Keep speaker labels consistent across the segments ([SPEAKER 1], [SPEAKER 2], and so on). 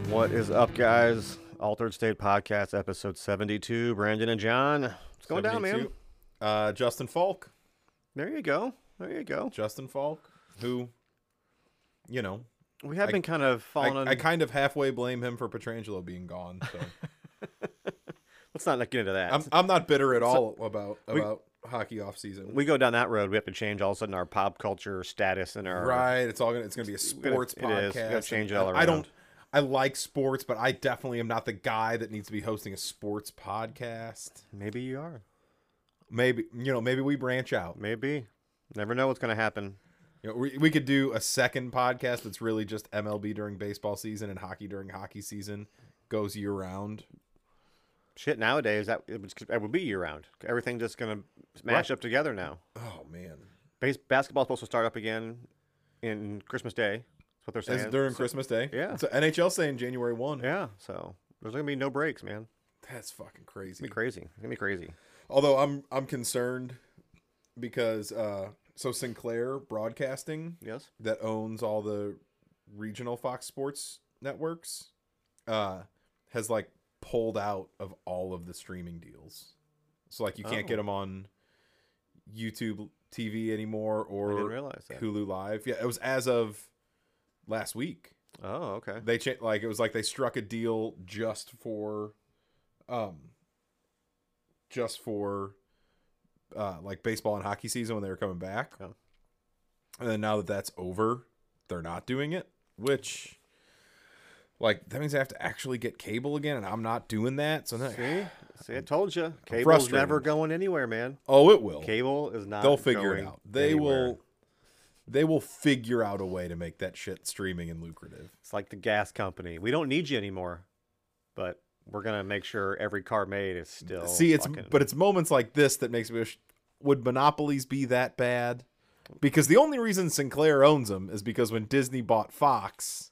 [SPEAKER 1] What is up, guys? Altered State Podcast, episode 72. Brandon and John. What's going down, man?
[SPEAKER 2] Justin Falk.
[SPEAKER 1] There you go. There you go.
[SPEAKER 2] Justin Falk, who, you know,
[SPEAKER 1] We have been kind of falling on...
[SPEAKER 2] I kind of halfway blame him for Pietrangelo being gone. So
[SPEAKER 1] Let's not get into that.
[SPEAKER 2] I'm not bitter at all about hockey off season.
[SPEAKER 1] We go down that road, we have to change all of a sudden our pop culture status and our...
[SPEAKER 2] Right. It's gonna be a sports
[SPEAKER 1] It
[SPEAKER 2] podcast.
[SPEAKER 1] is. We gotta change it all around.
[SPEAKER 2] I like sports, but I definitely am not the guy that needs to be hosting a sports podcast.
[SPEAKER 1] Maybe you are.
[SPEAKER 2] Maybe we branch out.
[SPEAKER 1] Maybe. Never know what's going to happen.
[SPEAKER 2] We could do a second podcast that's really just MLB during baseball season and hockey during hockey season, goes year round.
[SPEAKER 1] Shit, nowadays, that it would be year-round. Everything just going to smash up together now.
[SPEAKER 2] Oh, man.
[SPEAKER 1] Basketball's supposed to start up again in Christmas Day. That's what they're saying.
[SPEAKER 2] Is during Christmas Day?
[SPEAKER 1] Yeah.
[SPEAKER 2] So NHL saying January 1.
[SPEAKER 1] Yeah, so there's going to be no breaks, man.
[SPEAKER 2] That's fucking crazy.
[SPEAKER 1] It's going to be crazy.
[SPEAKER 2] Although I'm concerned because so Sinclair Broadcasting,
[SPEAKER 1] Yes.
[SPEAKER 2] that owns all the regional Fox Sports networks, has like pulled out of all of the streaming deals. So like you can't get them on YouTube TV anymore
[SPEAKER 1] I
[SPEAKER 2] or
[SPEAKER 1] didn't realize that.
[SPEAKER 2] Hulu Live. Yeah, it was as of last week.
[SPEAKER 1] Oh, okay.
[SPEAKER 2] They it was like they struck a deal just for like baseball and hockey season when they were coming back.
[SPEAKER 1] Oh.
[SPEAKER 2] And then now that that's over, they're not doing it, which like that means I have to actually get cable again, and I'm not doing that. So now,
[SPEAKER 1] See, I told you. Cable's
[SPEAKER 2] frustrated.
[SPEAKER 1] never going anywhere, man.
[SPEAKER 2] oh, it will.
[SPEAKER 1] Cable is not
[SPEAKER 2] They'll figure it
[SPEAKER 1] going
[SPEAKER 2] out. They
[SPEAKER 1] anywhere.
[SPEAKER 2] will figure out a way to make that shit streaming and lucrative.
[SPEAKER 1] It's like the gas company. We don't need you anymore, but we're going to make sure every car made is still
[SPEAKER 2] See,
[SPEAKER 1] fucking...
[SPEAKER 2] but it's moments like this that makes me wish, would monopolies be that bad? Because the only reason Sinclair owns them is because when Disney bought Fox,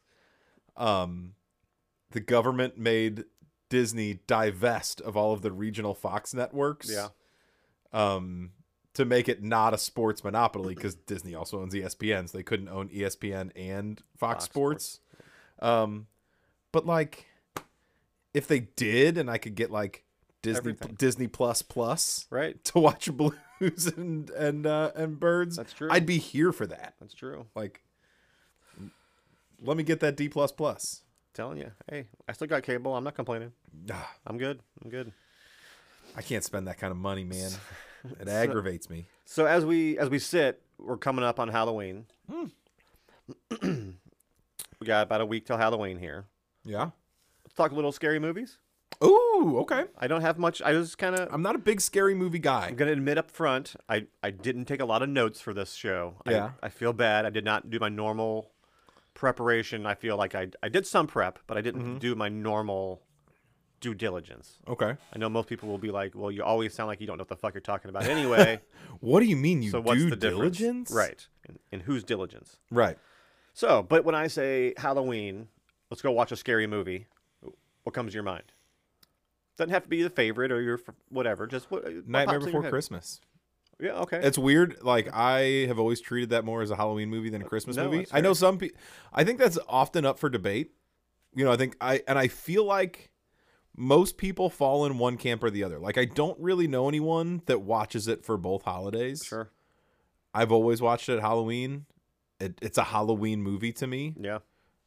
[SPEAKER 2] the government made Disney divest of all of the regional Fox networks.
[SPEAKER 1] Yeah.
[SPEAKER 2] To make it not a sports monopoly, because Disney also owns ESPN, so they couldn't own ESPN and Fox Sports. But like, if they did, and I could get like Disney Plus
[SPEAKER 1] Right.
[SPEAKER 2] to watch Blues and Birds,
[SPEAKER 1] That's true.
[SPEAKER 2] I'd be here for that.
[SPEAKER 1] That's true.
[SPEAKER 2] Like, let me get that D++.
[SPEAKER 1] Telling you. Hey, I still got cable. I'm not complaining.
[SPEAKER 2] Ah,
[SPEAKER 1] I'm good. I'm good.
[SPEAKER 2] I can't spend that kind of money, man. It aggravates me.
[SPEAKER 1] So as we sit, we're coming up on Halloween. We got about a week till Halloween here.
[SPEAKER 2] Yeah.
[SPEAKER 1] Let's talk a little scary movies.
[SPEAKER 2] Ooh, okay.
[SPEAKER 1] I don't have much. I was kind of...
[SPEAKER 2] I'm not a big scary movie guy.
[SPEAKER 1] I'm going to admit up front, I didn't take a lot of notes for this show.
[SPEAKER 2] Yeah.
[SPEAKER 1] I feel bad. I did not do my normal preparation. I feel like I did some prep, but I didn't do my normal due diligence.
[SPEAKER 2] Okay.
[SPEAKER 1] I know most people will be like, well, you always sound like you don't know what the fuck you're talking about anyway.
[SPEAKER 2] What do you mean you
[SPEAKER 1] So what's
[SPEAKER 2] do
[SPEAKER 1] the difference?
[SPEAKER 2] diligence?
[SPEAKER 1] Right. And whose diligence?
[SPEAKER 2] Right.
[SPEAKER 1] So, but when I say Halloween, let's go watch a scary movie, what comes to your mind? Doesn't have to be the favorite or your whatever. Just what
[SPEAKER 2] Nightmare
[SPEAKER 1] pops in your
[SPEAKER 2] Before
[SPEAKER 1] head.
[SPEAKER 2] Christmas.
[SPEAKER 1] Yeah, okay.
[SPEAKER 2] It's weird. Like, I have always treated that more as a Halloween movie than a Christmas
[SPEAKER 1] No,
[SPEAKER 2] movie.
[SPEAKER 1] that's
[SPEAKER 2] I know
[SPEAKER 1] fair.
[SPEAKER 2] some people. I think that's often up for debate. You know, I feel like most people fall in one camp or the other. Like, I don't really know anyone that watches it for both holidays.
[SPEAKER 1] Sure.
[SPEAKER 2] I've always watched it at Halloween. It's a Halloween movie to me.
[SPEAKER 1] Yeah.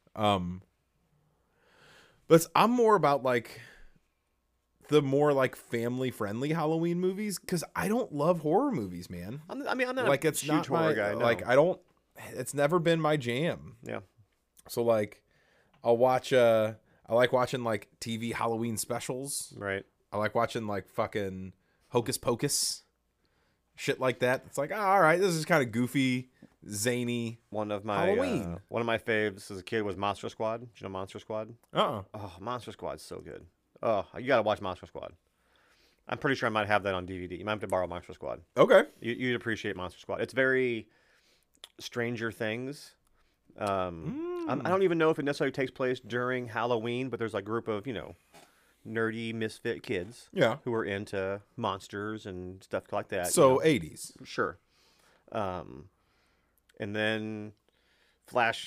[SPEAKER 2] But I'm more about like the more like family friendly Halloween movies, because I don't love horror movies, man.
[SPEAKER 1] I'm not
[SPEAKER 2] Like,
[SPEAKER 1] a
[SPEAKER 2] it's
[SPEAKER 1] huge
[SPEAKER 2] not
[SPEAKER 1] horror
[SPEAKER 2] my
[SPEAKER 1] guy. No.
[SPEAKER 2] like it's never been my jam.
[SPEAKER 1] Yeah.
[SPEAKER 2] So like I like watching like TV Halloween specials.
[SPEAKER 1] Right.
[SPEAKER 2] I like watching like fucking Hocus Pocus shit like that. It's like, all right, this is kind of goofy, zany.
[SPEAKER 1] One of my
[SPEAKER 2] Halloween.
[SPEAKER 1] one of my faves as a kid was Monster Squad. Do you know Monster Squad? Oh, Monster Squad's so good. Oh, you got to watch Monster Squad. I'm pretty sure I might have that on DVD. You might have to borrow Monster Squad.
[SPEAKER 2] Okay.
[SPEAKER 1] You'd appreciate Monster Squad. It's very Stranger Things. I don't even know if it necessarily takes place during Halloween, but there's a group of, nerdy misfit kids
[SPEAKER 2] Yeah.
[SPEAKER 1] who are into monsters and stuff like that.
[SPEAKER 2] So 80s.
[SPEAKER 1] Sure. And then Flash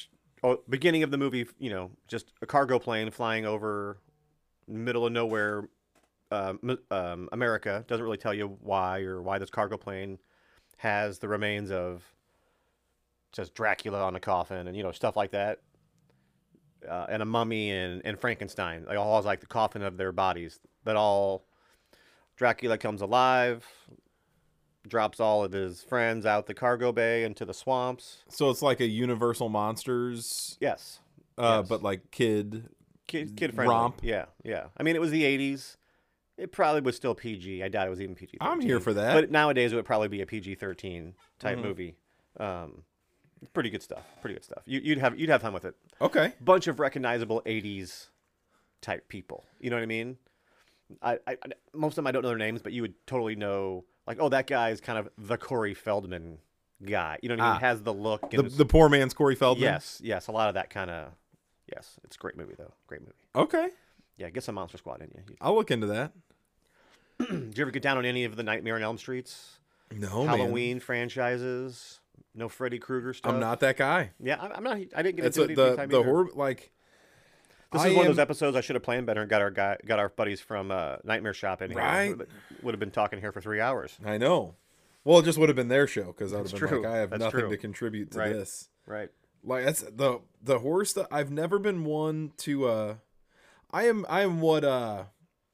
[SPEAKER 1] beginning of the movie, just a cargo plane flying over middle of nowhere, America. Doesn't really tell you why this cargo plane has the remains of just Dracula on a coffin and stuff like that, and a mummy and Frankenstein. They all has like the coffin of their bodies. That all Dracula comes alive, drops all of his friends out the cargo bay into the swamps.
[SPEAKER 2] So it's like a Universal Monsters,
[SPEAKER 1] Yes. Yes.
[SPEAKER 2] but like kid
[SPEAKER 1] Kid friendly.
[SPEAKER 2] romp.
[SPEAKER 1] Yeah, yeah. I mean, it was the 80s. It probably was still PG. I doubt it was even PG.
[SPEAKER 2] I'm here for that.
[SPEAKER 1] But nowadays it would probably be a PG-13 type movie. Pretty good stuff. Pretty good stuff. You'd have fun with it.
[SPEAKER 2] Okay.
[SPEAKER 1] Bunch of recognizable 80s type people. You know what I mean? I most of them I don't know their names, but you would totally know. Like, oh, that guy is kind of the Corey Feldman guy. You know what I mean? He has the look. And
[SPEAKER 2] The poor man's Corey Feldman.
[SPEAKER 1] yes. A lot of that kind of. Yes, it's a great movie though. Great movie.
[SPEAKER 2] Okay.
[SPEAKER 1] Yeah, get some Monster Squad in you.
[SPEAKER 2] I'll look into that.
[SPEAKER 1] Did you ever get down on any of the Nightmare on Elm Streets?
[SPEAKER 2] No,
[SPEAKER 1] Halloween franchises? No Freddy Krueger stuff?
[SPEAKER 2] I'm not that guy.
[SPEAKER 1] Yeah, I'm not. I didn't get
[SPEAKER 2] It's
[SPEAKER 1] into it anytime
[SPEAKER 2] the
[SPEAKER 1] either.
[SPEAKER 2] horror like.
[SPEAKER 1] This is one of those episodes I should have planned better and got our buddies from Nightmare Shop in here.
[SPEAKER 2] Right.
[SPEAKER 1] Would have been talking here for 3 hours.
[SPEAKER 2] I know. Well, it just would have been their show because I would have been
[SPEAKER 1] true.
[SPEAKER 2] like, I have
[SPEAKER 1] That's
[SPEAKER 2] nothing
[SPEAKER 1] true.
[SPEAKER 2] to contribute to
[SPEAKER 1] Right.
[SPEAKER 2] this.
[SPEAKER 1] Right.
[SPEAKER 2] Like that's the horror stuff. I've never been one to. I'm what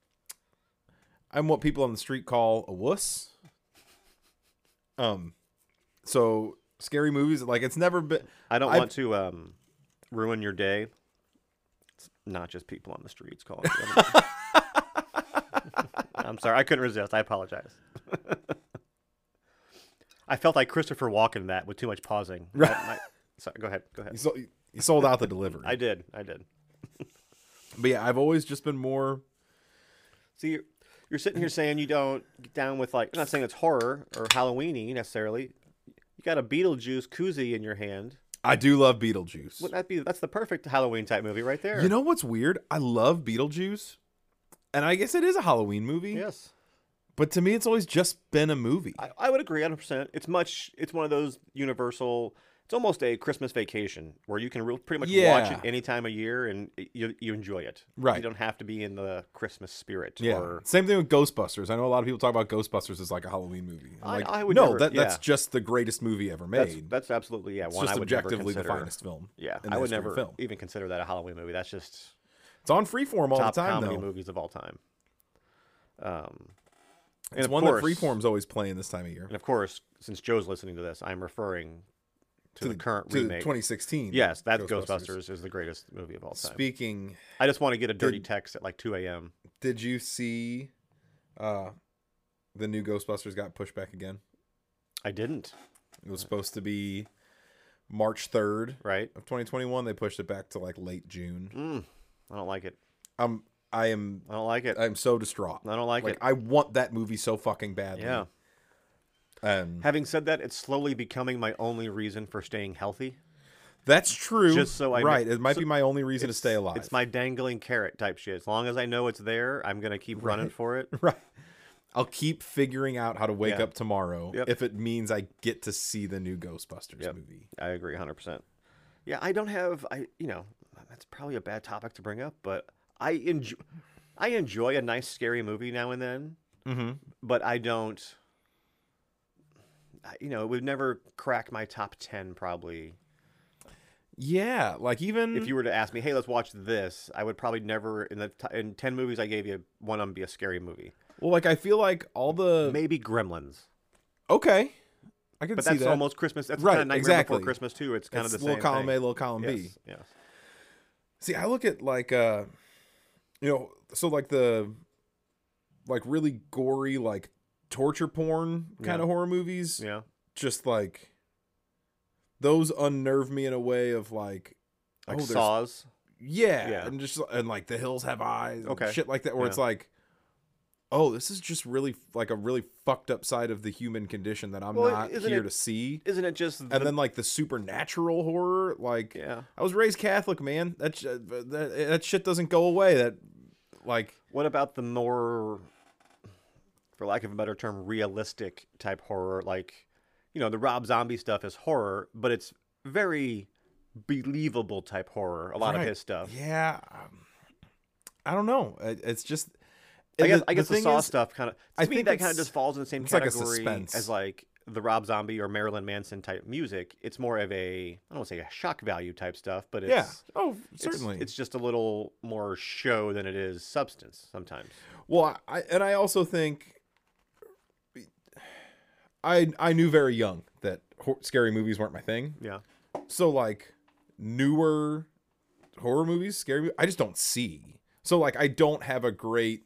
[SPEAKER 2] people on the street call a wuss. So scary movies, like it's never been.
[SPEAKER 1] I don't want to ruin your day. It's not just people on the streets calling you. I'm sorry. I couldn't resist. I apologize. I felt like Christopher Walken in that with too much pausing. Sorry, go ahead.
[SPEAKER 2] You sold out the delivery.
[SPEAKER 1] I did.
[SPEAKER 2] But yeah, I've always just been more.
[SPEAKER 1] See, you're sitting here saying you don't get down with I'm not saying it's horror or Halloweeny necessarily. You got a Beetlejuice koozie in your hand.
[SPEAKER 2] I do love Beetlejuice.
[SPEAKER 1] Wouldn't that's the perfect Halloween type movie right there.
[SPEAKER 2] You know what's weird? I love Beetlejuice, and I guess it is a Halloween movie.
[SPEAKER 1] Yes.
[SPEAKER 2] But to me, it's always just been a movie.
[SPEAKER 1] I would agree 100%. It's one of those universal. It's almost a Christmas Vacation where you can pretty much watch it any time of year and you enjoy it.
[SPEAKER 2] Right.
[SPEAKER 1] You don't have to be in the Christmas spirit.
[SPEAKER 2] Yeah.
[SPEAKER 1] Or,
[SPEAKER 2] Same thing with Ghostbusters. I know a lot of people talk about Ghostbusters as like a Halloween movie. I'm
[SPEAKER 1] I would
[SPEAKER 2] no,
[SPEAKER 1] never-
[SPEAKER 2] that's
[SPEAKER 1] yeah.
[SPEAKER 2] just the greatest movie ever made.
[SPEAKER 1] That's absolutely
[SPEAKER 2] it's
[SPEAKER 1] one
[SPEAKER 2] just
[SPEAKER 1] I would never
[SPEAKER 2] objectively the
[SPEAKER 1] consider.
[SPEAKER 2] finest film.
[SPEAKER 1] Yeah,
[SPEAKER 2] in the
[SPEAKER 1] I would
[SPEAKER 2] history of
[SPEAKER 1] never
[SPEAKER 2] film.
[SPEAKER 1] even consider that a Halloween movie. That's just
[SPEAKER 2] It's on Freeform all
[SPEAKER 1] top
[SPEAKER 2] the time,
[SPEAKER 1] comedy
[SPEAKER 2] though.
[SPEAKER 1] movies of all time.
[SPEAKER 2] It's
[SPEAKER 1] of
[SPEAKER 2] one
[SPEAKER 1] course,
[SPEAKER 2] that Freeform's always playing this time of year.
[SPEAKER 1] And of course, since Joe's listening to this, I'm referring to the current
[SPEAKER 2] to
[SPEAKER 1] remake.
[SPEAKER 2] 2016.
[SPEAKER 1] Yes, that Ghostbusters is the greatest movie of all time.
[SPEAKER 2] Speaking,
[SPEAKER 1] I just want to get a dirty text at 2 a.m.
[SPEAKER 2] did you see the new Ghostbusters got pushed back again?
[SPEAKER 1] I didn't.
[SPEAKER 2] It was supposed to be March 3rd
[SPEAKER 1] Right?
[SPEAKER 2] of 2021. They pushed it back to like late June.
[SPEAKER 1] I don't like it.
[SPEAKER 2] I am
[SPEAKER 1] I don't like it.
[SPEAKER 2] I'm so distraught.
[SPEAKER 1] I don't like it.
[SPEAKER 2] I want that movie so fucking badly.
[SPEAKER 1] Yeah.
[SPEAKER 2] And
[SPEAKER 1] Having said that, it's slowly becoming my only reason for staying healthy.
[SPEAKER 2] that's true.
[SPEAKER 1] Just so I know-
[SPEAKER 2] right. It might be my only reason to stay alive.
[SPEAKER 1] It's my dangling carrot type shit. As long as I know it's there, I'm gonna keep running for it.
[SPEAKER 2] right. I'll keep figuring out how to wake
[SPEAKER 1] Yeah.
[SPEAKER 2] up tomorrow
[SPEAKER 1] Yep.
[SPEAKER 2] if it means I get to see the new Ghostbusters
[SPEAKER 1] Yep.
[SPEAKER 2] movie.
[SPEAKER 1] I agree 100%. Yeah, I don't have that's probably a bad topic to bring up, but I enjoy a nice scary movie now and then, but I don't it would never crack my top 10 probably.
[SPEAKER 2] Yeah, like even
[SPEAKER 1] If you were to ask me, "Hey, let's watch this," I would probably never in 10 movies I gave you, one of them be a scary movie.
[SPEAKER 2] well, like I feel like all the
[SPEAKER 1] Maybe Gremlins.
[SPEAKER 2] okay, I can
[SPEAKER 1] But
[SPEAKER 2] see
[SPEAKER 1] that's
[SPEAKER 2] that.
[SPEAKER 1] almost Christmas. That's
[SPEAKER 2] Right,
[SPEAKER 1] kind of Nightmare
[SPEAKER 2] exactly.
[SPEAKER 1] Before Christmas too. It's kind
[SPEAKER 2] It's
[SPEAKER 1] of the
[SPEAKER 2] little
[SPEAKER 1] same
[SPEAKER 2] column
[SPEAKER 1] thing.
[SPEAKER 2] A, little column B.
[SPEAKER 1] Yes.
[SPEAKER 2] See, I look at like so like the like really gory like torture porn kind
[SPEAKER 1] Yeah.
[SPEAKER 2] of horror movies.
[SPEAKER 1] Yeah.
[SPEAKER 2] Just like those unnerve me in a way of like
[SPEAKER 1] Like
[SPEAKER 2] there's-
[SPEAKER 1] Saws.
[SPEAKER 2] yeah, and like The Hills Have Eyes, and
[SPEAKER 1] Okay.
[SPEAKER 2] shit like that, where
[SPEAKER 1] Yeah.
[SPEAKER 2] it's like, oh, this is just really like a really fucked up side of the human condition that I'm
[SPEAKER 1] Well,
[SPEAKER 2] not
[SPEAKER 1] isn't
[SPEAKER 2] here
[SPEAKER 1] it-
[SPEAKER 2] to see.
[SPEAKER 1] Isn't it just
[SPEAKER 2] And then like the supernatural horror, like
[SPEAKER 1] yeah.
[SPEAKER 2] I was raised Catholic, man. That shit doesn't go away. That like
[SPEAKER 1] What about the more, for lack of a better term, realistic type horror? Like, the Rob Zombie stuff is horror, but it's very believable type horror. A lot of his stuff.
[SPEAKER 2] Yeah, I don't know. It's just.
[SPEAKER 1] I guess the Saw stuff kind of.
[SPEAKER 2] I
[SPEAKER 1] To me,
[SPEAKER 2] think
[SPEAKER 1] that kind of just falls in the same
[SPEAKER 2] it's like a
[SPEAKER 1] category
[SPEAKER 2] suspense.
[SPEAKER 1] as like the Rob Zombie or Marilyn Manson type music. It's more of a, I don't want to say a shock value type stuff, but it's,
[SPEAKER 2] Yeah. Oh, certainly.
[SPEAKER 1] it's just a little more show than it is substance sometimes.
[SPEAKER 2] Well, I also think I knew very young that scary movies weren't my thing.
[SPEAKER 1] Yeah.
[SPEAKER 2] So like newer horror movies, scary I just don't see. So like I don't have a great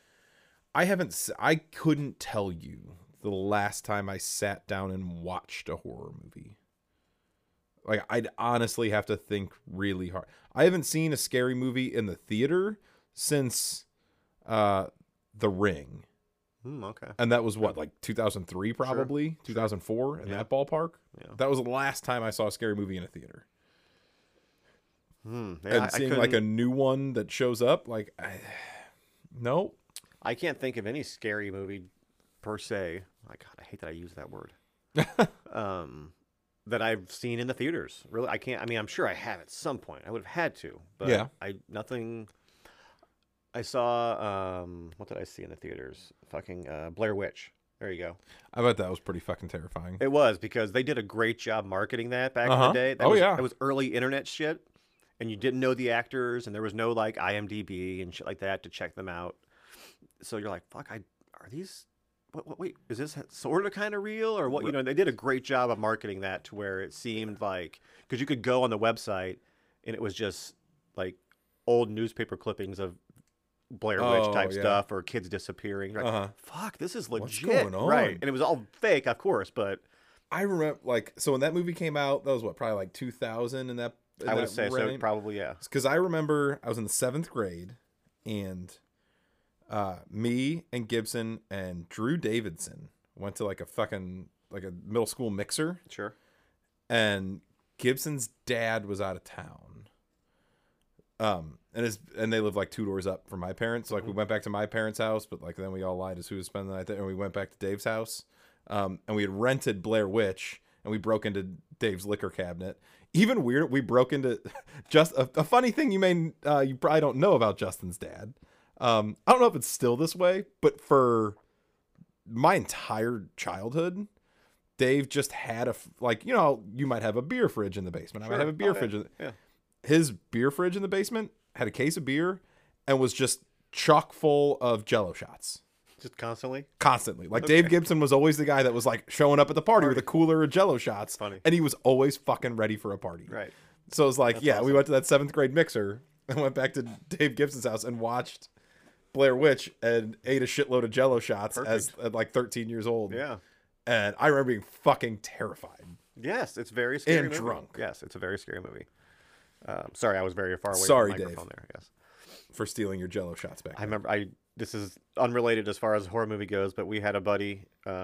[SPEAKER 2] I couldn't tell you the last time I sat down and watched a horror movie. Like I'd honestly have to think really hard. I haven't seen a scary movie in the theater since The Ring.
[SPEAKER 1] Okay.
[SPEAKER 2] And that was what, like 2003 probably, 2004 in that ballpark.
[SPEAKER 1] Yeah.
[SPEAKER 2] That was the last time I saw a scary movie in a theater.
[SPEAKER 1] Yeah,
[SPEAKER 2] And seeing like a new one that shows up, like, no.
[SPEAKER 1] I can't think of any scary movie per se. My God, I hate that I use that word. That I've seen in the theaters. Really, I can't. I mean, I'm sure I have at some point. I would have had to, but
[SPEAKER 2] Yeah.
[SPEAKER 1] nothing. I saw. What did I see in the theaters? Fucking Blair Witch. There you go.
[SPEAKER 2] I bet that was pretty fucking terrifying.
[SPEAKER 1] It was, because they did a great job marketing that back in the day. That was early internet shit, and you didn't know the actors, and there was no like IMDb and shit like that to check them out. So you're like, fuck, are these? Wait, is this sort of kind of real or what? You know, they did a great job of marketing that to where it seemed like, because you could go on the website and it was just like old newspaper clippings of Blair Witch type stuff or kids disappearing. You're like, fuck, this is legit.
[SPEAKER 2] What's going on?
[SPEAKER 1] Right. And it was all fake, of course, but
[SPEAKER 2] I remember, like, so when that movie came out, that was what, probably like 2000 in that.
[SPEAKER 1] I would say so, probably, yeah.
[SPEAKER 2] Because I remember I was in the 7th grade, and me and Gibson and Drew Davidson went to like a middle school mixer.
[SPEAKER 1] Sure.
[SPEAKER 2] And Gibson's dad was out of town. And they lived like 2 doors up from my parents. So like we went back to my parents' house, but like then we all lied as who was spending the night there, and we went back to Dave's house. And we had rented Blair Witch, and we broke into Dave's liquor cabinet. Even weird, we broke into just a funny thing you probably don't know about Justin's dad. I don't know if it's still this way, but for my entire childhood, Dave just had you might have a beer fridge in the basement. I might have a beer fridge. His beer fridge in the basement had a case of beer and was just chock full of Jello shots.
[SPEAKER 1] Just constantly?
[SPEAKER 2] Constantly. Like Dave Gibson was always the guy that was like showing up at the party with a cooler of Jello shots.
[SPEAKER 1] Funny.
[SPEAKER 2] And he was always fucking ready for a party.
[SPEAKER 1] Right.
[SPEAKER 2] So it was like,
[SPEAKER 1] That's awesome.
[SPEAKER 2] We went to that 7th grade mixer and went back to Dave Gibson's house and watched Blair Witch and ate a shitload of Jello shots at like 13 years old.
[SPEAKER 1] Yeah.
[SPEAKER 2] And I remember being fucking terrified.
[SPEAKER 1] Yes, it's very scary.
[SPEAKER 2] And
[SPEAKER 1] movie.
[SPEAKER 2] drunk.
[SPEAKER 1] Yes, it's a very scary movie. Sorry, I was very far away
[SPEAKER 2] Sorry,
[SPEAKER 1] from the microphone
[SPEAKER 2] Dave.
[SPEAKER 1] there. Yes.
[SPEAKER 2] For stealing your Jello shots back.
[SPEAKER 1] I remember. This is unrelated as far as a horror movie goes, but we had a buddy,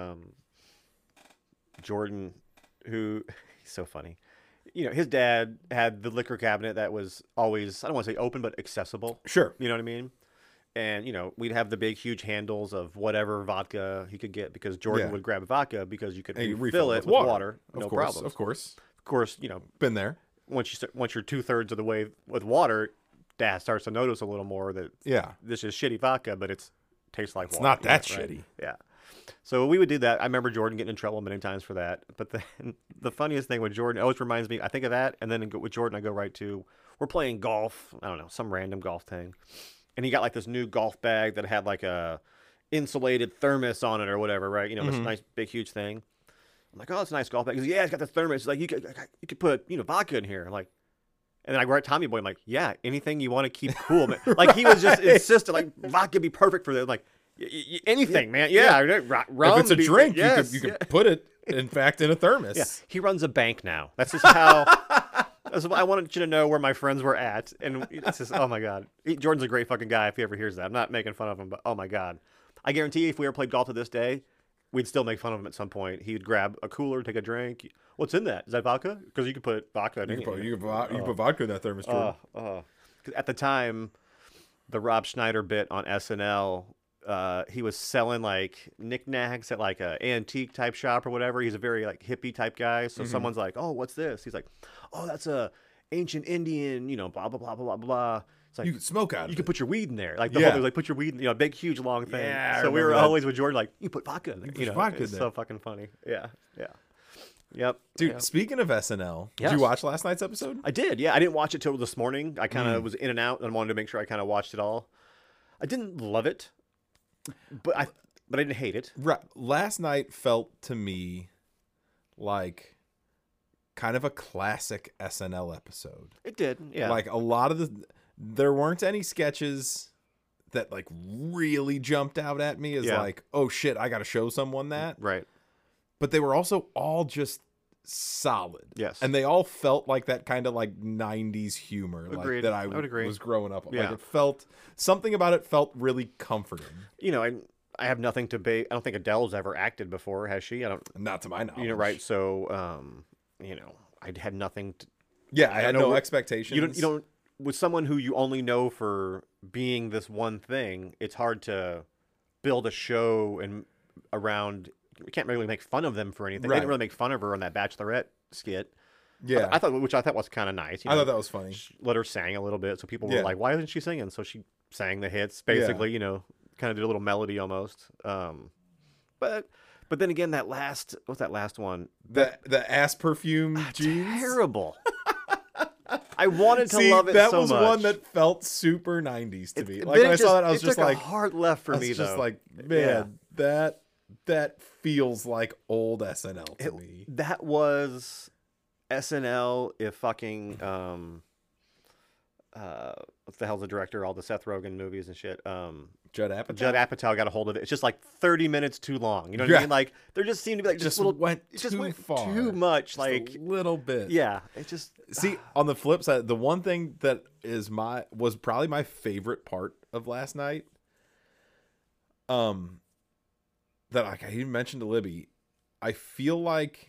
[SPEAKER 1] Jordan, who he's so funny. You know, his dad had the liquor cabinet that was always, I don't want to say open, but accessible.
[SPEAKER 2] Sure.
[SPEAKER 1] You know what I mean? And, you know, we'd have the big, huge handles of whatever vodka he could get, because Jordan would grab vodka because you could refill it with water. No problem.
[SPEAKER 2] Of course.
[SPEAKER 1] Of course, you know.
[SPEAKER 2] Been there.
[SPEAKER 1] Once you're 2/3 of the way with water, Dad starts to notice a little more that this is shitty vodka, but it tastes like water.
[SPEAKER 2] It's not that
[SPEAKER 1] right?
[SPEAKER 2] shitty.
[SPEAKER 1] Yeah. So we would do that. I remember Jordan getting in trouble many times for that. But the funniest thing with Jordan always reminds me, I think of that, and then with Jordan I go right to, we're playing golf. I don't know, some random golf thing. And he got like this new golf bag that had like a insulated thermos on it or whatever, right? You know, this nice big huge thing. I'm like, oh, that's a nice golf bag. He goes, yeah, it's got the thermos. He's like, you could put, you know, vodka in here. I'm like, and then I go right Tommy Boy. I'm like, yeah, anything you want to keep cool. Man. Like he was just insistent, like vodka be perfect for this. I'm like, anything, man. Yeah, rum.
[SPEAKER 2] If it's a drink,
[SPEAKER 1] yes,
[SPEAKER 2] you could put it, in fact, in a thermos.
[SPEAKER 1] Yeah, he runs a bank now. That's just how. I wanted you to know where my friends were at, and it's just, oh my god, Jordan's a great fucking guy. If he ever hears that, I'm not making fun of him, but oh my god, I guarantee you, if we ever played golf to this day, we'd still make fun of him at some point. He'd grab a cooler, take a drink. What's in that? Is that vodka? Because you could put vodka in it.
[SPEAKER 2] You can put vodka in that thermos, Jordan.
[SPEAKER 1] At the time, the Rob Schneider bit on SNL, he was selling like knickknacks at like a antique type shop or whatever. He's a very like hippie type guy. So someone's like, "Oh, what's this?" He's like, "Oh, that's a ancient Indian, blah blah blah blah blah. It's like
[SPEAKER 2] You could smoke out of
[SPEAKER 1] you
[SPEAKER 2] it.
[SPEAKER 1] could put your weed in there. Like the
[SPEAKER 2] Yeah.
[SPEAKER 1] whole, like put your weed, big huge long thing.
[SPEAKER 2] Yeah, I
[SPEAKER 1] so we were
[SPEAKER 2] remember that.
[SPEAKER 1] always with Jordan like, you put vodka in there.
[SPEAKER 2] put vodka in
[SPEAKER 1] it's
[SPEAKER 2] there.
[SPEAKER 1] so fucking funny. Yeah, yeah, yep.
[SPEAKER 2] Dude,
[SPEAKER 1] yep.
[SPEAKER 2] speaking of SNL, did
[SPEAKER 1] Yes.
[SPEAKER 2] you watch last night's episode?
[SPEAKER 1] I did. Yeah, I didn't watch it till this morning. I kind of was in and out and wanted to make sure I kind of watched it all. I didn't love it, but I didn't hate it.
[SPEAKER 2] Right. Last night felt to me like kind of a classic SNL episode.
[SPEAKER 1] It did. Yeah.
[SPEAKER 2] Like a lot of there weren't any sketches that like really jumped out at me as
[SPEAKER 1] Yeah.
[SPEAKER 2] like, oh shit, I got to show someone that.
[SPEAKER 1] right.
[SPEAKER 2] But they were also all just solid.
[SPEAKER 1] Yes.
[SPEAKER 2] And they all felt like that kind of like 90s humor like
[SPEAKER 1] Agreed.
[SPEAKER 2] that
[SPEAKER 1] I would agree.
[SPEAKER 2] was growing up. Like
[SPEAKER 1] Yeah.
[SPEAKER 2] it felt something about it felt really comforting.
[SPEAKER 1] I have nothing to base. I don't think Adele's ever acted before, has she? I don't.
[SPEAKER 2] Not to my knowledge.
[SPEAKER 1] Right. So, I had nothing to.
[SPEAKER 2] Yeah, I had
[SPEAKER 1] know
[SPEAKER 2] no
[SPEAKER 1] we're-
[SPEAKER 2] expectations.
[SPEAKER 1] You don't. With someone who you only know for being this one thing, it's hard to build a show and around. We can't really make fun of them for anything. They
[SPEAKER 2] Right.
[SPEAKER 1] didn't really make fun of her on that Bachelorette skit.
[SPEAKER 2] Yeah.
[SPEAKER 1] I thought, which I thought was kind of nice.
[SPEAKER 2] I thought that was funny.
[SPEAKER 1] Let her sing a little bit, so people were
[SPEAKER 2] Yeah.
[SPEAKER 1] like, "Why isn't she singing?" So she sang the hits, basically. Kind of did a little melody almost. But then again, what's that last one?
[SPEAKER 2] The ass perfume jeans.
[SPEAKER 1] Terrible. I wanted to
[SPEAKER 2] See,
[SPEAKER 1] love it
[SPEAKER 2] that
[SPEAKER 1] so
[SPEAKER 2] was
[SPEAKER 1] much.
[SPEAKER 2] one that felt super 90s to me. Like
[SPEAKER 1] Then
[SPEAKER 2] when I
[SPEAKER 1] it
[SPEAKER 2] saw that, I was
[SPEAKER 1] it
[SPEAKER 2] just
[SPEAKER 1] took
[SPEAKER 2] like,
[SPEAKER 1] a hard left for
[SPEAKER 2] I was
[SPEAKER 1] me
[SPEAKER 2] just
[SPEAKER 1] though.
[SPEAKER 2] like, man, that feels like old SNL to me.
[SPEAKER 1] That was SNL if fucking what the hell's the director of all the Seth Rogen movies and shit?
[SPEAKER 2] Judd Apatow.
[SPEAKER 1] Judd Apatow got a hold of it. It's just like 30 minutes too long. You know what
[SPEAKER 2] Yeah.
[SPEAKER 1] I mean? Like there just seemed to be like
[SPEAKER 2] just
[SPEAKER 1] little
[SPEAKER 2] went
[SPEAKER 1] it just
[SPEAKER 2] too
[SPEAKER 1] went
[SPEAKER 2] far.
[SPEAKER 1] too much.
[SPEAKER 2] Just
[SPEAKER 1] Like
[SPEAKER 2] a little bit.
[SPEAKER 1] yeah, it just
[SPEAKER 2] See, on the flip side, the one thing that was probably my favorite part of last night, that like I even mentioned to Libby, I feel like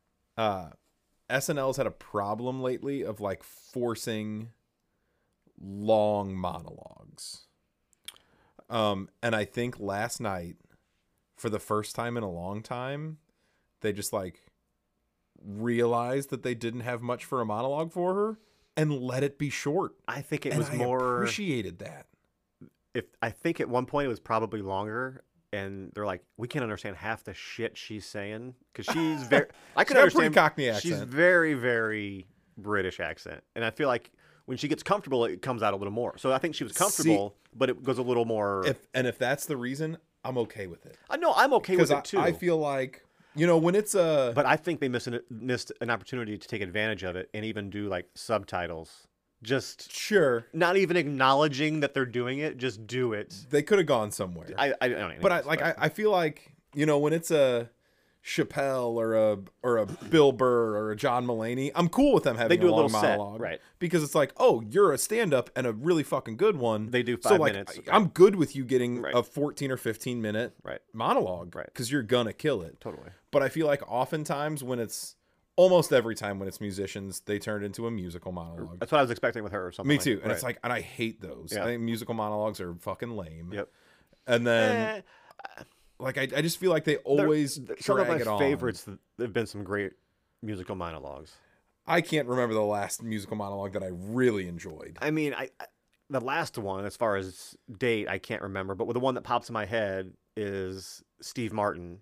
[SPEAKER 2] SNL's had a problem lately of like forcing long monologues. And I think last night, for the first time in a long time, they just like realized that they didn't have much for a monologue for her and let it be short.
[SPEAKER 1] I think it
[SPEAKER 2] And
[SPEAKER 1] was
[SPEAKER 2] I
[SPEAKER 1] more.
[SPEAKER 2] appreciated that.
[SPEAKER 1] I think at one point it was probably longer, and they're like, we can't understand half the shit she's saying because she's very. I
[SPEAKER 2] She's
[SPEAKER 1] could
[SPEAKER 2] got a
[SPEAKER 1] understand.
[SPEAKER 2] pretty Cockney
[SPEAKER 1] She's
[SPEAKER 2] accent.
[SPEAKER 1] very, very British accent, and I feel like when she gets comfortable, it comes out a little more. So I think she was comfortable, but it goes a little more.
[SPEAKER 2] If that's the reason, I'm okay with it.
[SPEAKER 1] I know I'm okay with
[SPEAKER 2] Because
[SPEAKER 1] it too.
[SPEAKER 2] I feel like, when it's a...
[SPEAKER 1] but I think they missed an opportunity to take advantage of it and even do like subtitles. Just
[SPEAKER 2] Sure,
[SPEAKER 1] not even acknowledging that they're doing it, just do it.
[SPEAKER 2] they could have gone somewhere.
[SPEAKER 1] I don't know.
[SPEAKER 2] But I feel like, when it's a Chappelle or a Bill Burr or a John Mulaney, I'm cool with them having
[SPEAKER 1] do
[SPEAKER 2] a
[SPEAKER 1] a
[SPEAKER 2] long
[SPEAKER 1] little set,
[SPEAKER 2] monologue,
[SPEAKER 1] right.
[SPEAKER 2] Because it's like, oh, you're a stand-up and a really fucking good one.
[SPEAKER 1] They do
[SPEAKER 2] so
[SPEAKER 1] 5
[SPEAKER 2] like,
[SPEAKER 1] minutes.
[SPEAKER 2] I'm good with you getting
[SPEAKER 1] Right.
[SPEAKER 2] a 14 or 15 minute
[SPEAKER 1] Right.
[SPEAKER 2] monologue,
[SPEAKER 1] Right.
[SPEAKER 2] Because you're gonna kill it.
[SPEAKER 1] Totally.
[SPEAKER 2] But I feel like oftentimes almost every time when it's musicians, they turn it into a musical monologue.
[SPEAKER 1] That's what I was expecting with her or something.
[SPEAKER 2] Me
[SPEAKER 1] like
[SPEAKER 2] too.
[SPEAKER 1] that.
[SPEAKER 2] And it's
[SPEAKER 1] Right.
[SPEAKER 2] like, and I hate those.
[SPEAKER 1] Yeah.
[SPEAKER 2] I think musical monologues are fucking lame.
[SPEAKER 1] Yep.
[SPEAKER 2] And then, like, I just feel like they always
[SPEAKER 1] some of
[SPEAKER 2] drag
[SPEAKER 1] my
[SPEAKER 2] it on.
[SPEAKER 1] favorites. There've been some great musical monologues.
[SPEAKER 2] I can't remember the last musical monologue that I really enjoyed.
[SPEAKER 1] I mean, the last one, as far as date, I can't remember, but the one that pops in my head is Steve Martin.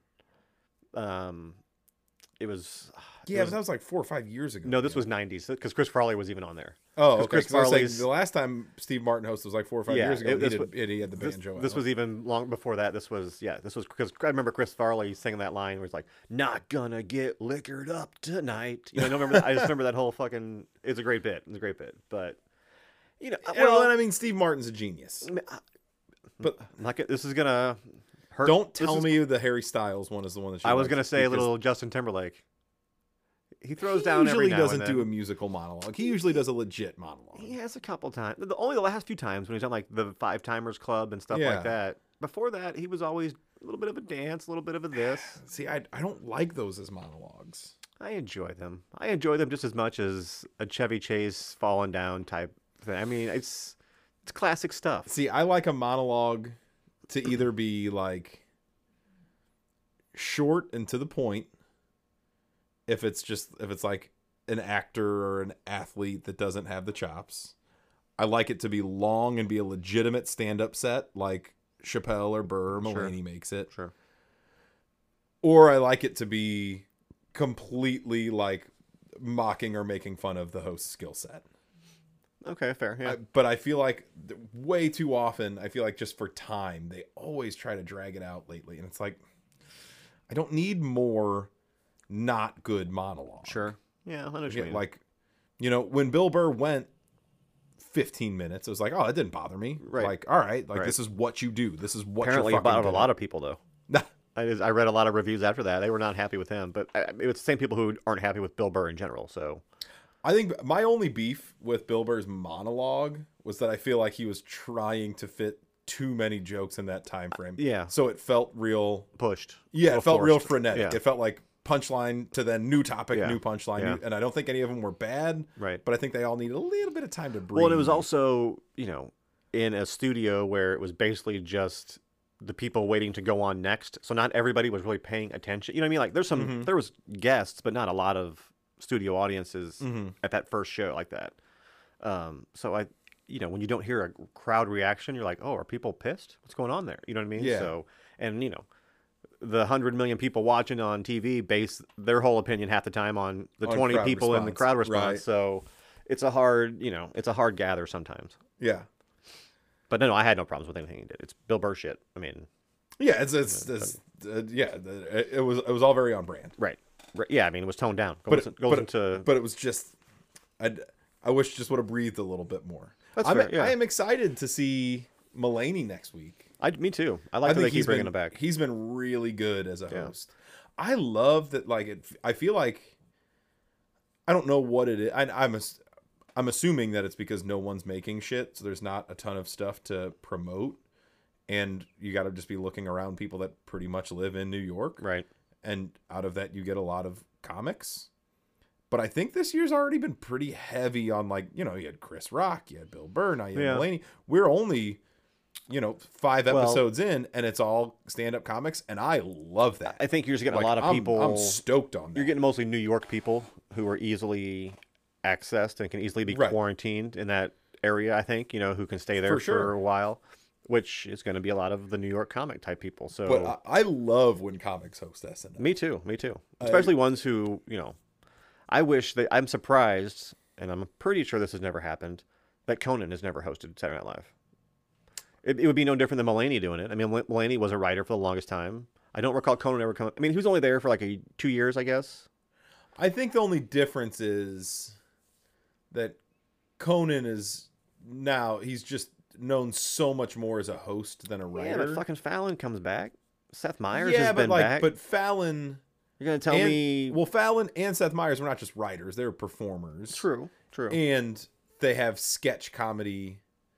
[SPEAKER 1] It was.
[SPEAKER 2] Yeah, but that was like 4 or 5 years ago.
[SPEAKER 1] No, this was 90s because Chris Farley was even on there.
[SPEAKER 2] Oh,
[SPEAKER 1] 'cause
[SPEAKER 2] okay.
[SPEAKER 1] Chris
[SPEAKER 2] 'Cause I was saying
[SPEAKER 1] Farley's-
[SPEAKER 2] the last time Steve Martin hosted was like 4 or 5
[SPEAKER 1] Yeah,
[SPEAKER 2] years ago.
[SPEAKER 1] it-
[SPEAKER 2] He had the banjo.
[SPEAKER 1] This
[SPEAKER 2] out.
[SPEAKER 1] was even long before that. This was because I remember Chris Farley singing that line where it's like, "Not gonna get liquored up tonight." I don't remember that. I just remember that whole fucking. It's a great bit. It's a great bit, but
[SPEAKER 2] well, and I mean, Steve Martin's a genius.
[SPEAKER 1] but this is gonna hurt.
[SPEAKER 2] Don't
[SPEAKER 1] this
[SPEAKER 2] tell
[SPEAKER 1] is-
[SPEAKER 2] me the Harry Styles one is the one that you
[SPEAKER 1] I was
[SPEAKER 2] like,
[SPEAKER 1] gonna say a
[SPEAKER 2] because
[SPEAKER 1] little Justin Timberlake. He throws
[SPEAKER 2] he
[SPEAKER 1] down every
[SPEAKER 2] usually
[SPEAKER 1] now
[SPEAKER 2] doesn't
[SPEAKER 1] and then.
[SPEAKER 2] do a musical monologue. He usually does a legit monologue.
[SPEAKER 1] He has a couple times. Only the last few times when he's on like the Five Timers Club and stuff
[SPEAKER 2] Yeah.
[SPEAKER 1] like that. Before that, he was always a little bit of a dance, a little bit of a this.
[SPEAKER 2] See, I don't like those as monologues.
[SPEAKER 1] I enjoy them. I enjoy them just as much as a Chevy Chase falling down type thing. I mean, it's classic stuff.
[SPEAKER 2] See, I like a monologue to either be like short and to the point. If it's like an actor or an athlete that doesn't have the chops. I like it to be long and be a legitimate stand-up set like Chappelle or Burr or Mulaney makes it.
[SPEAKER 1] Sure.
[SPEAKER 2] Or I like it to be completely like mocking or making fun of the host's skill set.
[SPEAKER 1] Okay, fair. Yeah.
[SPEAKER 2] But I feel like way too often, I feel like just for time, they always try to drag it out lately. And it's like, I don't need more not good monologue.
[SPEAKER 1] Sure. Yeah, I know what you mean.
[SPEAKER 2] Like, you know, when Bill Burr went 15 minutes, it was like, oh, that didn't bother me.
[SPEAKER 1] Right.
[SPEAKER 2] Like, all right, like
[SPEAKER 1] Right.
[SPEAKER 2] This is what you do. This is what
[SPEAKER 1] Apparently,
[SPEAKER 2] you're
[SPEAKER 1] it
[SPEAKER 2] fucking
[SPEAKER 1] bothered a
[SPEAKER 2] good
[SPEAKER 1] lot
[SPEAKER 2] at.
[SPEAKER 1] of people, though. I read a lot of reviews after that. They were not happy with him, but it was the same people who aren't happy with Bill Burr in general. So,
[SPEAKER 2] I think my only beef with Bill Burr's monologue was that I feel like he was trying to fit too many jokes in that time frame.
[SPEAKER 1] Yeah.
[SPEAKER 2] So it felt real
[SPEAKER 1] pushed.
[SPEAKER 2] Yeah,
[SPEAKER 1] Or
[SPEAKER 2] it felt real
[SPEAKER 1] forced.
[SPEAKER 2] frenetic.
[SPEAKER 1] Yeah.
[SPEAKER 2] It felt like punchline to then new topic,
[SPEAKER 1] Yeah.
[SPEAKER 2] new punchline.
[SPEAKER 1] Yeah.
[SPEAKER 2] And I don't think any of them were bad.
[SPEAKER 1] Right.
[SPEAKER 2] But I think they all needed a little bit of time to breathe.
[SPEAKER 1] Well, and it was also, in a studio where it was basically just the people waiting to go on next. So not everybody was really paying attention. You know what I mean? Like there was guests, but not a lot of studio audiences at that first show like that. So when you don't hear a crowd reaction, you're like, oh, are people pissed? What's going on there? You know what I mean?
[SPEAKER 2] Yeah.
[SPEAKER 1] So, and the 100 million people watching on TV base their whole opinion half the time on the
[SPEAKER 2] On
[SPEAKER 1] 20
[SPEAKER 2] crowd
[SPEAKER 1] people in the
[SPEAKER 2] response.
[SPEAKER 1] crowd response.
[SPEAKER 2] Right.
[SPEAKER 1] So it's a hard gather sometimes.
[SPEAKER 2] Yeah.
[SPEAKER 1] But no, I had no problems with anything he did. It's Bill Burr shit. I mean,
[SPEAKER 2] Yeah, it was all very on brand.
[SPEAKER 1] right. Yeah, I mean, it was toned down.
[SPEAKER 2] But
[SPEAKER 1] But
[SPEAKER 2] it was just I wish just would have breathed a little bit more.
[SPEAKER 1] That's fair, yeah.
[SPEAKER 2] I am excited to see Mulaney next week.
[SPEAKER 1] me too. I like that they keep bringing him back.
[SPEAKER 2] He's been really good as a
[SPEAKER 1] Yeah.
[SPEAKER 2] host. I love that. I feel like I don't know what it is. I'm assuming that it's because no one's making shit, so there's not a ton of stuff to promote, and you got to just be looking around people that pretty much live in New York,
[SPEAKER 1] Right.
[SPEAKER 2] and out of that you get a lot of comics. But I think this year's already been pretty heavy on you had Chris Rock, you had Bill Burr, now you had Mulaney. We're only 5 episodes in, and it's all stand-up comics, and I love that.
[SPEAKER 1] I think you're just getting a lot of people.
[SPEAKER 2] I'm stoked on that.
[SPEAKER 1] You're getting mostly New York people who are easily accessed and can easily be
[SPEAKER 2] Right.
[SPEAKER 1] quarantined in that area, I think, who can stay there
[SPEAKER 2] For sure.
[SPEAKER 1] for a while, which is going to be a lot of the New York comic type people. So
[SPEAKER 2] But I love when comics host SNL.
[SPEAKER 1] Me too. Especially ones who, I'm surprised, and I'm pretty sure this has never happened, that Conan has never hosted Saturday Night Live. It would be no different than Mulaney doing it. I mean, Mulaney was a writer for the longest time. I don't recall Conan ever coming. I mean, he was only there for 2 years, I guess.
[SPEAKER 2] I think the only difference is that Conan is now, he's just known so much more as a host than a writer.
[SPEAKER 1] Yeah, but fucking Fallon comes back. Seth Meyers
[SPEAKER 2] Yeah,
[SPEAKER 1] has
[SPEAKER 2] but
[SPEAKER 1] been back.
[SPEAKER 2] but Fallon
[SPEAKER 1] You're going to tell me...
[SPEAKER 2] Well, Fallon and Seth Meyers were not just writers, they were performers.
[SPEAKER 1] True.
[SPEAKER 2] And they have sketch comedy.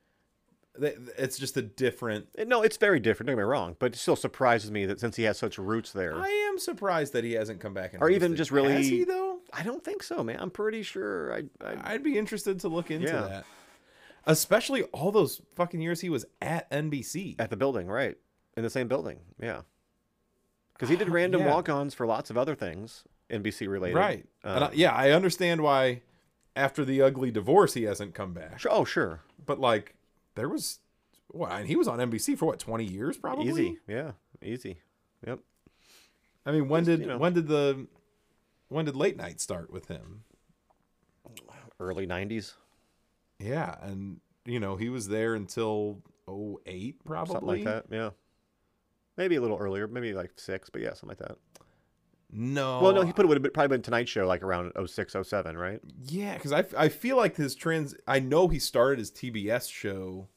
[SPEAKER 2] It's just a different...
[SPEAKER 1] No, it's very different, don't get me wrong, but it still surprises me that since he has such roots there.
[SPEAKER 2] I am surprised that he hasn't come back and
[SPEAKER 1] Or even
[SPEAKER 2] hosted.
[SPEAKER 1] just really...
[SPEAKER 2] Has he, though?
[SPEAKER 1] I don't think so, man. I'm pretty sure.
[SPEAKER 2] I'd be interested to look into
[SPEAKER 1] Yeah.
[SPEAKER 2] that. Especially all those fucking years he was at NBC.
[SPEAKER 1] At the building, right. In the same building, yeah. Because he did random
[SPEAKER 2] Yeah.
[SPEAKER 1] walk-ons for lots of other things, NBC related.
[SPEAKER 2] Right. I understand why after the ugly divorce he hasn't come back.
[SPEAKER 1] Sure. Oh, sure.
[SPEAKER 2] But there was and he was on NBC for 20 years probably?
[SPEAKER 1] Easy. Yeah. Easy. Yep.
[SPEAKER 2] I mean, when
[SPEAKER 1] Just,
[SPEAKER 2] did late night start with him?
[SPEAKER 1] Early 90s.
[SPEAKER 2] Yeah, and he was there until 2008 probably.
[SPEAKER 1] Something like that, yeah. Maybe a little earlier, maybe 6, but yeah, something like that.
[SPEAKER 2] No.
[SPEAKER 1] Well, no, he would have probably been Tonight Show around 06, 07, right?
[SPEAKER 2] Yeah, because I feel like I know he started his TBS show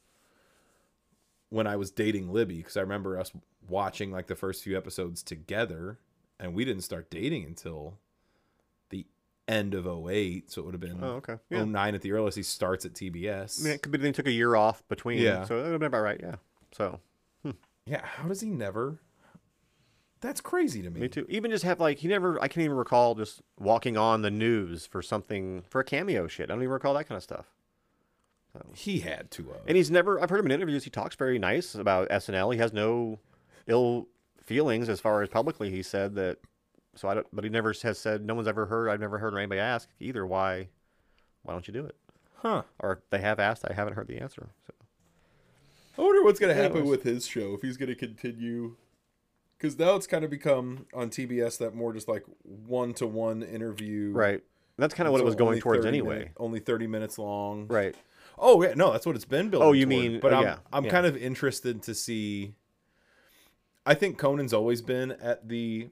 [SPEAKER 2] when I was dating Libby, because I remember us watching the first few episodes together, and we didn't start dating until the end of 2008, so it would have been 2009 at the earliest. He starts at TBS.
[SPEAKER 1] I mean, it could be they took a year off between,
[SPEAKER 2] Yeah.
[SPEAKER 1] so it would have been about right, yeah. So,
[SPEAKER 2] Yeah, how does he never? That's crazy to me.
[SPEAKER 1] me too. Even just have I can't even recall just walking on the news for a cameo shit. I don't even recall that kind of stuff.
[SPEAKER 2] He had to have.
[SPEAKER 1] And I've heard him in interviews, he talks very nice about SNL. He has no ill feelings as far as publicly he said that So I don't. But he never has said. No one's ever heard. I've never heard anybody ask either. Why don't you do it?
[SPEAKER 2] Huh.
[SPEAKER 1] Or if they have asked, I haven't heard the answer. So.
[SPEAKER 2] I wonder what's going to happen
[SPEAKER 1] Anyways.
[SPEAKER 2] with his show, if he's going to continue. Because now it's kind of become, on TBS, that more just like one-to-one interview.
[SPEAKER 1] Right. That's kind of what it was going towards anyway.
[SPEAKER 2] Only 30 minutes long.
[SPEAKER 1] Right.
[SPEAKER 2] Oh, yeah. No, that's what it's been building
[SPEAKER 1] Oh, you
[SPEAKER 2] toward.
[SPEAKER 1] mean-
[SPEAKER 2] But
[SPEAKER 1] yeah,
[SPEAKER 2] I'm
[SPEAKER 1] yeah.
[SPEAKER 2] kind of interested to see. I think Conan's always been at the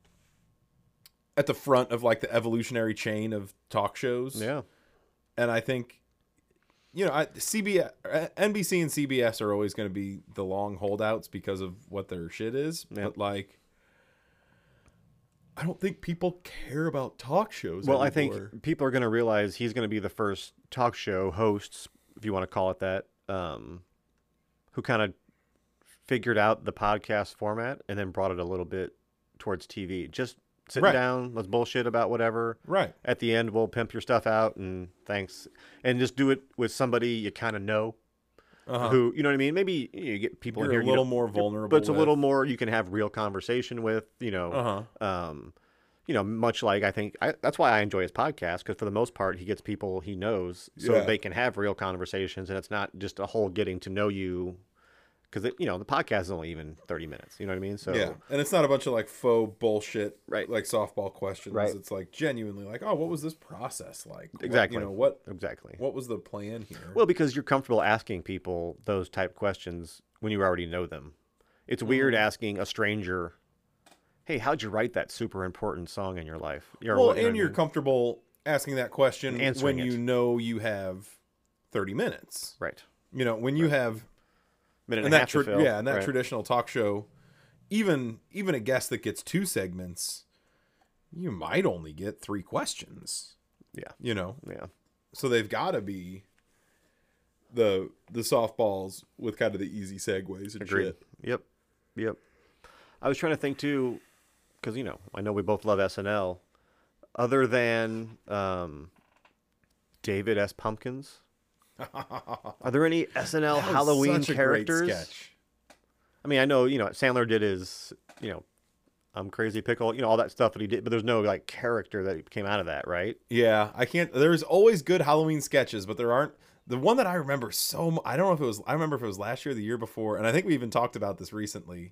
[SPEAKER 2] front of like the evolutionary chain of talk shows.
[SPEAKER 1] Yeah.
[SPEAKER 2] And I think, NBC and CBS are always going to be the long holdouts because of what their shit is.
[SPEAKER 1] Yeah.
[SPEAKER 2] But like, I don't think people care about talk shows.
[SPEAKER 1] Well, I
[SPEAKER 2] anymore.
[SPEAKER 1] think people are going to realize he's going to be the first talk show host, if you want to call it that, who kind of figured out the podcast format and then brought it a little bit towards TV. Just sit
[SPEAKER 2] Right.
[SPEAKER 1] down, let's bullshit about whatever.
[SPEAKER 2] Right.
[SPEAKER 1] At the end, we'll pimp your stuff out and thanks. And just do it with somebody you kind of know.
[SPEAKER 2] Uh-huh.
[SPEAKER 1] Who, you know what I mean? Maybe you get people
[SPEAKER 2] You're
[SPEAKER 1] in here
[SPEAKER 2] a
[SPEAKER 1] you
[SPEAKER 2] little
[SPEAKER 1] don't-
[SPEAKER 2] more vulnerable
[SPEAKER 1] but it's a
[SPEAKER 2] with.
[SPEAKER 1] little more you can have real conversation with.
[SPEAKER 2] Uh-huh.
[SPEAKER 1] Much like that's why I enjoy his podcast, because for the most part he gets people he knows so
[SPEAKER 2] Yeah.
[SPEAKER 1] they can have real conversations, and it's not just a whole getting to know you. Because the podcast is only even 30 minutes. You know what I mean? So
[SPEAKER 2] Yeah, and it's not a bunch of like faux bullshit,
[SPEAKER 1] Right.
[SPEAKER 2] like softball questions.
[SPEAKER 1] Right.
[SPEAKER 2] It's like genuinely like, oh, what was this process like?
[SPEAKER 1] Exactly.
[SPEAKER 2] What
[SPEAKER 1] exactly.
[SPEAKER 2] was the plan here?
[SPEAKER 1] Well, because you're comfortable asking people those type questions when you already know them. It's weird asking a stranger, "Hey, how'd you write that super important song in your life?" Or
[SPEAKER 2] well,
[SPEAKER 1] what- you know
[SPEAKER 2] and
[SPEAKER 1] what I
[SPEAKER 2] you're
[SPEAKER 1] mean?
[SPEAKER 2] comfortable asking that question
[SPEAKER 1] Answering
[SPEAKER 2] when
[SPEAKER 1] it.
[SPEAKER 2] you know you have 30 minutes.
[SPEAKER 1] right.
[SPEAKER 2] When you have
[SPEAKER 1] Minute
[SPEAKER 2] and
[SPEAKER 1] and a
[SPEAKER 2] that
[SPEAKER 1] half to fill.
[SPEAKER 2] and that
[SPEAKER 1] Right.
[SPEAKER 2] traditional talk show, even a guest that gets 2 segments, you might only get 3 questions.
[SPEAKER 1] Yeah. Yeah.
[SPEAKER 2] So they've got to be the softballs with kind of the easy segues and
[SPEAKER 1] Agreed.
[SPEAKER 2] shit.
[SPEAKER 1] Yep. I was trying to think too, because I know we both love SNL. Other than David S. Pumpkins, are there any SNL
[SPEAKER 2] That was
[SPEAKER 1] Halloween
[SPEAKER 2] such a great
[SPEAKER 1] characters?
[SPEAKER 2] sketch.
[SPEAKER 1] I mean, I know Sandler did his I'm Crazy Pickle, all that stuff that he did, but there's no like character that came out of that, right?
[SPEAKER 2] Yeah, I can't. There's always good Halloween sketches, but there aren't. The one that I remember I don't know if it was. I remember if it was last year or the year before, and I think we even talked about this recently,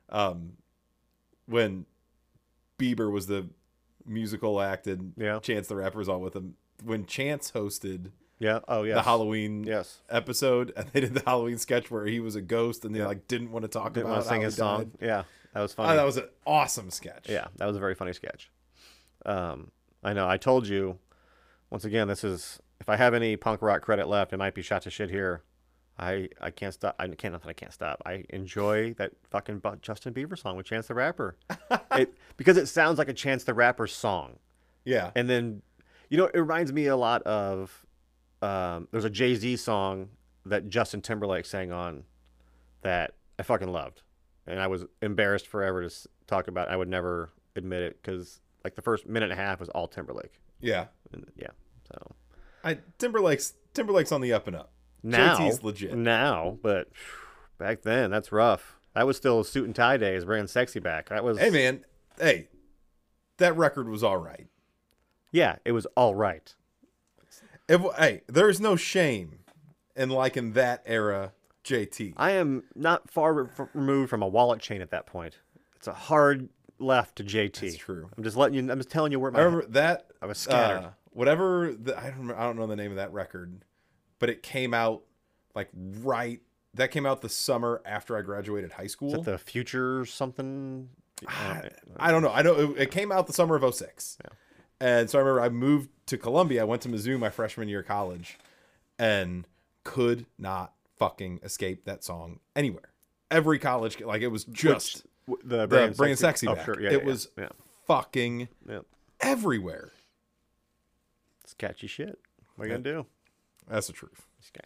[SPEAKER 2] when Bieber was the musical act and
[SPEAKER 1] Yeah.
[SPEAKER 2] Chance the Rapper was on with him. When Chance hosted
[SPEAKER 1] Yeah. Oh, yeah.
[SPEAKER 2] the Halloween
[SPEAKER 1] Yes.
[SPEAKER 2] episode, and they did the Halloween sketch where he was a ghost, and they like didn't want to talk
[SPEAKER 1] Didn't
[SPEAKER 2] about
[SPEAKER 1] want to sing
[SPEAKER 2] how
[SPEAKER 1] his
[SPEAKER 2] he
[SPEAKER 1] song.
[SPEAKER 2] died.
[SPEAKER 1] Yeah. That was
[SPEAKER 2] Oh,
[SPEAKER 1] funny.
[SPEAKER 2] that was an awesome sketch.
[SPEAKER 1] Yeah, that was a very funny sketch. I know. I told you, once again, this is, if I have any punk rock credit left, it might be Shot to Shit here. I can't stop. I can't stop. I enjoy that fucking Justin Bieber song with Chance the Rapper. Because it sounds like a Chance the Rapper song.
[SPEAKER 2] Yeah.
[SPEAKER 1] And then, it reminds me a lot of, there's a Jay-Z song that Justin Timberlake sang on that I fucking loved. And I was embarrassed forever to talk about it. I would never admit it because like the first minute and a half was all Timberlake.
[SPEAKER 2] Yeah.
[SPEAKER 1] And, yeah. So
[SPEAKER 2] Timberlake's on the up and up.
[SPEAKER 1] now,
[SPEAKER 2] JT's legit.
[SPEAKER 1] now, but back then, that's rough. That was still suit and tie days, bringing sexy back. That was,
[SPEAKER 2] Hey man, that record was all right.
[SPEAKER 1] yeah, it was all right.
[SPEAKER 2] There's no shame in liking that era JT.
[SPEAKER 1] I am not far removed from a wallet chain at that point. It's a hard left to JT.
[SPEAKER 2] That's true.
[SPEAKER 1] I'm just telling you where
[SPEAKER 2] I
[SPEAKER 1] my
[SPEAKER 2] remember that.
[SPEAKER 1] I was scattered.
[SPEAKER 2] I don't know the name of that record, but it came out that came out the summer after I graduated high school.
[SPEAKER 1] Is that the future something?
[SPEAKER 2] I don't know. I know it came out the summer of 06.
[SPEAKER 1] Yeah.
[SPEAKER 2] And so I remember I moved to Columbia. I went to Mizzou my freshman year of college and could not fucking escape that song anywhere. Every college, like it was just
[SPEAKER 1] The
[SPEAKER 2] bringing sexy
[SPEAKER 1] oh,
[SPEAKER 2] back.
[SPEAKER 1] Sure. Yeah,
[SPEAKER 2] it
[SPEAKER 1] yeah,
[SPEAKER 2] was
[SPEAKER 1] yeah.
[SPEAKER 2] fucking
[SPEAKER 1] Yeah.
[SPEAKER 2] everywhere.
[SPEAKER 1] It's catchy shit. What are you gonna do?
[SPEAKER 2] That's the truth.
[SPEAKER 1] This guy.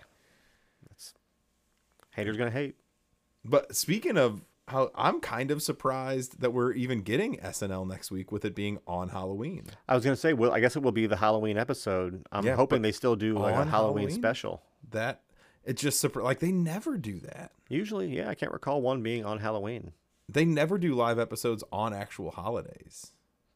[SPEAKER 1] Haters gonna hate.
[SPEAKER 2] But speaking of how, I'm kind of surprised that we're even getting SNL next week with it being on Halloween.
[SPEAKER 1] I was gonna say, well, I guess it will be the Halloween episode. I'm
[SPEAKER 2] Yeah,
[SPEAKER 1] hoping
[SPEAKER 2] but
[SPEAKER 1] they still do like a
[SPEAKER 2] on
[SPEAKER 1] Halloween
[SPEAKER 2] Halloween?
[SPEAKER 1] special.
[SPEAKER 2] That it just like they never do that.
[SPEAKER 1] Usually, yeah, I can't recall one being on Halloween.
[SPEAKER 2] They never do live episodes on actual holidays.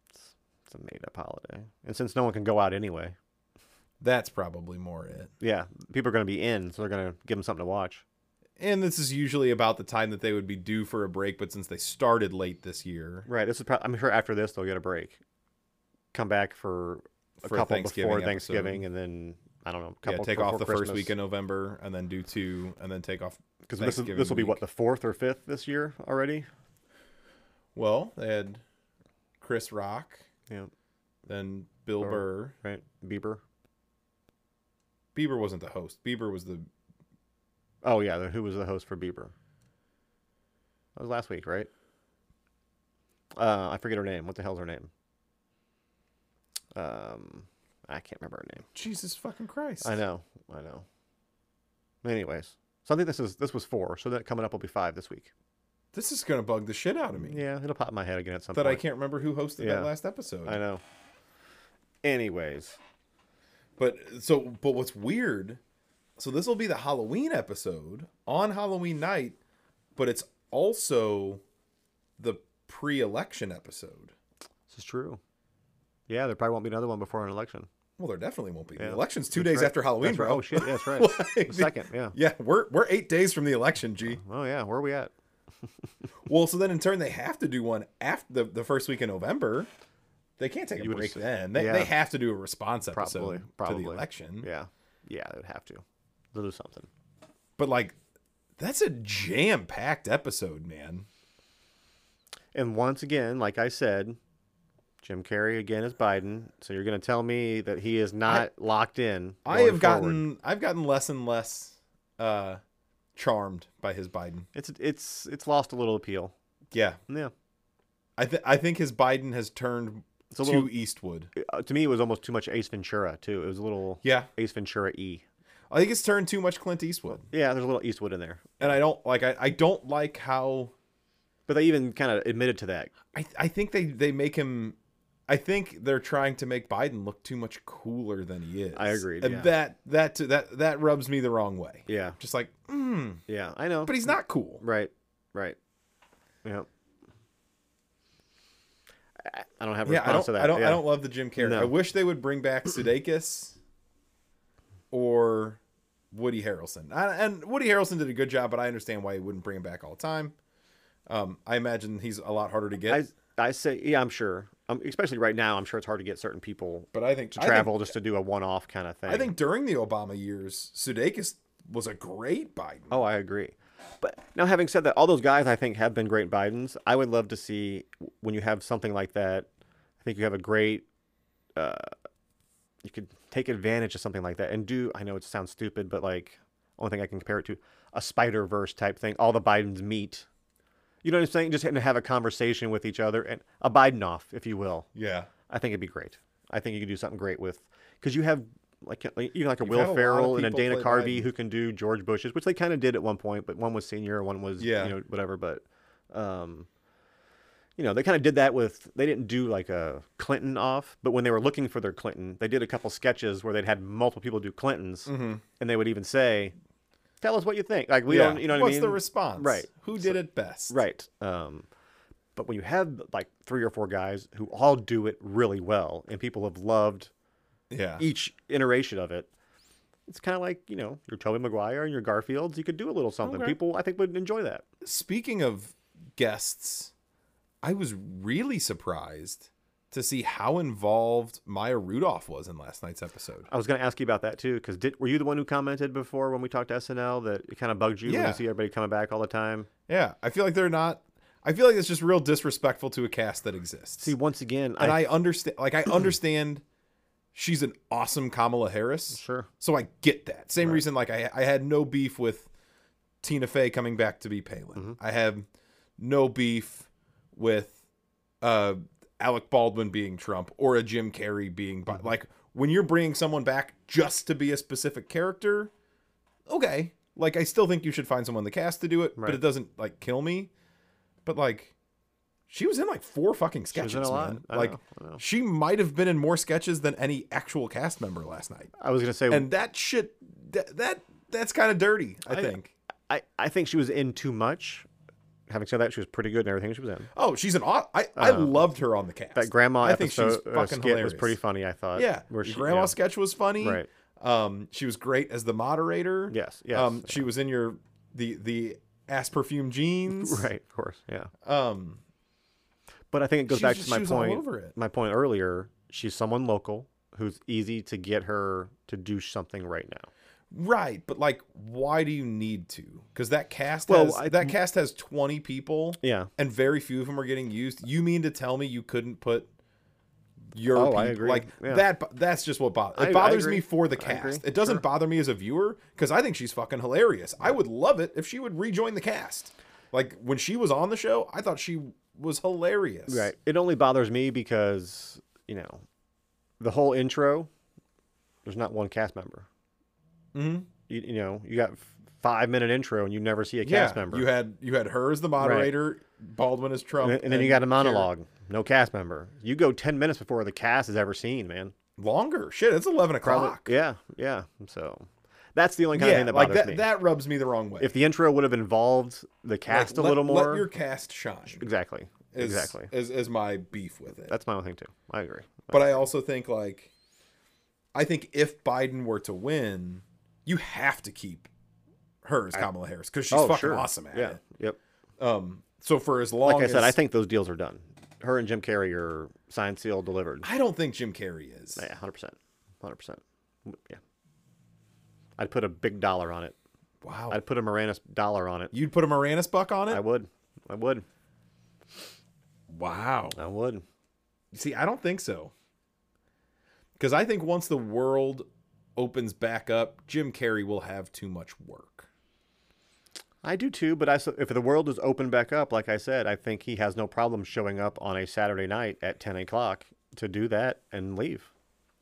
[SPEAKER 1] It's a made-up holiday. And since no one can go out anyway,
[SPEAKER 2] That's probably more it.
[SPEAKER 1] yeah, people are going to be in, so they're going to give them something to watch.
[SPEAKER 2] And this is usually about the time that they would be due for a break, but since they started late this year,
[SPEAKER 1] Right. This is I'm sure after this they'll get a break. Come back for a
[SPEAKER 2] For
[SPEAKER 1] couple
[SPEAKER 2] Thanksgiving
[SPEAKER 1] before
[SPEAKER 2] episode.
[SPEAKER 1] Thanksgiving, and then I don't know, a couple
[SPEAKER 2] take
[SPEAKER 1] before
[SPEAKER 2] off the
[SPEAKER 1] Christmas.
[SPEAKER 2] first week in November, and then do 2, and then take off
[SPEAKER 1] Because
[SPEAKER 2] Thanksgiving
[SPEAKER 1] this will be
[SPEAKER 2] week.
[SPEAKER 1] what, the 4th or 5th this year already.
[SPEAKER 2] Well, they had Chris Rock,
[SPEAKER 1] Yeah.
[SPEAKER 2] then Bill Burr.
[SPEAKER 1] Right. Bieber.
[SPEAKER 2] Bieber wasn't the host. Bieber was the...
[SPEAKER 1] Oh yeah. Who was the host for Bieber? That was last week, right? I forget her name. What the hell's her name? I can't remember her name.
[SPEAKER 2] Jesus fucking Christ.
[SPEAKER 1] I know. Anyways, so I think this was 4. So that coming up will be 5 this week.
[SPEAKER 2] This is going to bug the shit out of me.
[SPEAKER 1] Yeah, it'll pop in my head again at some
[SPEAKER 2] That
[SPEAKER 1] point.
[SPEAKER 2] I can't remember who hosted
[SPEAKER 1] Yeah.
[SPEAKER 2] that last episode.
[SPEAKER 1] I know. Anyways,
[SPEAKER 2] But what's weird, so this will be the Halloween episode on Halloween night, but it's also the pre-election episode.
[SPEAKER 1] this is true. Yeah, there probably won't be another one before an election.
[SPEAKER 2] Well, there definitely won't be.
[SPEAKER 1] Yeah.
[SPEAKER 2] The election's 2
[SPEAKER 1] That's
[SPEAKER 2] days
[SPEAKER 1] right.
[SPEAKER 2] after Halloween,
[SPEAKER 1] That's right.
[SPEAKER 2] bro.
[SPEAKER 1] Oh shit, yeah, that's right.
[SPEAKER 2] Like,
[SPEAKER 1] The second, yeah.
[SPEAKER 2] Yeah, we're 8 days from the election, G.
[SPEAKER 1] Oh yeah, where are we at?
[SPEAKER 2] Well, so then in turn they have to do one after the first week in November. They can't take a
[SPEAKER 1] You would
[SPEAKER 2] break
[SPEAKER 1] assume-
[SPEAKER 2] then.
[SPEAKER 1] yeah.
[SPEAKER 2] They have to do a response episode
[SPEAKER 1] Probably.
[SPEAKER 2] to the election.
[SPEAKER 1] Yeah, they would have to. They'll do something.
[SPEAKER 2] But like, that's a jam-packed episode, man.
[SPEAKER 1] And once again, like I said, Jim Carrey again is Biden. So you're going to tell me that he is not locked in.
[SPEAKER 2] I've
[SPEAKER 1] going forward.
[SPEAKER 2] gotten less and less charmed by his Biden.
[SPEAKER 1] It's lost a little appeal.
[SPEAKER 2] Yeah,
[SPEAKER 1] Yeah.
[SPEAKER 2] I think his Biden has turned
[SPEAKER 1] It's a
[SPEAKER 2] too
[SPEAKER 1] little.
[SPEAKER 2] Eastwood.
[SPEAKER 1] To me, it was almost too much Ace Ventura too. It was a little
[SPEAKER 2] Yeah,
[SPEAKER 1] Ace Ventura E.
[SPEAKER 2] I think it's turned too much Clint Eastwood,
[SPEAKER 1] Yeah, there's a little Eastwood in there,
[SPEAKER 2] and I don't like. I don't like how.
[SPEAKER 1] but they even kind of admitted to that.
[SPEAKER 2] I think they make him. I think they're trying to make Biden look too much cooler than he is.
[SPEAKER 1] I agreed,
[SPEAKER 2] and
[SPEAKER 1] yeah.
[SPEAKER 2] that rubs me the wrong way.
[SPEAKER 1] Yeah,
[SPEAKER 2] Just like,
[SPEAKER 1] yeah, I know.
[SPEAKER 2] but he's not cool.
[SPEAKER 1] Right. Yeah. I don't have a
[SPEAKER 2] Yeah,
[SPEAKER 1] response to that.
[SPEAKER 2] I don't
[SPEAKER 1] Yeah.
[SPEAKER 2] love the Jim Carrey.
[SPEAKER 1] No.
[SPEAKER 2] I wish they would bring back Sudeikis or Woody Harrelson. And Woody Harrelson did a good job, but I understand why he wouldn't bring him back all the time. I imagine he's a lot harder to get.
[SPEAKER 1] I say, yeah, I'm sure. Especially right now, I'm sure it's hard to get certain people
[SPEAKER 2] but I think
[SPEAKER 1] to travel just to do a one-off kind of thing.
[SPEAKER 2] I think during the Obama years, Sudeikis was a great Biden.
[SPEAKER 1] Oh, I agree. But now, having said that, all those guys I think have been great Bidens. I would love to see when you have something like that. I think you have a great. You could take advantage of something like that and do. I know it sounds stupid, but like only thing I can compare it to a Spider-Verse type thing. All the Bidens meet. You know what I'm saying? Just to have a conversation with each other and a Biden-off, if you will.
[SPEAKER 2] Yeah.
[SPEAKER 1] I think it'd be great. I think you could do something great with, because you have even like a
[SPEAKER 2] You've had a
[SPEAKER 1] Will
[SPEAKER 2] lot of
[SPEAKER 1] Ferrell and a
[SPEAKER 2] people
[SPEAKER 1] Dana
[SPEAKER 2] play
[SPEAKER 1] Carvey
[SPEAKER 2] Biden.
[SPEAKER 1] who can do George Bush's, which they kind of did at one point, but one was senior, one was
[SPEAKER 2] Yeah.
[SPEAKER 1] Whatever. But they kind of did that with. They didn't do like a Clinton off, but when they were looking for their Clinton, they did a couple sketches where they'd had multiple people do Clintons, and they would even say, "Tell us what you think." Like we don't, you know what
[SPEAKER 2] What's
[SPEAKER 1] I mean?
[SPEAKER 2] the response?
[SPEAKER 1] Right.
[SPEAKER 2] Who did it best?
[SPEAKER 1] Right. But when you have like 3 or 4 guys who all do it really well, and people have loved
[SPEAKER 2] Yeah.
[SPEAKER 1] each iteration of it, it's kind of like, your Tobey Maguire and your Garfields. You could do a little something.
[SPEAKER 2] Okay.
[SPEAKER 1] People, I think, would enjoy that.
[SPEAKER 2] Speaking of guests, I was really surprised to see how involved Maya Rudolph was in last night's episode.
[SPEAKER 1] I was going to ask you about that too, because were you the one who commented before when we talked to SNL that it kind of bugged you when
[SPEAKER 2] Yeah.
[SPEAKER 1] you see everybody coming back all the time?
[SPEAKER 2] Yeah, I feel like they're not. I feel like it's just real disrespectful to a cast that exists.
[SPEAKER 1] See, once again,
[SPEAKER 2] and I understand. Like, I understand she's an awesome Kamala Harris.
[SPEAKER 1] Sure.
[SPEAKER 2] So I get that. Same reason, like, I had no beef with Tina Fey coming back to be Palin. I have no beef with Alec Baldwin being Trump or a Jim Carrey being like, when you're bringing someone back just to be a specific character, okay. Like, I still think you should find someone in the cast to do it, but
[SPEAKER 1] Right.
[SPEAKER 2] it doesn't like kill me. But like, she was in like 4 fucking sketches,
[SPEAKER 1] in a lot.
[SPEAKER 2] man.
[SPEAKER 1] I
[SPEAKER 2] Like,
[SPEAKER 1] know.
[SPEAKER 2] she might have been in more sketches than any actual cast member last night.
[SPEAKER 1] I was going to say,
[SPEAKER 2] And that shit, that's kind of dirty, I think.
[SPEAKER 1] I think she was in too much. having said that, she was pretty good in everything she was in.
[SPEAKER 2] Oh, she's I loved her on the cast.
[SPEAKER 1] That grandma
[SPEAKER 2] I think
[SPEAKER 1] episode
[SPEAKER 2] she's fucking
[SPEAKER 1] skit
[SPEAKER 2] hilarious.
[SPEAKER 1] was pretty funny, I thought.
[SPEAKER 2] Yeah,
[SPEAKER 1] where
[SPEAKER 2] the
[SPEAKER 1] she,
[SPEAKER 2] grandma sketch was funny.
[SPEAKER 1] Right.
[SPEAKER 2] She was great as the moderator.
[SPEAKER 1] Yes. Yes.
[SPEAKER 2] She was in the ass perfume jeans.
[SPEAKER 1] Right. Of course. Yeah.
[SPEAKER 2] But
[SPEAKER 1] I think it goes back to
[SPEAKER 2] she
[SPEAKER 1] my
[SPEAKER 2] was all
[SPEAKER 1] point.
[SPEAKER 2] over it.
[SPEAKER 1] My point earlier. She's someone local who's easy to get her to do something right now.
[SPEAKER 2] Right, but like, why do you need to? Because that cast has 20 people.
[SPEAKER 1] Yeah,
[SPEAKER 2] and very few of them are getting used. You mean to tell me you couldn't put your people?
[SPEAKER 1] I agree.
[SPEAKER 2] Like that's just what bothers. It
[SPEAKER 1] I
[SPEAKER 2] bothers
[SPEAKER 1] agree.
[SPEAKER 2] me for the cast. It doesn't bother me as a viewer because I think she's fucking hilarious. I would love it if she would rejoin the cast. Like when she was on the show, I thought she was hilarious.
[SPEAKER 1] Right. It only bothers me because the whole intro, there's not one cast member.
[SPEAKER 2] Mm-hmm.
[SPEAKER 1] You got 5-minute intro and you never see a cast member.
[SPEAKER 2] You had her as the moderator, Baldwin as Trump,
[SPEAKER 1] and then you got a monologue. No cast member. You go 10 minutes before the cast is ever seen, man.
[SPEAKER 2] Longer. Shit, it's 11 o'clock.
[SPEAKER 1] Yeah. So that's the only kind of thing that bothers me.
[SPEAKER 2] That rubs me the wrong way.
[SPEAKER 1] If the intro would have involved the cast a little more,
[SPEAKER 2] let your cast shine.
[SPEAKER 1] Exactly.
[SPEAKER 2] Is my beef with it.
[SPEAKER 1] That's my own thing too. I agree.
[SPEAKER 2] But I also think I think if Biden were to win, you have to keep her as Kamala Harris because she's fucking awesome at it.
[SPEAKER 1] Yep.
[SPEAKER 2] So for as long,
[SPEAKER 1] like I said, I think those deals are done. Her and Jim Carrey are signed, sealed, delivered.
[SPEAKER 2] I don't think Jim Carrey is.
[SPEAKER 1] Yeah, 100%. Yeah. I'd put a big dollar on it.
[SPEAKER 2] Wow.
[SPEAKER 1] I'd put a Moranis dollar on it.
[SPEAKER 2] You'd put a Moranis buck on it?
[SPEAKER 1] I would.
[SPEAKER 2] Wow.
[SPEAKER 1] I would.
[SPEAKER 2] See, I don't think so. Because I think once the world opens back up, Jim Carrey will have too much work.
[SPEAKER 1] I do too, but if the world is open back up, like I said, I think he has no problem showing up on a Saturday night at 10 o'clock to do that and leave.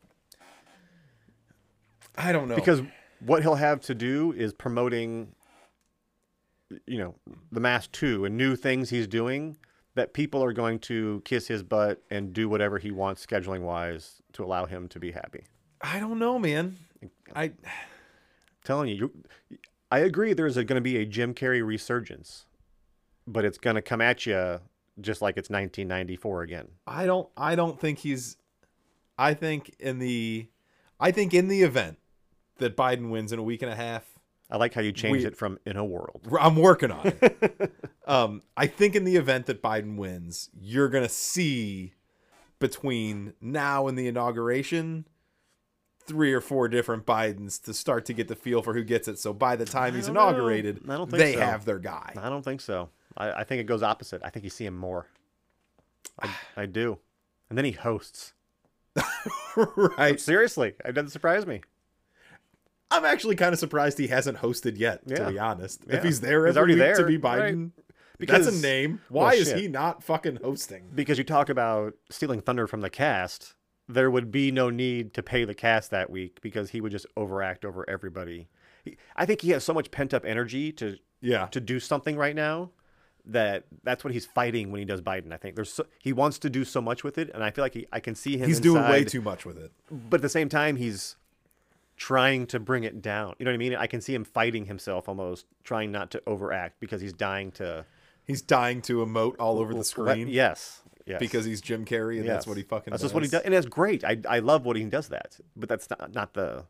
[SPEAKER 2] I don't know.
[SPEAKER 1] Because what he'll have to do is promoting, The Mask 2 and new things he's doing that people are going to kiss his butt and do whatever he wants scheduling-wise to allow him to be happy.
[SPEAKER 2] I don't know, man.
[SPEAKER 1] Telling you, I agree there's going to be a Jim Carrey resurgence, but it's going to come at you just like it's 1994 again.
[SPEAKER 2] I don't think he's. I think in the event that Biden wins in a week and a half.
[SPEAKER 1] I like how you changed it from "in a world."
[SPEAKER 2] I'm working on it. I think in the event that Biden wins, you're gonna see between now and the inauguration 3 or 4 different Bidens to start to get the feel for who gets it. So by the time he's inaugurated, they have their guy.
[SPEAKER 1] I don't think so. I think it goes opposite. I think you see him more. I do. And then he hosts.
[SPEAKER 2] Right.
[SPEAKER 1] Seriously, it doesn't surprise me.
[SPEAKER 2] I'm actually kind of surprised he hasn't hosted yet, to be honest.
[SPEAKER 1] Yeah.
[SPEAKER 2] If he's there
[SPEAKER 1] He's
[SPEAKER 2] every
[SPEAKER 1] already
[SPEAKER 2] week to
[SPEAKER 1] there,
[SPEAKER 2] be Biden,
[SPEAKER 1] right? Because,
[SPEAKER 2] that's a name. Why is he not fucking hosting?
[SPEAKER 1] Because you talk about stealing thunder from the cast, there would be no need to pay the cast that week because he would just overact over everybody. I think he has so much pent-up energy to do something right now that's what he's fighting when he does Biden. I think he wants to do so much with it, and I feel like I can see him.
[SPEAKER 2] He's doing way too much with it,
[SPEAKER 1] but at the same time, he's trying to bring it down. You know what I mean? I can see him fighting himself almost, trying not to overact because he's dying to
[SPEAKER 2] emote all over the screen.
[SPEAKER 1] Yes.
[SPEAKER 2] Because he's Jim Carrey and that's what he fucking does.
[SPEAKER 1] That's just what he does. And that's great. I love what he does that. But that's not the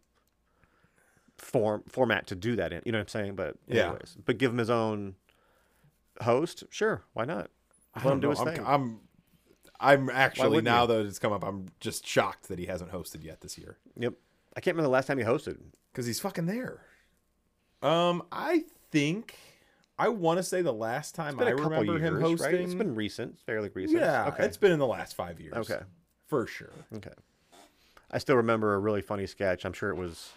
[SPEAKER 1] format to do that in. You know what I'm saying? But anyways. But give him his own host? Sure. Why not? Let him do his thing.
[SPEAKER 2] I'm actually, now that it's come up, I'm just shocked that he hasn't hosted yet this year.
[SPEAKER 1] Yep. I can't remember the last time he hosted.
[SPEAKER 2] Because he's fucking there. I want to say the last time I remember him hosting.
[SPEAKER 1] Right? It's been recent. It's fairly recent.
[SPEAKER 2] Yeah, it's been in the last 5 years.
[SPEAKER 1] Okay.
[SPEAKER 2] For sure.
[SPEAKER 1] Okay. I still remember a really funny sketch. I'm sure it was...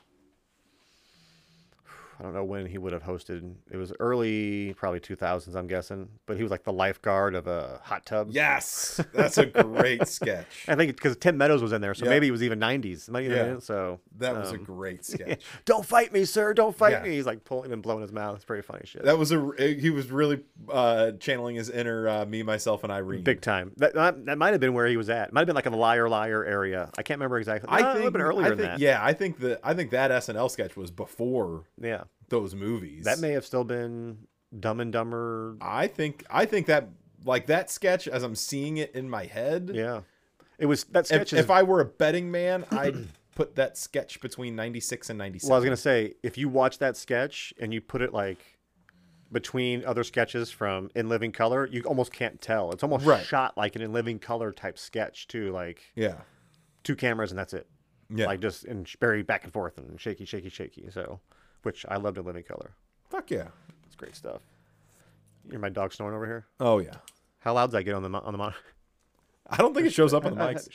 [SPEAKER 1] I don't know when he would have hosted. It was early, probably 2000s, I'm guessing. But he was like the lifeguard of a hot tub.
[SPEAKER 2] Yes, that's a great sketch.
[SPEAKER 1] I think because Tim Meadows was in there, so maybe it was even 90s. So
[SPEAKER 2] that was a great sketch.
[SPEAKER 1] Don't fight me, sir. Don't fight me. He's like pulling and blowing his mouth. It's pretty funny shit.
[SPEAKER 2] He was really channeling his inner me, myself, and Irene.
[SPEAKER 1] Big time. That might have been where he was at. Might have been like a liar area. I can't remember exactly.
[SPEAKER 2] I think
[SPEAKER 1] it would have been earlier than that.
[SPEAKER 2] Yeah, I think that SNL sketch was before.
[SPEAKER 1] Yeah.
[SPEAKER 2] Those movies.
[SPEAKER 1] That may have still been Dumb and Dumber.
[SPEAKER 2] I think that like that sketch as I'm seeing it in my head.
[SPEAKER 1] Yeah, it was that sketch.
[SPEAKER 2] If I were a betting man, I'd put that sketch between 96 and 97.
[SPEAKER 1] Well, I was gonna say, if you watch that sketch and you put it like between other sketches from In Living Color, you almost can't tell. It's almost shot like an In Living Color type sketch too, like 2 cameras and that's it.
[SPEAKER 2] Yeah,
[SPEAKER 1] like just very back and forth and shaky. So, which I loved In Living Color.
[SPEAKER 2] Fuck yeah,
[SPEAKER 1] it's great stuff. You hear my dog snoring over here?
[SPEAKER 2] Oh yeah.
[SPEAKER 1] How loud does that get on the monitor?
[SPEAKER 2] I don't think it shows up on the mics.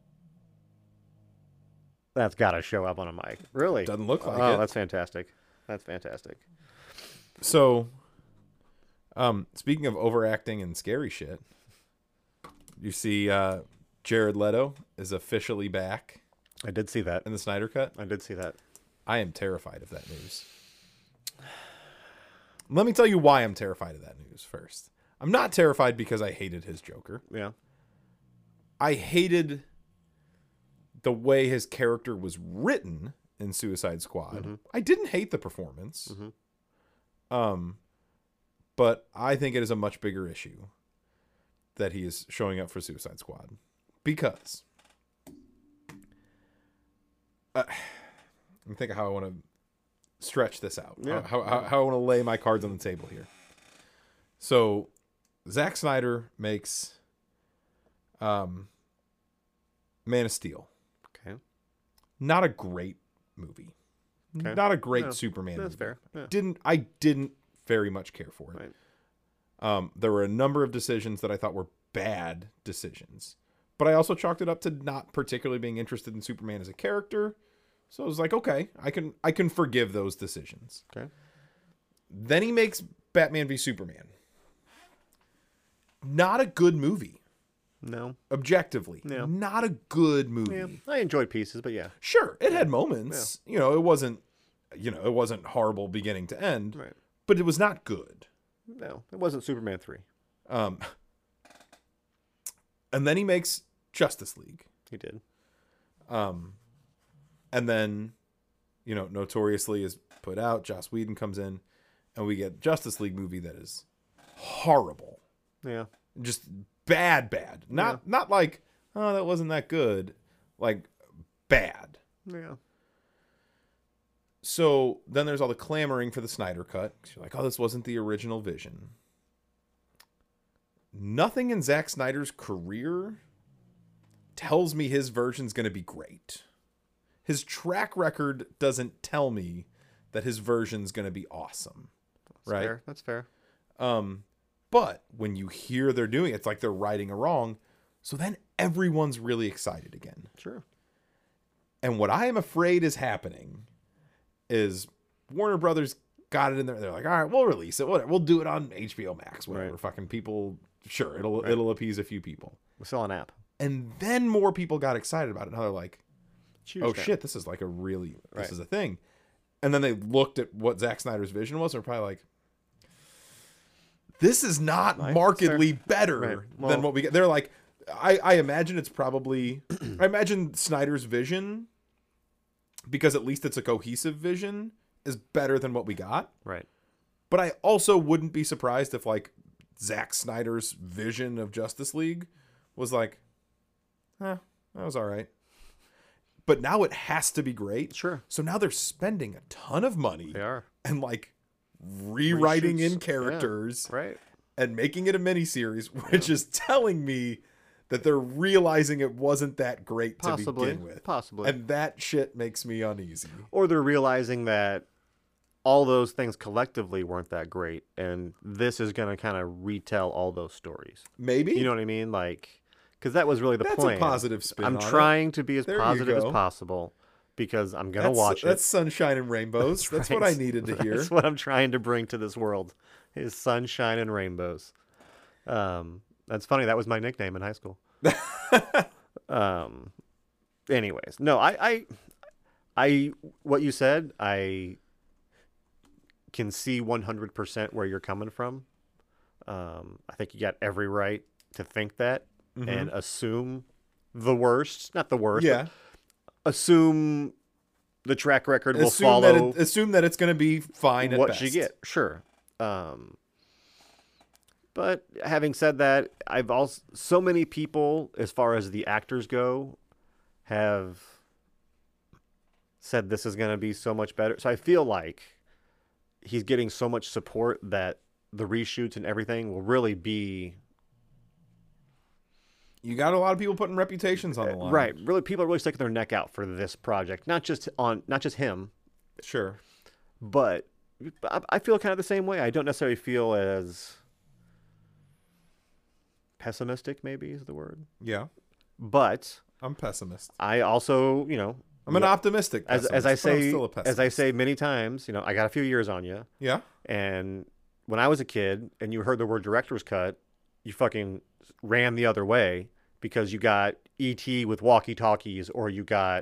[SPEAKER 1] That's got to show up on a mic. Really?
[SPEAKER 2] Doesn't look like it.
[SPEAKER 1] Oh, that's fantastic. That's fantastic.
[SPEAKER 2] So, speaking of overacting and scary shit, you see Jared Leto is officially back.
[SPEAKER 1] I did see that.
[SPEAKER 2] In the Snyder Cut?
[SPEAKER 1] I did see that.
[SPEAKER 2] I am terrified of that news. Let me tell you why I'm terrified of that news first. I'm not terrified because I hated his Joker.
[SPEAKER 1] Yeah.
[SPEAKER 2] I hated the way his character was written in Suicide Squad.
[SPEAKER 1] Mm-hmm.
[SPEAKER 2] I didn't hate the performance. But I think it is a much bigger issue that he is showing up for Suicide Squad. Because let me think of how I want to stretch this out.
[SPEAKER 1] Yeah.
[SPEAKER 2] How I want to lay my cards on the table here. So Zack Snyder makes Man of Steel.
[SPEAKER 1] Okay.
[SPEAKER 2] Not a great movie.
[SPEAKER 1] Okay.
[SPEAKER 2] Not a great Superman
[SPEAKER 1] That's
[SPEAKER 2] movie.
[SPEAKER 1] fair. Yeah.
[SPEAKER 2] I didn't very much care for it.
[SPEAKER 1] Right.
[SPEAKER 2] There were a number of decisions that I thought were bad decisions. But I also chalked it up to not particularly being interested in Superman as a character. So I was like, okay, I can forgive those decisions.
[SPEAKER 1] Okay.
[SPEAKER 2] Then he makes Batman v Superman. Not a good movie.
[SPEAKER 1] No.
[SPEAKER 2] Objectively.
[SPEAKER 1] Yeah.
[SPEAKER 2] Not a good movie.
[SPEAKER 1] Yeah. I enjoyed pieces, but yeah.
[SPEAKER 2] Sure, it had moments. Yeah. It wasn't horrible beginning to end.
[SPEAKER 1] Right.
[SPEAKER 2] But it was not good.
[SPEAKER 1] No, it wasn't Superman 3.
[SPEAKER 2] And then he makes Justice League.
[SPEAKER 1] He did.
[SPEAKER 2] And then, notoriously is put out. Joss Whedon comes in, and we get Justice League movie that is horrible.
[SPEAKER 1] Yeah.
[SPEAKER 2] Just bad. Not like, oh, that wasn't that good. Like, bad.
[SPEAKER 1] Yeah.
[SPEAKER 2] So then there's all the clamoring for the Snyder Cut. You're like, oh, this wasn't the original vision. Nothing in Zack Snyder's career tells me his version's going to be great. His track record doesn't tell me that his version's going to be awesome.
[SPEAKER 1] That's fair.
[SPEAKER 2] But when you hear they're doing it, it's like they're righting a wrong. So then everyone's really excited again.
[SPEAKER 1] Sure.
[SPEAKER 2] And what I am afraid is happening is Warner Brothers got it in there. They're like, all right, we'll release it. Whatever. We'll do it on HBO Max. Whatever.
[SPEAKER 1] Right.
[SPEAKER 2] Fucking people. Sure. It'll appease a few people.
[SPEAKER 1] We're still an app.
[SPEAKER 2] And then more people got excited about it. Now they're like,
[SPEAKER 1] Choose
[SPEAKER 2] shit, this is like this is a thing. And then they looked at what Zack Snyder's vision was. And they're probably like, this is not markedly better than what we get. They're like, I imagine it's probably, I imagine Snyder's vision, because at least it's a cohesive vision, is better than what we got.
[SPEAKER 1] Right.
[SPEAKER 2] But I also wouldn't be surprised if like Zack Snyder's vision of Justice League was like, that was all right. But now it has to be great.
[SPEAKER 1] Sure.
[SPEAKER 2] So now they're spending a ton of money.
[SPEAKER 1] They are.
[SPEAKER 2] And like rewriting
[SPEAKER 1] Reshoots.
[SPEAKER 2] in characters.
[SPEAKER 1] Yeah. Right.
[SPEAKER 2] And making it a miniseries, which is telling me that they're realizing it wasn't that great to begin with.
[SPEAKER 1] Possibly.
[SPEAKER 2] And that shit makes me uneasy.
[SPEAKER 1] Or they're realizing that all those things collectively weren't that great, and this is going to kind of retell all those stories.
[SPEAKER 2] Maybe.
[SPEAKER 1] You know what I mean? Like, because that was really the plan.
[SPEAKER 2] That's a positive spin
[SPEAKER 1] I'm
[SPEAKER 2] on
[SPEAKER 1] trying to be as
[SPEAKER 2] There you
[SPEAKER 1] positive as
[SPEAKER 2] go.
[SPEAKER 1] possible because I'm going to watch it.
[SPEAKER 2] That's sunshine and rainbows. That's
[SPEAKER 1] right.
[SPEAKER 2] what I needed to hear.
[SPEAKER 1] That's what I'm trying to bring to this world is sunshine and rainbows. That's funny. That was my nickname in high school. Anyways, no, I what you said, I can see 100% where you're coming from. I think you got every right to think that and assume the worst, not the worst.
[SPEAKER 2] Yeah.
[SPEAKER 1] But assume the track record will follow
[SPEAKER 2] assume that it's going to be fine at
[SPEAKER 1] what
[SPEAKER 2] best.
[SPEAKER 1] you get. Sure. But having said that, I've also so many people, as far as the actors go, have said this is going to be so much better. So I feel like he's getting so much support that the reshoots and everything will really be
[SPEAKER 2] You got a lot of people putting reputations on the line.
[SPEAKER 1] right. Really, people are really sticking their neck out for this project, not just him,
[SPEAKER 2] Sure.
[SPEAKER 1] but I feel kind of the same way. I don't necessarily feel as pessimistic, maybe is the word,
[SPEAKER 2] Yeah.
[SPEAKER 1] but
[SPEAKER 2] I'm pessimist.
[SPEAKER 1] I also,
[SPEAKER 2] I'm an optimistic pessimist,
[SPEAKER 1] as I
[SPEAKER 2] but I'm
[SPEAKER 1] say,
[SPEAKER 2] still a pessimist.
[SPEAKER 1] as I say many times, I got a few years on you.
[SPEAKER 2] Yeah.
[SPEAKER 1] And when I was a kid and you heard the word director's cut, you fucking ran the other way because you got E.T. with walkie-talkies, or you got,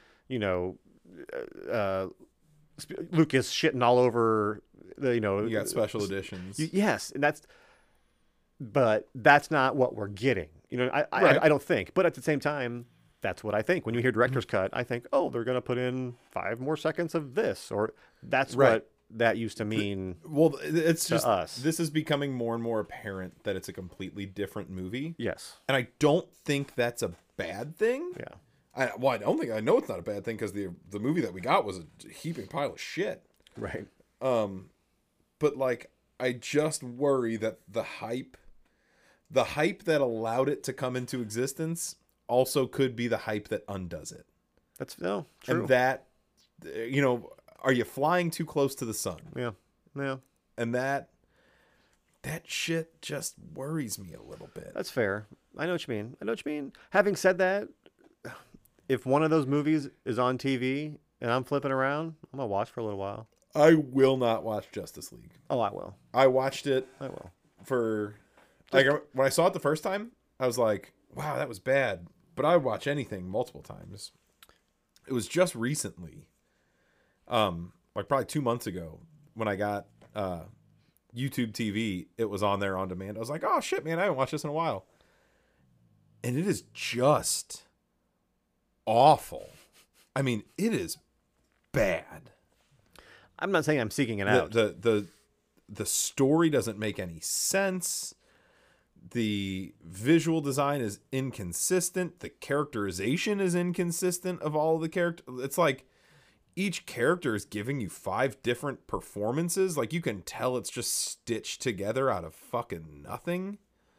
[SPEAKER 1] Lucas shitting all over the,
[SPEAKER 2] You got special editions.
[SPEAKER 1] yes, and but that's not what we're getting.
[SPEAKER 2] Right.
[SPEAKER 1] I don't think. But at the same time, that's what I think. When you hear director's cut, I think, oh, they're going to put in 5 more seconds of this, or that's
[SPEAKER 2] Right.
[SPEAKER 1] what that used to mean.
[SPEAKER 2] Well, it's just
[SPEAKER 1] us.
[SPEAKER 2] this is becoming more and more apparent that it's a completely different movie.
[SPEAKER 1] Yes.
[SPEAKER 2] And I don't think that's a bad thing.
[SPEAKER 1] Yeah.
[SPEAKER 2] I don't think I know it's not a bad thing because the movie that we got was a heaping pile of shit.
[SPEAKER 1] Right.
[SPEAKER 2] But like I just worry that the hype that allowed it to come into existence also could be the hype that undoes it.
[SPEAKER 1] That's true.
[SPEAKER 2] And that are you flying too close to the sun?
[SPEAKER 1] Yeah. Yeah.
[SPEAKER 2] And that shit just worries me a little bit.
[SPEAKER 1] That's fair. I know what you mean. Having said that, if one of those movies is on TV and I'm flipping around, I'm going to watch for a little while.
[SPEAKER 2] I will not watch Justice League.
[SPEAKER 1] Oh, I will.
[SPEAKER 2] I watched it
[SPEAKER 1] I will.
[SPEAKER 2] for like when I saw it the first time, I was like, wow, that was bad. But I would watch anything multiple times. It was just recently, like probably 2 months ago, when I got YouTube TV, it was on there on demand. I was like, oh shit, man, I haven't watched this in a while. And it is just awful. I mean, it is bad.
[SPEAKER 1] I'm not saying I'm seeking it out.
[SPEAKER 2] The story doesn't make any sense. The visual design is inconsistent. The characterization is inconsistent of all of the characters. It's like each character is giving you 5 different performances. Like you can tell it's just stitched together out of fucking nothing.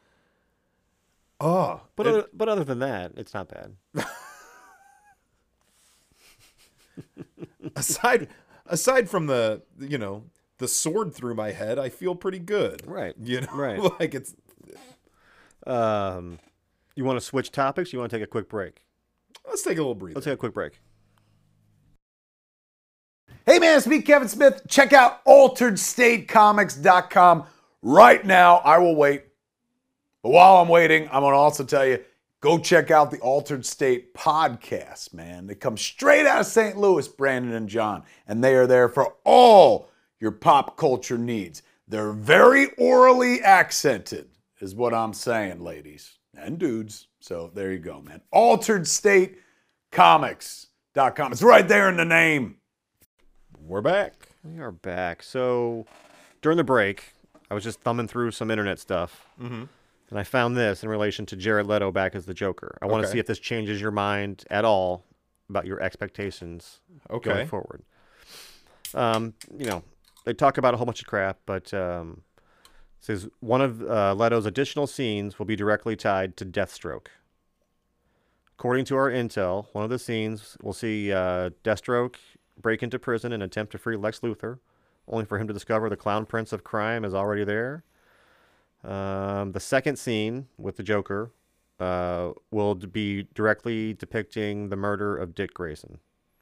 [SPEAKER 2] Oh,
[SPEAKER 1] but other than that, it's not bad.
[SPEAKER 2] aside from the sword through my head, I feel pretty good.
[SPEAKER 1] Right.
[SPEAKER 2] Right. Like it's.
[SPEAKER 1] You want to switch topics? You want to take a quick break?
[SPEAKER 2] Let's take a little breather.
[SPEAKER 1] Let's take a quick break.
[SPEAKER 3] Hey man, it's me, Kevin Smith. Check out AlteredStateComics.com right now. I will wait. But while I'm waiting, I'm going to also tell you, go check out the Altered State podcast, man. They come straight out of St. Louis, Brandon and John. And they are there for all your pop culture needs. They're very orally accented, is what I'm saying, ladies and dudes. So there you go, man. AlteredStateComics.com. It's right there in the name.
[SPEAKER 2] We're back.
[SPEAKER 1] We are back. So during the break, I was just thumbing through some internet stuff. Mm-hmm. And I found this in relation to Jared Leto back as the Joker. I want to see if this changes your mind at all about your expectations going forward. They talk about a whole bunch of crap, but it says one of Leto's additional scenes will be directly tied to Deathstroke. According to our intel, one of the scenes will see Deathstroke break into prison and attempt to free Lex Luthor, only for him to discover the Clown Prince of Crime is already there. The second scene with the Joker will be directly depicting the murder of Dick Grayson.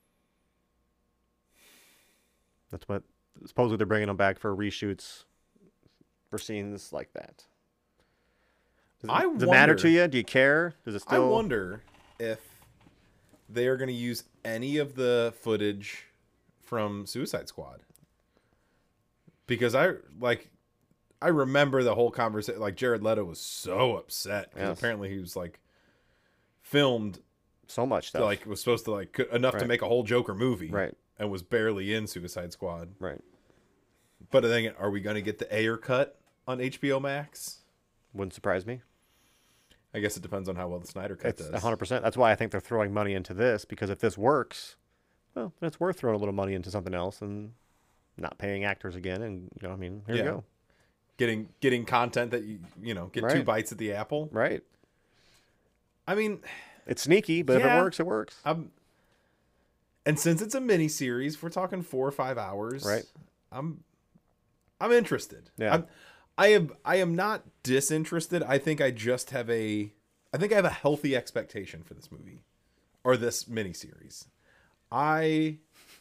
[SPEAKER 1] That's what supposedly they're bringing him back for reshoots for scenes like that. Does it matter to you? Do you care? Does it still?
[SPEAKER 2] I wonder if they are going to use any of the footage from Suicide Squad, because I remember the whole conversation. Like Jared Leto was so upset because apparently he was like filmed
[SPEAKER 1] so much stuff.
[SPEAKER 2] Like was supposed to enough to make a whole Joker movie,
[SPEAKER 1] right?
[SPEAKER 2] And was barely in Suicide Squad,
[SPEAKER 1] right?
[SPEAKER 2] But then again, are we going to get the Ayer cut on HBO Max?
[SPEAKER 1] Wouldn't surprise me.
[SPEAKER 2] I guess it depends on how well the Snyder cut
[SPEAKER 1] It's
[SPEAKER 2] does.
[SPEAKER 1] 100%. That's why I think they're throwing money into this, because if this works, well, then it's worth throwing a little money into something else and not paying actors again. And, you know, I mean, here you go.
[SPEAKER 2] Getting content that you know, get two
[SPEAKER 1] Right.
[SPEAKER 2] bites at the apple.
[SPEAKER 1] Right.
[SPEAKER 2] I mean,
[SPEAKER 1] It's sneaky, but if
[SPEAKER 2] Yeah.
[SPEAKER 1] it works, it works.
[SPEAKER 2] and since it's a mini series, we're talking 4 or 5 hours.
[SPEAKER 1] Right.
[SPEAKER 2] I'm interested.
[SPEAKER 1] Yeah.
[SPEAKER 2] I am not disinterested. I think I have a healthy expectation for this movie or this miniseries. I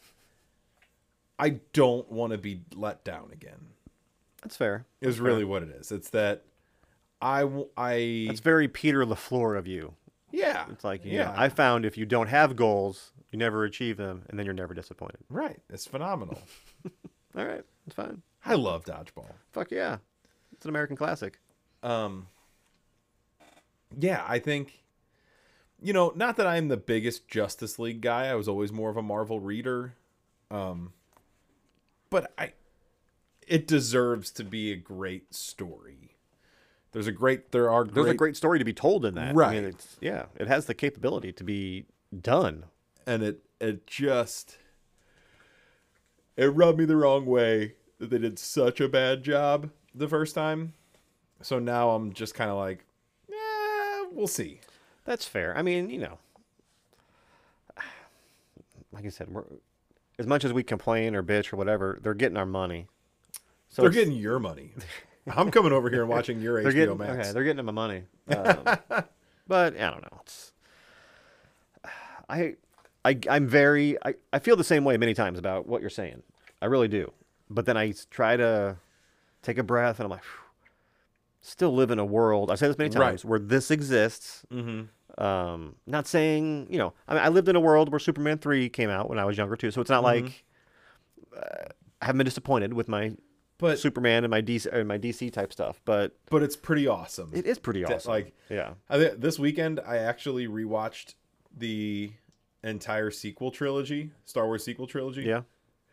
[SPEAKER 2] don't want to be let down again.
[SPEAKER 1] That's fair.
[SPEAKER 2] Is really what it is. It's that
[SPEAKER 1] That's very Peter LaFleur of you.
[SPEAKER 2] yeah.
[SPEAKER 1] It's like, you know, I found if you don't have goals, you never achieve them, and then you're never disappointed.
[SPEAKER 2] Right. It's phenomenal.
[SPEAKER 1] All right. It's fine.
[SPEAKER 2] I love Dodgeball.
[SPEAKER 1] Fuck yeah. It's an American classic.
[SPEAKER 2] Yeah, I think, you know, not that I'm the biggest Justice League guy. I was always more of a Marvel reader. But it deserves to be a great story. There's a great
[SPEAKER 1] story to be told in that. I
[SPEAKER 2] Right.
[SPEAKER 1] mean, it has the capability to be done.
[SPEAKER 2] and it just it rubbed me the wrong way that they did such a bad job the first time. So now I'm just kind of like, we'll see.
[SPEAKER 1] That's fair. I mean, you know, like I said, as much as we complain or bitch or whatever, they're getting our money. So
[SPEAKER 2] They're getting your money. I'm coming over here and watching your
[SPEAKER 1] they're
[SPEAKER 2] HBO
[SPEAKER 1] getting,
[SPEAKER 2] Max.
[SPEAKER 1] Okay, they're getting my money. But I don't know. I feel the same way many times about what you're saying. I really do. But then I try to take a breath and I'm like, phew, still live in a world. I say this many times where this exists.
[SPEAKER 2] Mm-hmm.
[SPEAKER 1] Not saying, you know, I mean, I lived in a world where Superman 3 came out when I was younger too. So it's not like I haven't been disappointed with my Superman and my DC type stuff, but
[SPEAKER 2] it's pretty awesome.
[SPEAKER 1] it is pretty awesome.
[SPEAKER 2] Like,
[SPEAKER 1] yeah,
[SPEAKER 2] this weekend I actually rewatched the entire sequel trilogy, Star Wars sequel trilogy.
[SPEAKER 1] yeah,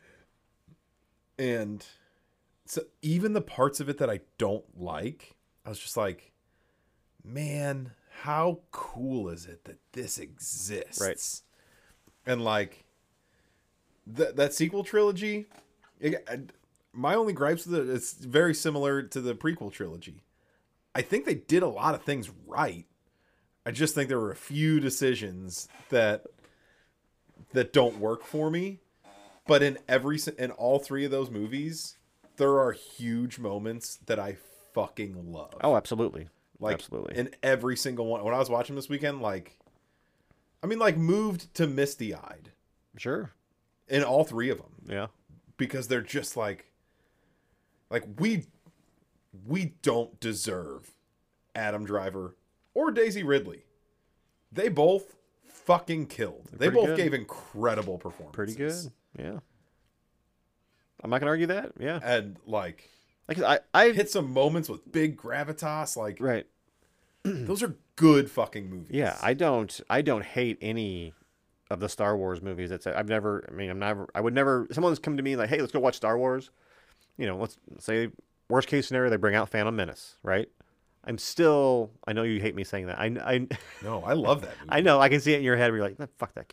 [SPEAKER 2] And so even the parts of it that I don't like, I was just like, man, how cool is it that this exists?
[SPEAKER 1] Right.
[SPEAKER 2] And like that sequel trilogy, my only gripes with it, it's very similar to the prequel trilogy. I think they did a lot of things right. I just think there were a few decisions that don't work for me. But in all three of those movies, there are huge moments that I fucking love.
[SPEAKER 1] oh, absolutely,
[SPEAKER 2] Like,
[SPEAKER 1] absolutely.
[SPEAKER 2] in every single one. When I was watching this weekend, moved to misty-eyed
[SPEAKER 1] Sure,
[SPEAKER 2] in all three of them.
[SPEAKER 1] yeah,
[SPEAKER 2] Because they're just like we don't deserve Adam Driver or Daisy Ridley. They both fucking killed. They
[SPEAKER 1] pretty
[SPEAKER 2] both
[SPEAKER 1] good.
[SPEAKER 2] gave incredible performances.
[SPEAKER 1] pretty good. Yeah, I'm not gonna argue that. Yeah,
[SPEAKER 2] And
[SPEAKER 1] like I
[SPEAKER 2] hit some moments with big gravitas. Like,
[SPEAKER 1] right.
[SPEAKER 2] those are good fucking movies.
[SPEAKER 1] Yeah, I don't hate any of the Star Wars movies. I would never. Someone's come to me like, hey, let's go watch Star Wars. You know, let's say worst case scenario, they bring out Phantom Menace, right? I know you hate me saying that.
[SPEAKER 2] No, I love that movie.
[SPEAKER 1] I know. I can see it in your head where you're like, fuck that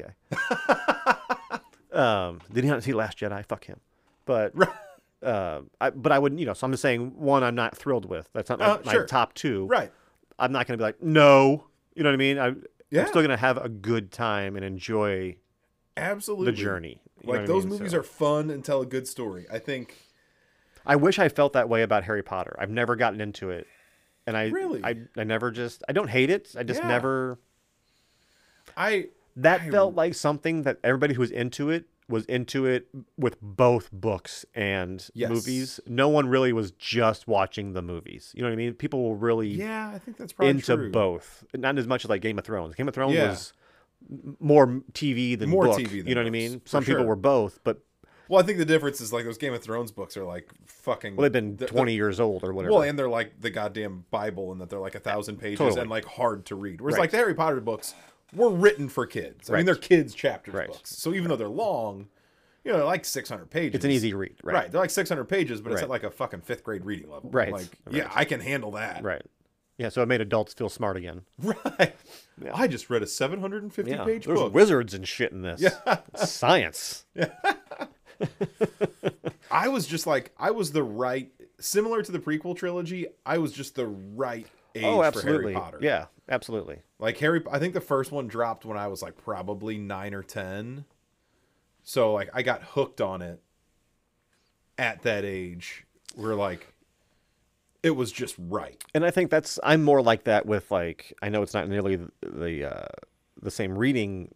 [SPEAKER 1] guy. Did he not see Last Jedi? Fuck him. But, I wouldn't, you know, so I'm just saying, one, I'm not thrilled with. That's not my
[SPEAKER 2] sure.
[SPEAKER 1] top two.
[SPEAKER 2] Right.
[SPEAKER 1] I'm not going to be like, no. You know what I mean? I'm
[SPEAKER 2] Yeah.
[SPEAKER 1] still going to have a good time and enjoy
[SPEAKER 2] Absolutely.
[SPEAKER 1] the journey. You know
[SPEAKER 2] Like,
[SPEAKER 1] what I
[SPEAKER 2] those
[SPEAKER 1] mean?
[SPEAKER 2] movies
[SPEAKER 1] So-
[SPEAKER 2] are fun and tell a good story. I think.
[SPEAKER 1] I wish I felt that way about Harry Potter. I've never gotten into it. And I
[SPEAKER 2] Really?
[SPEAKER 1] I never I don't hate it. I just
[SPEAKER 2] Yeah.
[SPEAKER 1] never.
[SPEAKER 2] I
[SPEAKER 1] Felt like something that everybody who was into it with both books and
[SPEAKER 2] Yes.
[SPEAKER 1] movies. No one really was just watching the movies. You know what I mean? People were really
[SPEAKER 2] Yeah, I think that's probably
[SPEAKER 1] into
[SPEAKER 2] true.
[SPEAKER 1] both. Not as much as like Game of Thrones. Game of Thrones
[SPEAKER 2] Yeah.
[SPEAKER 1] was more TV than
[SPEAKER 2] More
[SPEAKER 1] book.
[SPEAKER 2] TV than
[SPEAKER 1] you know what I
[SPEAKER 2] books,
[SPEAKER 1] mean?
[SPEAKER 2] for
[SPEAKER 1] Some people
[SPEAKER 2] sure.
[SPEAKER 1] were both, but
[SPEAKER 2] Well, I think the difference is like those Game of Thrones books are like fucking.
[SPEAKER 1] they've been 20 years old or whatever.
[SPEAKER 2] Well, and they're like the goddamn Bible, and that they're like 1,000 pages
[SPEAKER 1] Totally.
[SPEAKER 2] and like hard to read. Whereas
[SPEAKER 1] Right.
[SPEAKER 2] like the Harry Potter books were written for kids. I mean,
[SPEAKER 1] Right.
[SPEAKER 2] they're kids' chapters
[SPEAKER 1] Right.
[SPEAKER 2] books. So even though they're long, you know, they're like 600 pages.
[SPEAKER 1] It's an easy read, right?
[SPEAKER 2] Right. They're like 600 pages, but it's
[SPEAKER 1] Right.
[SPEAKER 2] at like a fucking 5th grade reading level.
[SPEAKER 1] Right.
[SPEAKER 2] Like,
[SPEAKER 1] Right.
[SPEAKER 2] yeah, I can handle that.
[SPEAKER 1] Right. Yeah, so it made adults feel smart again.
[SPEAKER 2] Right.
[SPEAKER 1] Yeah.
[SPEAKER 2] I just read a 750
[SPEAKER 1] Yeah,
[SPEAKER 2] page
[SPEAKER 1] there's
[SPEAKER 2] book.
[SPEAKER 1] wizards and shit in this.
[SPEAKER 2] Yeah.
[SPEAKER 1] Science.
[SPEAKER 2] I was just like, I was the right, similar to the prequel trilogy, I was just the right age
[SPEAKER 1] Oh,
[SPEAKER 2] for
[SPEAKER 1] absolutely.
[SPEAKER 2] Harry Potter.
[SPEAKER 1] Yeah, absolutely.
[SPEAKER 2] Like I think the first one dropped when I was like probably 9 or 10. So like I got hooked on it at that age where like it was just right.
[SPEAKER 1] And I think I'm more like that with like, I know it's not nearly the same reading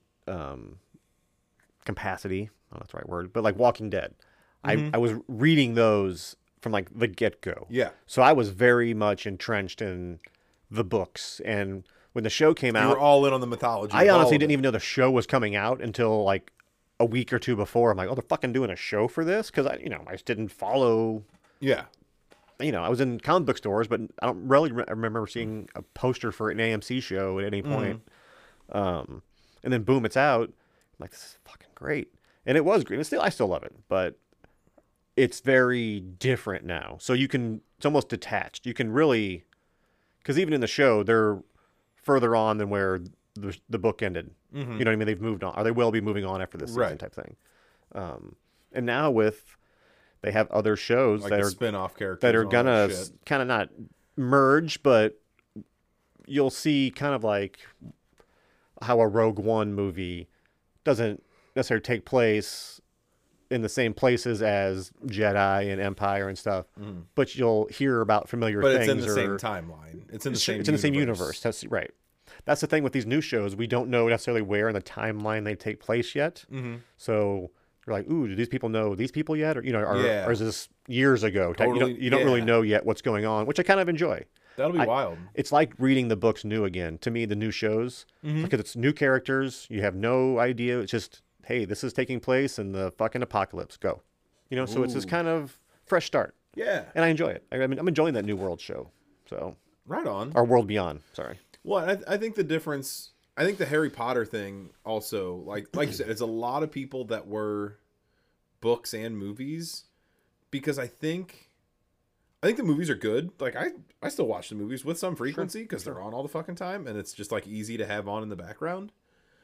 [SPEAKER 1] capacity. Oh, that's the right word. But like Walking Dead, I was reading those from like the get-go.
[SPEAKER 2] Yeah.
[SPEAKER 1] So I was very much entrenched in the books. And when the show came
[SPEAKER 2] You
[SPEAKER 1] out,
[SPEAKER 2] were all in on the mythology.
[SPEAKER 1] I
[SPEAKER 2] of all
[SPEAKER 1] honestly
[SPEAKER 2] of
[SPEAKER 1] didn't
[SPEAKER 2] it.
[SPEAKER 1] even know the show was coming out until like a week or two before. I'm like, oh, they're fucking doing a show for this? Because I just didn't follow.
[SPEAKER 2] Yeah.
[SPEAKER 1] I was in comic book stores, but I don't really remember seeing a poster for an AMC show at any point. And then boom, it's out. I'm like, this is fucking great. And it was great. And I still love it, but it's very different now. So it's almost detached. You can really, because even in the show, they're further on than where the book ended. You know what I mean? They've moved on, or they will be moving on after this season
[SPEAKER 2] Right.
[SPEAKER 1] type thing. And now they have other shows
[SPEAKER 2] Like
[SPEAKER 1] that
[SPEAKER 2] the
[SPEAKER 1] are
[SPEAKER 2] spin-off characters
[SPEAKER 1] that are
[SPEAKER 2] and all
[SPEAKER 1] gonna
[SPEAKER 2] that shit.
[SPEAKER 1] kind of not merge, but you'll see kind of like how a Rogue One movie doesn't necessarily take place in the same places as Jedi and Empire and stuff, but you'll hear about familiar
[SPEAKER 2] But
[SPEAKER 1] things.
[SPEAKER 2] it's in the
[SPEAKER 1] or,
[SPEAKER 2] same timeline. It's in the same
[SPEAKER 1] It's in the same universe. That's right. That's the thing with these new shows. We don't know necessarily where in the timeline they take place yet. So you're like, ooh, do these people know these people yet? Or,
[SPEAKER 2] Yeah.
[SPEAKER 1] or is this years ago?
[SPEAKER 2] Totally,
[SPEAKER 1] You don't really
[SPEAKER 2] yeah.
[SPEAKER 1] know yet what's going on, which I kind of enjoy.
[SPEAKER 2] That'll be wild.
[SPEAKER 1] It's like reading the books new again. To me, the new shows, because it's new characters. You have no idea. It's just, hey, this is taking place in the fucking apocalypse. Go. So it's this kind of fresh start.
[SPEAKER 2] Yeah.
[SPEAKER 1] And I enjoy it. I'm enjoying that New World show. So,
[SPEAKER 2] Right on.
[SPEAKER 1] or World Beyond, sorry.
[SPEAKER 2] Well, I think the difference, I think the Harry Potter thing also, like you said, it's a lot of people that were books and movies, because I think the movies are good. Like I still watch the movies with some frequency because they're on all the fucking time, and it's just like easy to have on in the background.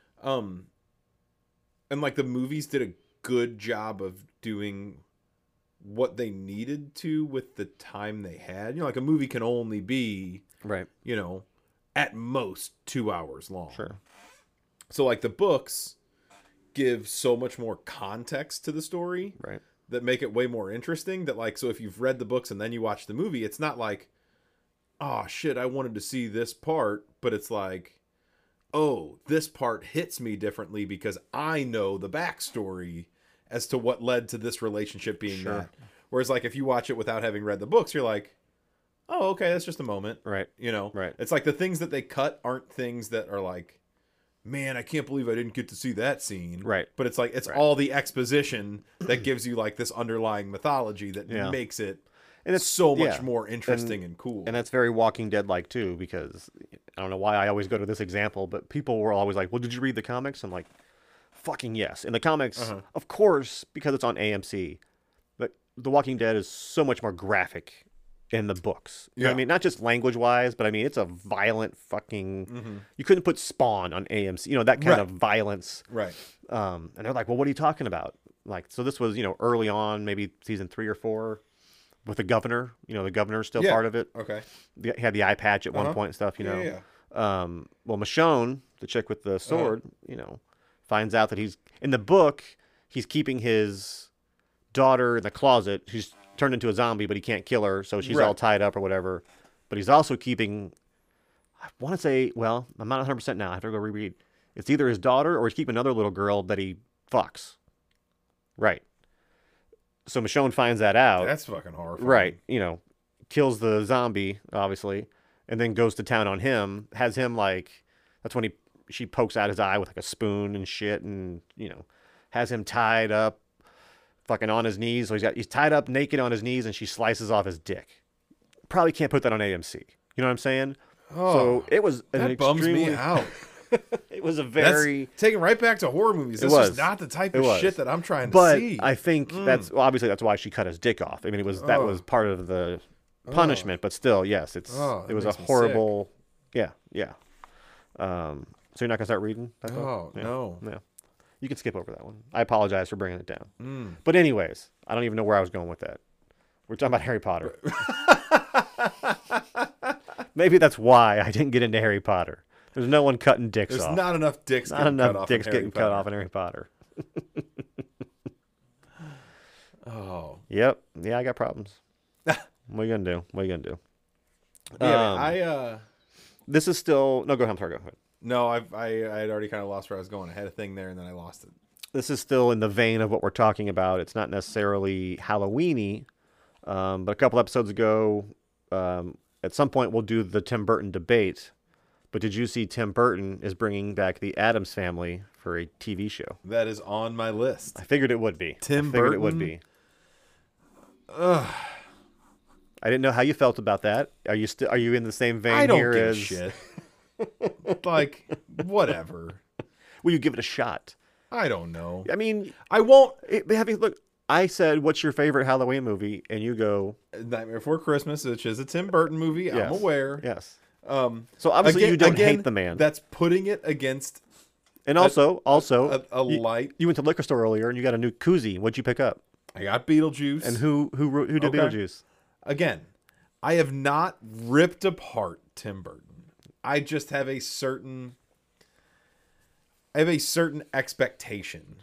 [SPEAKER 2] And like the movies did a good job of doing what they needed to with the time they had. Like a movie can only be,
[SPEAKER 1] Right.
[SPEAKER 2] at most 2 hours long.
[SPEAKER 1] Sure.
[SPEAKER 2] So like the books give so much more context to the story
[SPEAKER 1] Right.
[SPEAKER 2] that make it way more interesting, that like, so if you've read the books and then you watch the movie, it's not like, oh shit, I wanted to see this part, but it's like, oh, this part hits me differently because I know the backstory as to what led to this relationship being that. Whereas like if you watch it without having read the books, you're like, oh, okay, that's just a moment.
[SPEAKER 1] Right. Right.
[SPEAKER 2] It's like the things that they cut aren't things that are like, man, I can't believe I didn't get to see that scene.
[SPEAKER 1] Right.
[SPEAKER 2] But it's like, it's
[SPEAKER 1] Right.
[SPEAKER 2] all the exposition that gives you like this underlying mythology that
[SPEAKER 1] Yeah.
[SPEAKER 2] makes it
[SPEAKER 1] And it's
[SPEAKER 2] so much
[SPEAKER 1] yeah.
[SPEAKER 2] more interesting and cool.
[SPEAKER 1] And that's very Walking Dead like too, because I don't know why I always go to this example, but people were always like, well, did you read the comics? I'm like, fucking yes. In the comics, of course, because it's on AMC, but The Walking Dead is so much more graphic in the books. You know what I
[SPEAKER 2] Yeah.
[SPEAKER 1] mean? Not just language wise, but I mean, it's a violent fucking, you couldn't put Spawn on AMC, that kind
[SPEAKER 2] Right.
[SPEAKER 1] of violence.
[SPEAKER 2] Right.
[SPEAKER 1] And they're like, well, what are you talking about? Like, so this was, Early on, maybe season 3 or 4 with the governor, the governor's still
[SPEAKER 2] Yeah.
[SPEAKER 1] part of it.
[SPEAKER 2] Okay.
[SPEAKER 1] He had the eye patch at one point and stuff,
[SPEAKER 2] Yeah.
[SPEAKER 1] Well, Michonne, the chick with the sword, finds out that he's in the book. He's keeping his daughter in the closet. She's turned into a zombie, but he can't kill her, so she's
[SPEAKER 2] Right.
[SPEAKER 1] all tied up or whatever. But he's also keeping. I want to say, well, I'm not 100% now. I have to go reread. It's either his daughter or he's keeping another little girl that he fucks. Right. So Michonne finds that out.
[SPEAKER 2] That's fucking horrifying.
[SPEAKER 1] Right, kills the zombie, obviously, and then goes to town on him, has him like, that's when she pokes out his eye with like a spoon and shit, and, has him tied up fucking on his knees. So he's tied up naked on his knees, and she slices off his dick. Probably can't put that on AMC. You know what I'm saying?
[SPEAKER 2] Oh,
[SPEAKER 1] So it was an
[SPEAKER 2] that bums
[SPEAKER 1] extremely,
[SPEAKER 2] me out.
[SPEAKER 1] It was a
[SPEAKER 2] That's
[SPEAKER 1] very.
[SPEAKER 2] taken right back to horror movies. That's
[SPEAKER 1] was.
[SPEAKER 2] just not the type
[SPEAKER 1] It
[SPEAKER 2] of
[SPEAKER 1] was.
[SPEAKER 2] shit that I'm trying to
[SPEAKER 1] But
[SPEAKER 2] see.
[SPEAKER 1] I think that's obviously that's why she cut his dick off. I mean, that was part of the punishment, but still, yes, it
[SPEAKER 2] that
[SPEAKER 1] was a
[SPEAKER 2] makes me
[SPEAKER 1] horrible. Yeah, yeah. So you're not gonna start reading? That book?
[SPEAKER 2] Oh,
[SPEAKER 1] Yeah.
[SPEAKER 2] no.
[SPEAKER 1] Yeah. You can skip over that one. I apologize for bringing it down. But anyways, I don't even know where I was going with that. We're talking about Harry Potter. Maybe that's why I didn't get into Harry Potter. There's no one cutting dicks
[SPEAKER 2] There's
[SPEAKER 1] off.
[SPEAKER 2] not enough dicks
[SPEAKER 1] Not
[SPEAKER 2] getting cut
[SPEAKER 1] enough
[SPEAKER 2] off
[SPEAKER 1] dicks
[SPEAKER 2] in Harry
[SPEAKER 1] getting cut
[SPEAKER 2] Potter.
[SPEAKER 1] off in Harry Potter.
[SPEAKER 2] Oh.
[SPEAKER 1] Yep. Yeah, I got problems. What are you gonna do? What are you gonna do?
[SPEAKER 2] Yeah,
[SPEAKER 1] This is still no. Go ahead. I'm sorry. Go ahead.
[SPEAKER 2] no, I had already kind of lost where I was going. I had a thing there and then I lost it.
[SPEAKER 1] This is still in the vein of what we're talking about. It's not necessarily Halloween-y, but a couple episodes ago, at some point we'll do the Tim Burton debate. But did you see Tim Burton is bringing back the Addams Family for a TV show?
[SPEAKER 2] That is on my list.
[SPEAKER 1] I figured it would be.
[SPEAKER 2] Tim
[SPEAKER 1] I figured it would
[SPEAKER 2] Burton?
[SPEAKER 1] be. I didn't know how you felt about that. Are you in the same vein
[SPEAKER 2] I don't
[SPEAKER 1] here
[SPEAKER 2] give a
[SPEAKER 1] as
[SPEAKER 2] shit. Like, whatever.
[SPEAKER 1] will you give it a shot?
[SPEAKER 2] I don't know.
[SPEAKER 1] I mean,
[SPEAKER 2] I won't.
[SPEAKER 1] look. I said, "What's your favorite Halloween movie?" And you go,
[SPEAKER 2] Nightmare Before Christmas, which is a Tim Burton movie.
[SPEAKER 1] Yes.
[SPEAKER 2] I'm aware.
[SPEAKER 1] "Yes."
[SPEAKER 2] So
[SPEAKER 1] So obviously you don't hate the man.
[SPEAKER 2] That's putting it against
[SPEAKER 1] And also,
[SPEAKER 2] a
[SPEAKER 1] you,
[SPEAKER 2] light.
[SPEAKER 1] you went to the liquor store earlier and you got a new koozie. What'd you pick up?
[SPEAKER 2] I got Beetlejuice.
[SPEAKER 1] And who did
[SPEAKER 2] Okay.
[SPEAKER 1] Beetlejuice?
[SPEAKER 2] Again, I have not ripped apart Tim Burton. I just have a certain expectation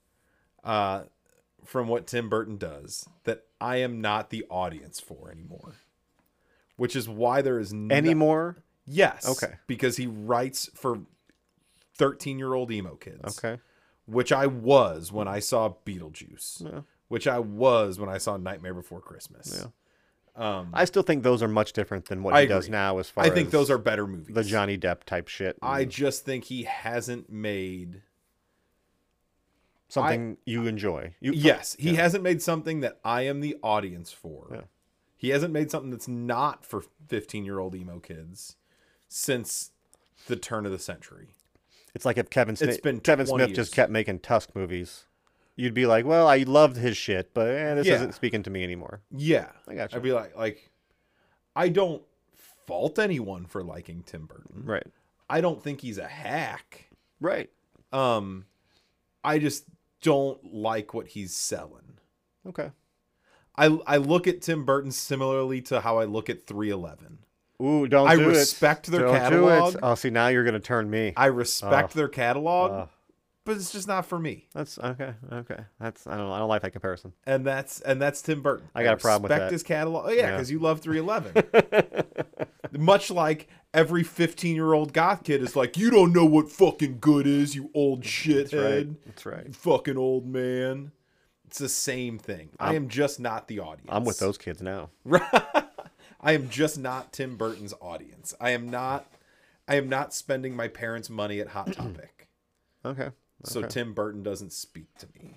[SPEAKER 2] from what Tim Burton does that I am not the audience for anymore. Which is why there is
[SPEAKER 1] Anymore?
[SPEAKER 2] Yes.
[SPEAKER 1] Okay.
[SPEAKER 2] Because he writes for 13-year-old emo kids.
[SPEAKER 1] Okay.
[SPEAKER 2] Which I was when I saw Beetlejuice.
[SPEAKER 1] Yeah.
[SPEAKER 2] Which I was when I saw Nightmare Before Christmas.
[SPEAKER 1] Yeah. I still think those are much different than what
[SPEAKER 2] I
[SPEAKER 1] he does
[SPEAKER 2] agree.
[SPEAKER 1] now as far
[SPEAKER 2] I think
[SPEAKER 1] as
[SPEAKER 2] those are better movies.
[SPEAKER 1] the Johnny Depp type shit.
[SPEAKER 2] I just think he hasn't made...
[SPEAKER 1] something you enjoy.
[SPEAKER 2] Yes, he hasn't made something that I am the audience for.
[SPEAKER 1] Yeah.
[SPEAKER 2] He hasn't made something that's not for 15-year-old emo kids since the turn of the century.
[SPEAKER 1] It's like if Kevin
[SPEAKER 2] It's been
[SPEAKER 1] Smith
[SPEAKER 2] 20
[SPEAKER 1] just
[SPEAKER 2] years.
[SPEAKER 1] kept making Tusk movies. You'd be like, well, I loved his shit, but this
[SPEAKER 2] Yeah.
[SPEAKER 1] isn't speaking to me anymore.
[SPEAKER 2] Yeah.
[SPEAKER 1] I gotcha.
[SPEAKER 2] I'd be like, I don't fault anyone for liking Tim Burton.
[SPEAKER 1] Right.
[SPEAKER 2] I don't think he's a hack.
[SPEAKER 1] Right.
[SPEAKER 2] I just don't like what he's selling.
[SPEAKER 1] Okay.
[SPEAKER 2] I look at Tim Burton similarly to how I look at 311.
[SPEAKER 1] Ooh, don't
[SPEAKER 2] I
[SPEAKER 1] do it.
[SPEAKER 2] respect their
[SPEAKER 1] Don't do
[SPEAKER 2] catalog.
[SPEAKER 1] it. Oh, see, now you're going to turn me.
[SPEAKER 2] I respect their catalog, but it's just not for me.
[SPEAKER 1] That's okay. Okay. I don't like that comparison.
[SPEAKER 2] And that's Tim Burton.
[SPEAKER 1] I got a problem with
[SPEAKER 2] respect
[SPEAKER 1] that.
[SPEAKER 2] his catalog. Oh, yeah,
[SPEAKER 1] Yeah.
[SPEAKER 2] because you love 311. Much like every 15-year-old goth kid is like, you don't know what fucking good is, you old shithead.
[SPEAKER 1] That's right.
[SPEAKER 2] You fucking old man. It's the same thing. I am just not the audience.
[SPEAKER 1] I'm with those kids now.
[SPEAKER 2] I am just not Tim Burton's audience. I am not spending my parents' money at Hot Topic.
[SPEAKER 1] Okay.
[SPEAKER 2] So Tim Burton doesn't speak to me.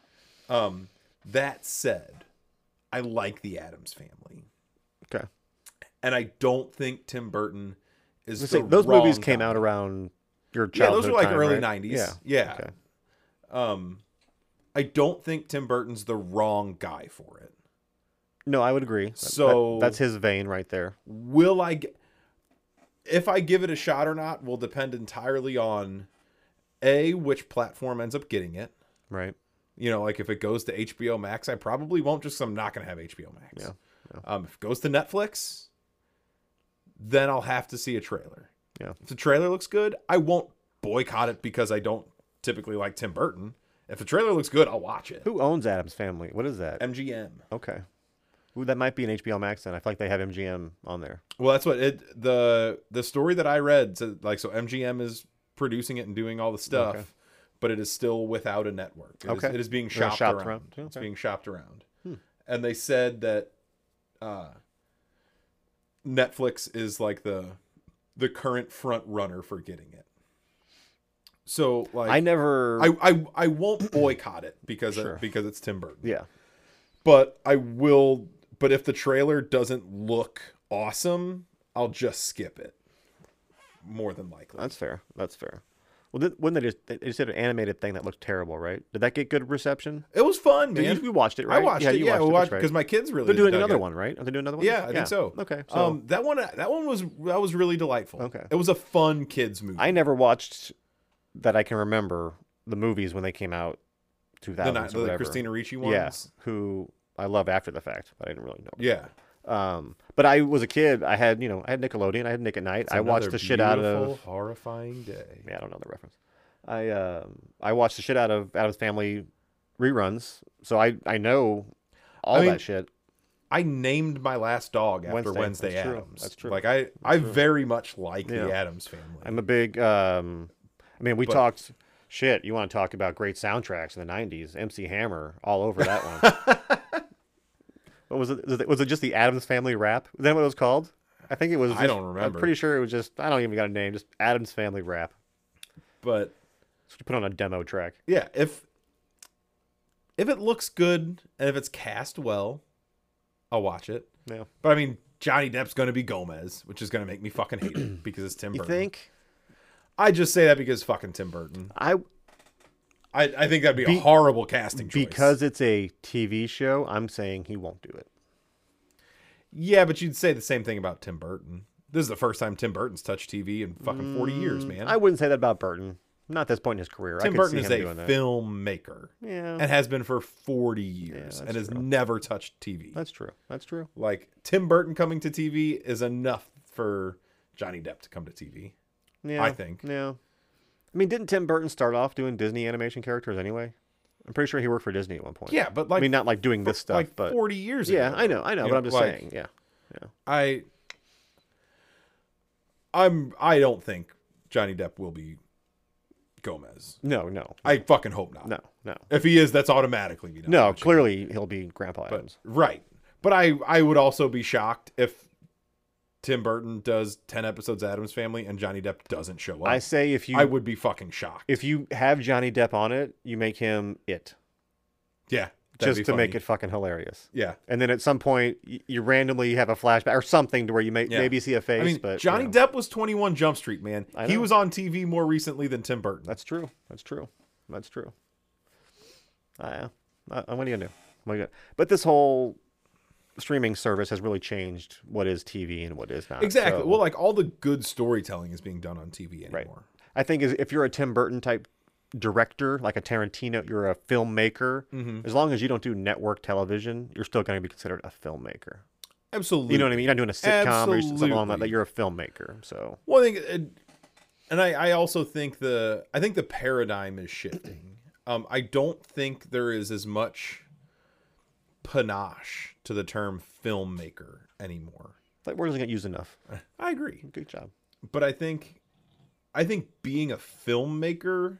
[SPEAKER 2] That said, I like the Addams Family.
[SPEAKER 1] Okay.
[SPEAKER 2] And I don't think Tim Burton is
[SPEAKER 1] Let's
[SPEAKER 2] the
[SPEAKER 1] say, those
[SPEAKER 2] wrong
[SPEAKER 1] movies came
[SPEAKER 2] guy.
[SPEAKER 1] out around your
[SPEAKER 2] Yeah,
[SPEAKER 1] childhood
[SPEAKER 2] those were like
[SPEAKER 1] time,
[SPEAKER 2] early
[SPEAKER 1] right?
[SPEAKER 2] 90s.
[SPEAKER 1] Yeah.
[SPEAKER 2] Yeah.
[SPEAKER 1] Okay.
[SPEAKER 2] I don't think Tim Burton's the wrong guy for it.
[SPEAKER 1] No, I would agree.
[SPEAKER 2] So-
[SPEAKER 1] that's his vein right there.
[SPEAKER 2] Will I get... If I give it a shot or not will depend entirely on which platform ends up getting it.
[SPEAKER 1] Right.
[SPEAKER 2] You know, like if it goes to HBO Max, I probably won't just 'cause I'm not going to have HBO Max.
[SPEAKER 1] Yeah.
[SPEAKER 2] If it goes to Netflix, then I'll have to see a trailer.
[SPEAKER 1] Yeah.
[SPEAKER 2] If the trailer looks good, I won't boycott it because I don't typically like Tim Burton. If the trailer looks good, I'll watch it.
[SPEAKER 1] Who owns Addams Family? What is that?
[SPEAKER 2] MGM.
[SPEAKER 1] Okay. Ooh, that might be an HBO Max then. I feel like they have MGM on there.
[SPEAKER 2] Well, that's what the story that I read said. Like, so MGM is producing it and doing all the stuff,
[SPEAKER 1] Okay.
[SPEAKER 2] but it is still without a network. It is being
[SPEAKER 1] They're
[SPEAKER 2] shopped around.
[SPEAKER 1] Okay.
[SPEAKER 2] It's being shopped around. And they said that Netflix is like the current front runner for getting it. So like I won't boycott it because because it's Tim Burton.
[SPEAKER 1] Yeah.
[SPEAKER 2] But I will. But if the trailer doesn't look awesome, I'll just skip it. more than likely.
[SPEAKER 1] That's fair. That's fair. Well, when they just did an animated thing that looked terrible, right? Did that get good reception?
[SPEAKER 2] It was fun, man.
[SPEAKER 1] We watched it, right?
[SPEAKER 2] I watched it.
[SPEAKER 1] you
[SPEAKER 2] Yeah, we
[SPEAKER 1] it,
[SPEAKER 2] watched
[SPEAKER 1] that's
[SPEAKER 2] because
[SPEAKER 1] right.
[SPEAKER 2] my kids really.
[SPEAKER 1] They're doing
[SPEAKER 2] dug
[SPEAKER 1] another
[SPEAKER 2] it.
[SPEAKER 1] one, right? Are they doing another one?
[SPEAKER 2] Yeah, I think so.
[SPEAKER 1] Okay. So
[SPEAKER 2] that one was really delightful.
[SPEAKER 1] Okay.
[SPEAKER 2] It was a fun kids movie.
[SPEAKER 1] I never watched that. I can remember the movies when they came out, 2000s
[SPEAKER 2] the
[SPEAKER 1] or whatever.
[SPEAKER 2] Christina Ricci ones.
[SPEAKER 1] Yeah, who I love after the fact, but I didn't really know.
[SPEAKER 2] Yeah.
[SPEAKER 1] But I was a kid. I had Nickelodeon. I had Nick at Night. I watched the shit out of.
[SPEAKER 2] Horrifying Day.
[SPEAKER 1] Yeah, I don't know the reference. I watched the shit out of Addams Family reruns, so I know all that shit.
[SPEAKER 2] I named my last dog after Wednesday
[SPEAKER 1] That's true.
[SPEAKER 2] Addams.
[SPEAKER 1] That's true.
[SPEAKER 2] Like I very much like
[SPEAKER 1] Yeah.
[SPEAKER 2] the Addams Family.
[SPEAKER 1] I'm a big. I mean, we talked shit. You want to talk about great soundtracks in the '90s? MC Hammer, all over that one. What was it? Was it just the Addams Family rap? Is that what it was called? I think it was.
[SPEAKER 2] I don't remember.
[SPEAKER 1] I'm pretty sure it was just. I don't even got a name. Just Addams Family rap.
[SPEAKER 2] But
[SPEAKER 1] So you put on a demo track.
[SPEAKER 2] yeah, if it looks good and if it's cast well, I'll watch it.
[SPEAKER 1] Yeah.
[SPEAKER 2] But I mean, Johnny Depp's going to be Gomez, which is going to make me fucking hate it because it's Tim
[SPEAKER 1] You
[SPEAKER 2] Burton.
[SPEAKER 1] think?
[SPEAKER 2] I just say that because fucking Tim Burton.
[SPEAKER 1] I
[SPEAKER 2] I think that'd be a horrible casting choice.
[SPEAKER 1] because it's a TV show. I'm saying he won't do it.
[SPEAKER 2] Yeah, but you'd say the same thing about Tim Burton. This is the first time Tim Burton's touched TV in fucking 40 years, man.
[SPEAKER 1] I wouldn't say that about Burton. Not at this point in his career. I
[SPEAKER 2] Tim
[SPEAKER 1] could
[SPEAKER 2] Burton
[SPEAKER 1] see
[SPEAKER 2] is
[SPEAKER 1] him
[SPEAKER 2] a
[SPEAKER 1] doing that.
[SPEAKER 2] filmmaker.
[SPEAKER 1] Yeah.
[SPEAKER 2] And has been for 40 years and has never touched TV.
[SPEAKER 1] That's true. That's true.
[SPEAKER 2] Like, Tim Burton coming to TV is enough for Johnny Depp to come to TV.
[SPEAKER 1] Yeah.
[SPEAKER 2] I think.
[SPEAKER 1] Yeah. I mean, didn't Tim Burton start off doing Disney animation characters anyway? I'm pretty sure he worked for Disney at one point.
[SPEAKER 2] Yeah, but like...
[SPEAKER 1] I mean, not like doing this stuff,
[SPEAKER 2] like
[SPEAKER 1] but
[SPEAKER 2] 40 years
[SPEAKER 1] yeah,
[SPEAKER 2] ago.
[SPEAKER 1] I know,
[SPEAKER 2] You
[SPEAKER 1] but
[SPEAKER 2] know,
[SPEAKER 1] I'm just
[SPEAKER 2] like,
[SPEAKER 1] saying, yeah.
[SPEAKER 2] I don't think Johnny Depp will be Gomez.
[SPEAKER 1] No.
[SPEAKER 2] I fucking hope not.
[SPEAKER 1] No.
[SPEAKER 2] If he is, that's automatically be done.
[SPEAKER 1] No, clearly he'll be Grandpa
[SPEAKER 2] But,
[SPEAKER 1] Adams.
[SPEAKER 2] right. But I would also be shocked if Tim Burton does 10 episodes of Addams Family and Johnny Depp doesn't show up.
[SPEAKER 1] I say
[SPEAKER 2] I would be fucking shocked.
[SPEAKER 1] if you have Johnny Depp on it, you make him it.
[SPEAKER 2] Yeah.
[SPEAKER 1] Just to make it fucking hilarious.
[SPEAKER 2] Yeah.
[SPEAKER 1] And then at some point, you randomly have a flashback or something to where you maybe see a face.
[SPEAKER 2] I mean,
[SPEAKER 1] but
[SPEAKER 2] Johnny
[SPEAKER 1] you know,
[SPEAKER 2] Depp was 21 Jump Street, man.
[SPEAKER 1] I
[SPEAKER 2] He
[SPEAKER 1] know.
[SPEAKER 2] was on TV more recently than Tim Burton.
[SPEAKER 1] That's true. That's true. What are you gonna do? But this whole streaming service has really changed what is TV and what is not.
[SPEAKER 2] Exactly.
[SPEAKER 1] So,
[SPEAKER 2] Well, like all the good storytelling is being done on TV anymore.
[SPEAKER 1] Right. I think if you're a Tim Burton type director, like a Tarantino, you're a filmmaker.
[SPEAKER 2] Mm-hmm.
[SPEAKER 1] As long as you don't do network television, you're still going to be considered a filmmaker.
[SPEAKER 2] Absolutely.
[SPEAKER 1] You know what I mean? You're not doing a sitcom or something along that.
[SPEAKER 2] Absolutely.
[SPEAKER 1] You're a filmmaker. So
[SPEAKER 2] Well, I think, and I also think the paradigm is shifting. I don't think there is as much panache to the term filmmaker anymore.
[SPEAKER 1] that word doesn't get used enough.
[SPEAKER 2] I agree,
[SPEAKER 1] Good job.
[SPEAKER 2] but I think being a filmmaker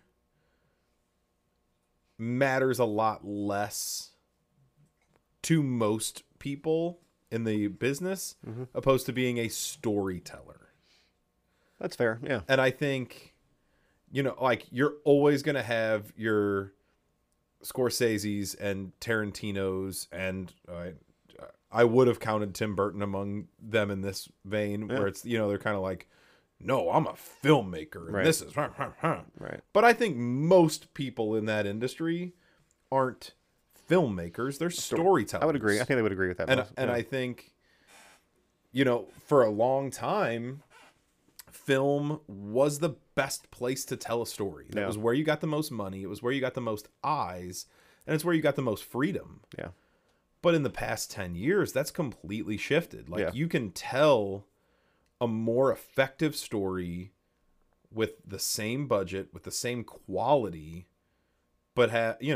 [SPEAKER 2] matters a lot less to most people in the business opposed to being a storyteller.
[SPEAKER 1] That's fair. Yeah.
[SPEAKER 2] And I think, like you're always going to have your Scorsese's and Tarantino's, and I would have counted Tim Burton among them in this vein, where it's, they're kind of like, no, I'm a filmmaker. And
[SPEAKER 1] Right.
[SPEAKER 2] this is,
[SPEAKER 1] Right.
[SPEAKER 2] But I think most people in that industry aren't filmmakers. They're storytellers.
[SPEAKER 1] I would agree. I think they would agree with that.
[SPEAKER 2] And
[SPEAKER 1] yeah.
[SPEAKER 2] I think, for a long time, film was the best place to tell a story. That
[SPEAKER 1] Yeah.
[SPEAKER 2] was where you got the most money. It was where you got the most eyes, and it's where you got the most freedom.
[SPEAKER 1] Yeah.
[SPEAKER 2] But in the past 10 years, that's completely shifted. Like
[SPEAKER 1] Yeah.
[SPEAKER 2] you can tell a more effective story with the same budget, with the same quality, but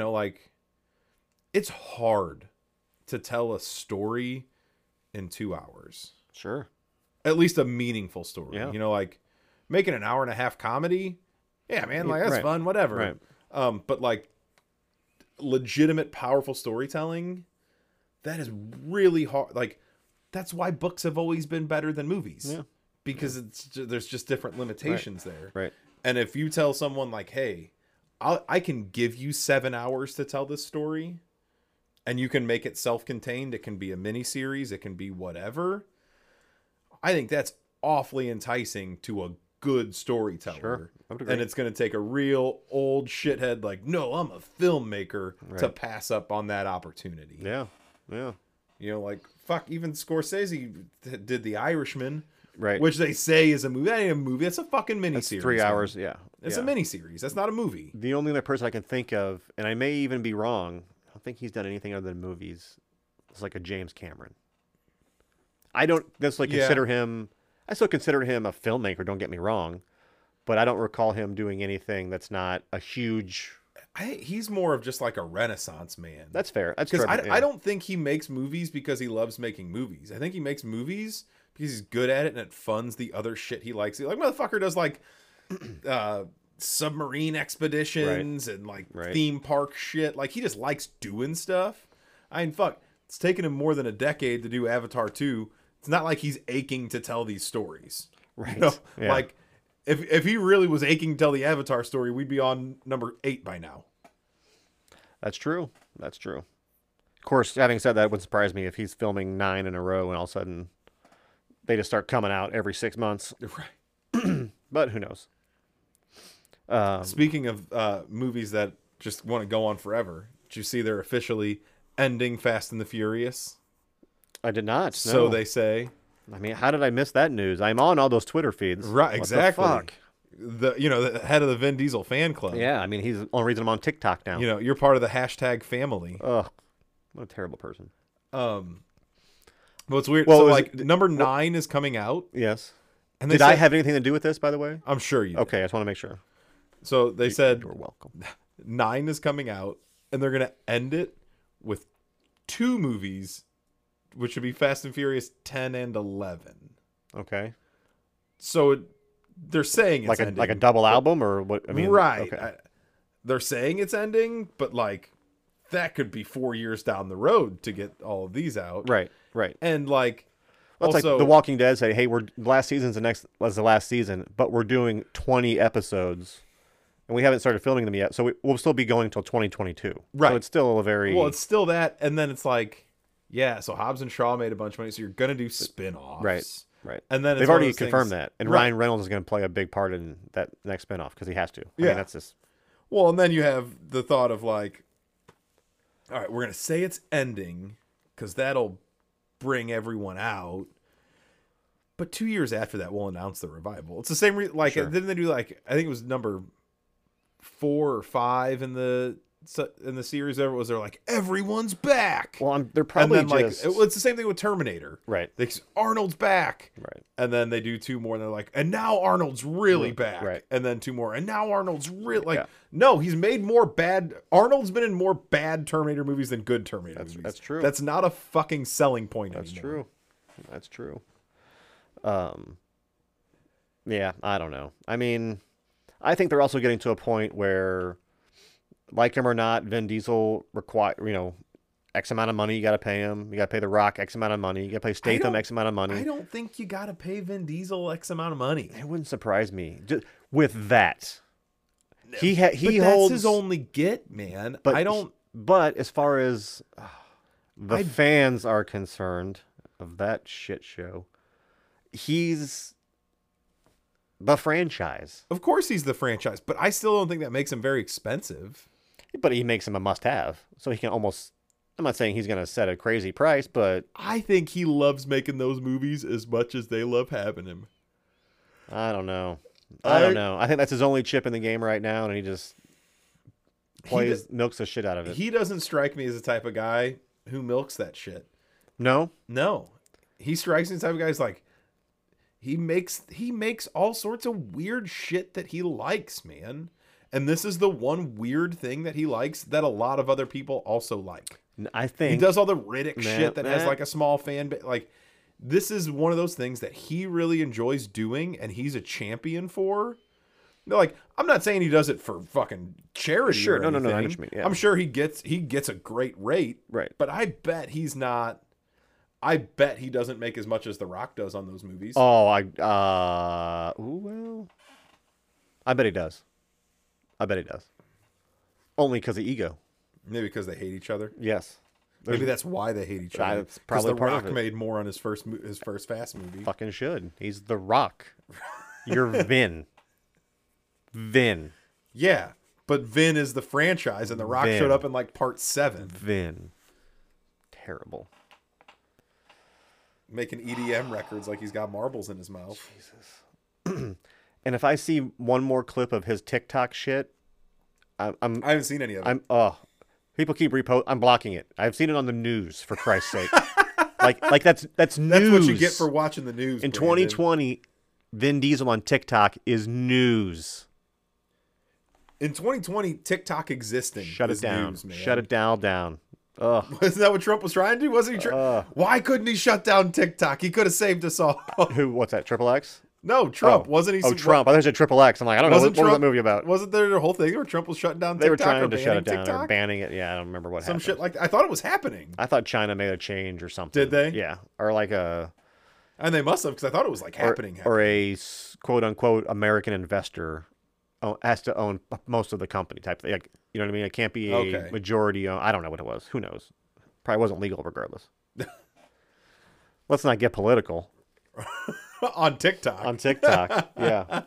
[SPEAKER 2] it's hard to tell a story in 2 hours.
[SPEAKER 1] Sure.
[SPEAKER 2] At least a meaningful story.
[SPEAKER 1] Yeah.
[SPEAKER 2] Like making an hour and a half comedy. Yeah, man, like that's
[SPEAKER 1] Right.
[SPEAKER 2] fun, whatever.
[SPEAKER 1] Right.
[SPEAKER 2] But like legitimate, powerful storytelling, that is really hard. Like that's why books have always been better than movies.
[SPEAKER 1] Yeah.
[SPEAKER 2] Because there's just different limitations there.
[SPEAKER 1] Right.
[SPEAKER 2] And if you tell someone like, hey, I can give you 7 hours to tell this story, and you can make it self-contained, it can be a mini series, it can be whatever. I think that's awfully enticing to a good storyteller.
[SPEAKER 1] Sure, I would agree.
[SPEAKER 2] And it's going to take a real old shithead like, no, I'm a filmmaker to pass up on that opportunity.
[SPEAKER 1] Yeah, yeah.
[SPEAKER 2] You know, like, fuck, even Scorsese did The Irishman,
[SPEAKER 1] Right.
[SPEAKER 2] which they say is a movie. That ain't a movie. It's a fucking miniseries.
[SPEAKER 1] That's 3 hours,
[SPEAKER 2] man.
[SPEAKER 1] yeah.
[SPEAKER 2] It's
[SPEAKER 1] yeah.
[SPEAKER 2] a miniseries. That's not a movie.
[SPEAKER 1] The only other person I can think of, and I may even be wrong, I don't think he's done anything other than movies. It's like a James Cameron. I don't necessarily consider him. I still consider him a filmmaker. Don't get me wrong, but I don't recall him doing anything that's not a huge.
[SPEAKER 2] He's more of just like a Renaissance man.
[SPEAKER 1] That's fair. That's
[SPEAKER 2] because
[SPEAKER 1] fair,
[SPEAKER 2] I don't think he makes movies because he loves making movies. I think he makes movies because he's good at it and it funds the other shit he likes. Like motherfucker does like submarine expeditions and like theme park shit. Like he just likes doing stuff. I mean, fuck, it's taken him more than a decade to do Avatar 2. It's not like he's aching to tell these stories.
[SPEAKER 1] Right.
[SPEAKER 2] You know?
[SPEAKER 1] Yeah.
[SPEAKER 2] Like if he really was aching to tell the Avatar story, we'd be on number 8 by now.
[SPEAKER 1] That's true. That's true. Of course, having said that, it wouldn't surprise me if he's filming 9 in a row and all of a sudden they just start coming out every 6 months.
[SPEAKER 2] Right.
[SPEAKER 1] But who knows?
[SPEAKER 2] Speaking of movies that just want to go on forever, did you see they're officially ending Fast and the Furious?
[SPEAKER 1] I did not.
[SPEAKER 2] So
[SPEAKER 1] no.
[SPEAKER 2] they say.
[SPEAKER 1] I mean, how did I miss that news? I'm on all those Twitter feeds.
[SPEAKER 2] Right,
[SPEAKER 1] What
[SPEAKER 2] exactly.
[SPEAKER 1] the fuck?
[SPEAKER 2] The head of the Vin Diesel fan club.
[SPEAKER 1] Yeah, I mean, he's the only reason I'm on TikTok now.
[SPEAKER 2] You know, you're part of the hashtag family.
[SPEAKER 1] Ugh, what a terrible person.
[SPEAKER 2] But it's weird.
[SPEAKER 1] Well,
[SPEAKER 2] so
[SPEAKER 1] is
[SPEAKER 2] like
[SPEAKER 1] it-
[SPEAKER 2] number 9 is coming out.
[SPEAKER 1] Yes.
[SPEAKER 2] And they
[SPEAKER 1] Did I
[SPEAKER 2] said-
[SPEAKER 1] have anything to do with this, by the way?
[SPEAKER 2] I'm sure you.
[SPEAKER 1] Okay, I just want to make sure.
[SPEAKER 2] So they said
[SPEAKER 1] You're welcome.
[SPEAKER 2] 9 is coming out, and they're gonna end it with 2 movies, which would be Fast and Furious 10 and 11.
[SPEAKER 1] Okay.
[SPEAKER 2] So they're saying it's
[SPEAKER 1] Like a
[SPEAKER 2] ending,
[SPEAKER 1] double album or what? I mean,
[SPEAKER 2] right.
[SPEAKER 1] Okay.
[SPEAKER 2] They're saying it's ending, but like that could be 4 years down the road to get all of these out.
[SPEAKER 1] Right. Right.
[SPEAKER 2] And like
[SPEAKER 1] Well, it's
[SPEAKER 2] also
[SPEAKER 1] like The Walking Dead say, "Hey, last season's the last season, but we're doing 20 episodes, and we haven't started filming them yet, so we'll still be going until 2022."
[SPEAKER 2] Right.
[SPEAKER 1] So it's still a very
[SPEAKER 2] well, it's still that, and then it's like, yeah. So Hobbs and Shaw made a bunch of money, so you're gonna do spin-offs.
[SPEAKER 1] right. Right.
[SPEAKER 2] And then it's
[SPEAKER 1] They've
[SPEAKER 2] one of
[SPEAKER 1] already
[SPEAKER 2] those things-
[SPEAKER 1] confirmed that, and
[SPEAKER 2] Right.
[SPEAKER 1] Ryan Reynolds is going to play a big part in that next spinoff because he has to. I
[SPEAKER 2] Yeah.
[SPEAKER 1] mean, that's just
[SPEAKER 2] Well, and then you have the thought of like, all right, we're gonna say it's ending because that'll bring everyone out. But 2 years after that, we'll announce the revival. It's the same.
[SPEAKER 1] Sure.
[SPEAKER 2] Didn't they do like I think it was number 4 or 5 in the series? Ever was there like everyone's back?
[SPEAKER 1] well, they're probably
[SPEAKER 2] and then
[SPEAKER 1] just
[SPEAKER 2] it's the same thing with Terminator.
[SPEAKER 1] right.
[SPEAKER 2] Arnold's back.
[SPEAKER 1] Right.
[SPEAKER 2] And then they do 2 more, and they're like, and now Arnold's really back.
[SPEAKER 1] Right.
[SPEAKER 2] And then 2 more, and now Arnold's really like,
[SPEAKER 1] Yeah.
[SPEAKER 2] no, he's made more bad. Arnold's been in more bad Terminator movies than good Terminator movies.
[SPEAKER 1] That's true.
[SPEAKER 2] That's not a fucking selling point
[SPEAKER 1] That's
[SPEAKER 2] anymore.
[SPEAKER 1] true. That's true. Yeah, I don't know. I mean, I think they're also getting to a point where, like him or not, Vin Diesel require X amount of money. You got to pay him. You got to pay The Rock X amount of money. You got to pay Statham X amount of money.
[SPEAKER 2] I don't think you got to pay Vin Diesel X amount of money.
[SPEAKER 1] It wouldn't surprise me just with that. He
[SPEAKER 2] But
[SPEAKER 1] holds
[SPEAKER 2] that's his only get, man.
[SPEAKER 1] But
[SPEAKER 2] I don't.
[SPEAKER 1] But as far as the
[SPEAKER 2] I-
[SPEAKER 1] fans are concerned of that shit show, he's the franchise.
[SPEAKER 2] Of course, he's the franchise, but I still don't think that makes him very expensive.
[SPEAKER 1] But he makes him a must-have, so he can almost. I'm not saying he's going to set a crazy price, but
[SPEAKER 2] I think he loves making those movies as much as they love having him.
[SPEAKER 1] I don't know. I don't know. I think that's his only chip in the game right now, and he just milks the shit out of it.
[SPEAKER 2] He doesn't strike me as the type of guy who milks that shit.
[SPEAKER 1] No,
[SPEAKER 2] No, he strikes me as the type of guy who's like, he makes all sorts of weird shit that he likes, man. And this is the one weird thing that he likes that a lot of other people also like.
[SPEAKER 1] I think
[SPEAKER 2] He does all the Riddick
[SPEAKER 1] Nah,
[SPEAKER 2] shit that has
[SPEAKER 1] nah.
[SPEAKER 2] like a small fan base. Like, this is one of those things that he really enjoys doing and he's a champion for. They're like, I'm not saying he does it for fucking charity.
[SPEAKER 1] Sure,
[SPEAKER 2] or
[SPEAKER 1] no, I know
[SPEAKER 2] anything.
[SPEAKER 1] what you mean, yeah.
[SPEAKER 2] I'm sure he gets a great rate.
[SPEAKER 1] Right.
[SPEAKER 2] But I bet he's not. I bet he doesn't make as much as The Rock does on those movies.
[SPEAKER 1] Oh, well, I bet he does. I bet he does. Only because of ego.
[SPEAKER 2] Maybe because they hate each other.
[SPEAKER 1] Yes.
[SPEAKER 2] Maybe that's why they hate each other.
[SPEAKER 1] That's
[SPEAKER 2] Because
[SPEAKER 1] probably
[SPEAKER 2] The
[SPEAKER 1] part of
[SPEAKER 2] Rock
[SPEAKER 1] it.
[SPEAKER 2] made more on his first Fast movie.
[SPEAKER 1] Fucking should. He's the Rock. You're Vin. Vin.
[SPEAKER 2] Yeah, but Vin is the franchise, and The Rock
[SPEAKER 1] Vin.
[SPEAKER 2] showed up in like part 7,
[SPEAKER 1] Vin. Terrible.
[SPEAKER 2] making EDM records like he's got marbles in his mouth.
[SPEAKER 1] And if I see one more clip of his TikTok shit,
[SPEAKER 2] I haven't seen any of it.
[SPEAKER 1] people keep repost. I'm blocking it. I've seen it on the news, for Christ's sake. like that's news.
[SPEAKER 2] That's what you get for watching the news.
[SPEAKER 1] In
[SPEAKER 2] Brandon.
[SPEAKER 1] 2020, Vin Diesel on TikTok is news.
[SPEAKER 2] In 2020, TikTok existing.
[SPEAKER 1] Shut it
[SPEAKER 2] is
[SPEAKER 1] down.
[SPEAKER 2] News, man.
[SPEAKER 1] Shut it down. Ugh.
[SPEAKER 2] Isn't that what Trump was trying to do? Wasn't he? Why couldn't he shut down TikTok? He could have saved us all.
[SPEAKER 1] Who? What's that? Triple X?
[SPEAKER 2] No, Trump.
[SPEAKER 1] Oh.
[SPEAKER 2] Wasn't he?
[SPEAKER 1] Oh, Trump. I thought you said Triple X. I'm like, I don't know. What was that movie about?
[SPEAKER 2] Wasn't there a whole thing where Trump was shutting down
[SPEAKER 1] They
[SPEAKER 2] TikTok?
[SPEAKER 1] were trying
[SPEAKER 2] or
[SPEAKER 1] to shut it
[SPEAKER 2] banning
[SPEAKER 1] down or
[SPEAKER 2] TikTok?
[SPEAKER 1] banning it. Yeah, I don't remember what
[SPEAKER 2] Some
[SPEAKER 1] happened.
[SPEAKER 2] shit like that. I thought it was happening.
[SPEAKER 1] I thought China made a change or something.
[SPEAKER 2] Did they?
[SPEAKER 1] Yeah. Or like a...
[SPEAKER 2] And they must have, because I thought it was like happening.
[SPEAKER 1] Or a quote-unquote American investor has to own most of the company type thing. Like, you know what I mean? It can't be a
[SPEAKER 2] Okay.
[SPEAKER 1] majority owned. I don't know what it was. Who knows? Probably wasn't legal regardless. Let's not get political.
[SPEAKER 2] On TikTok.
[SPEAKER 1] On TikTok. Yeah.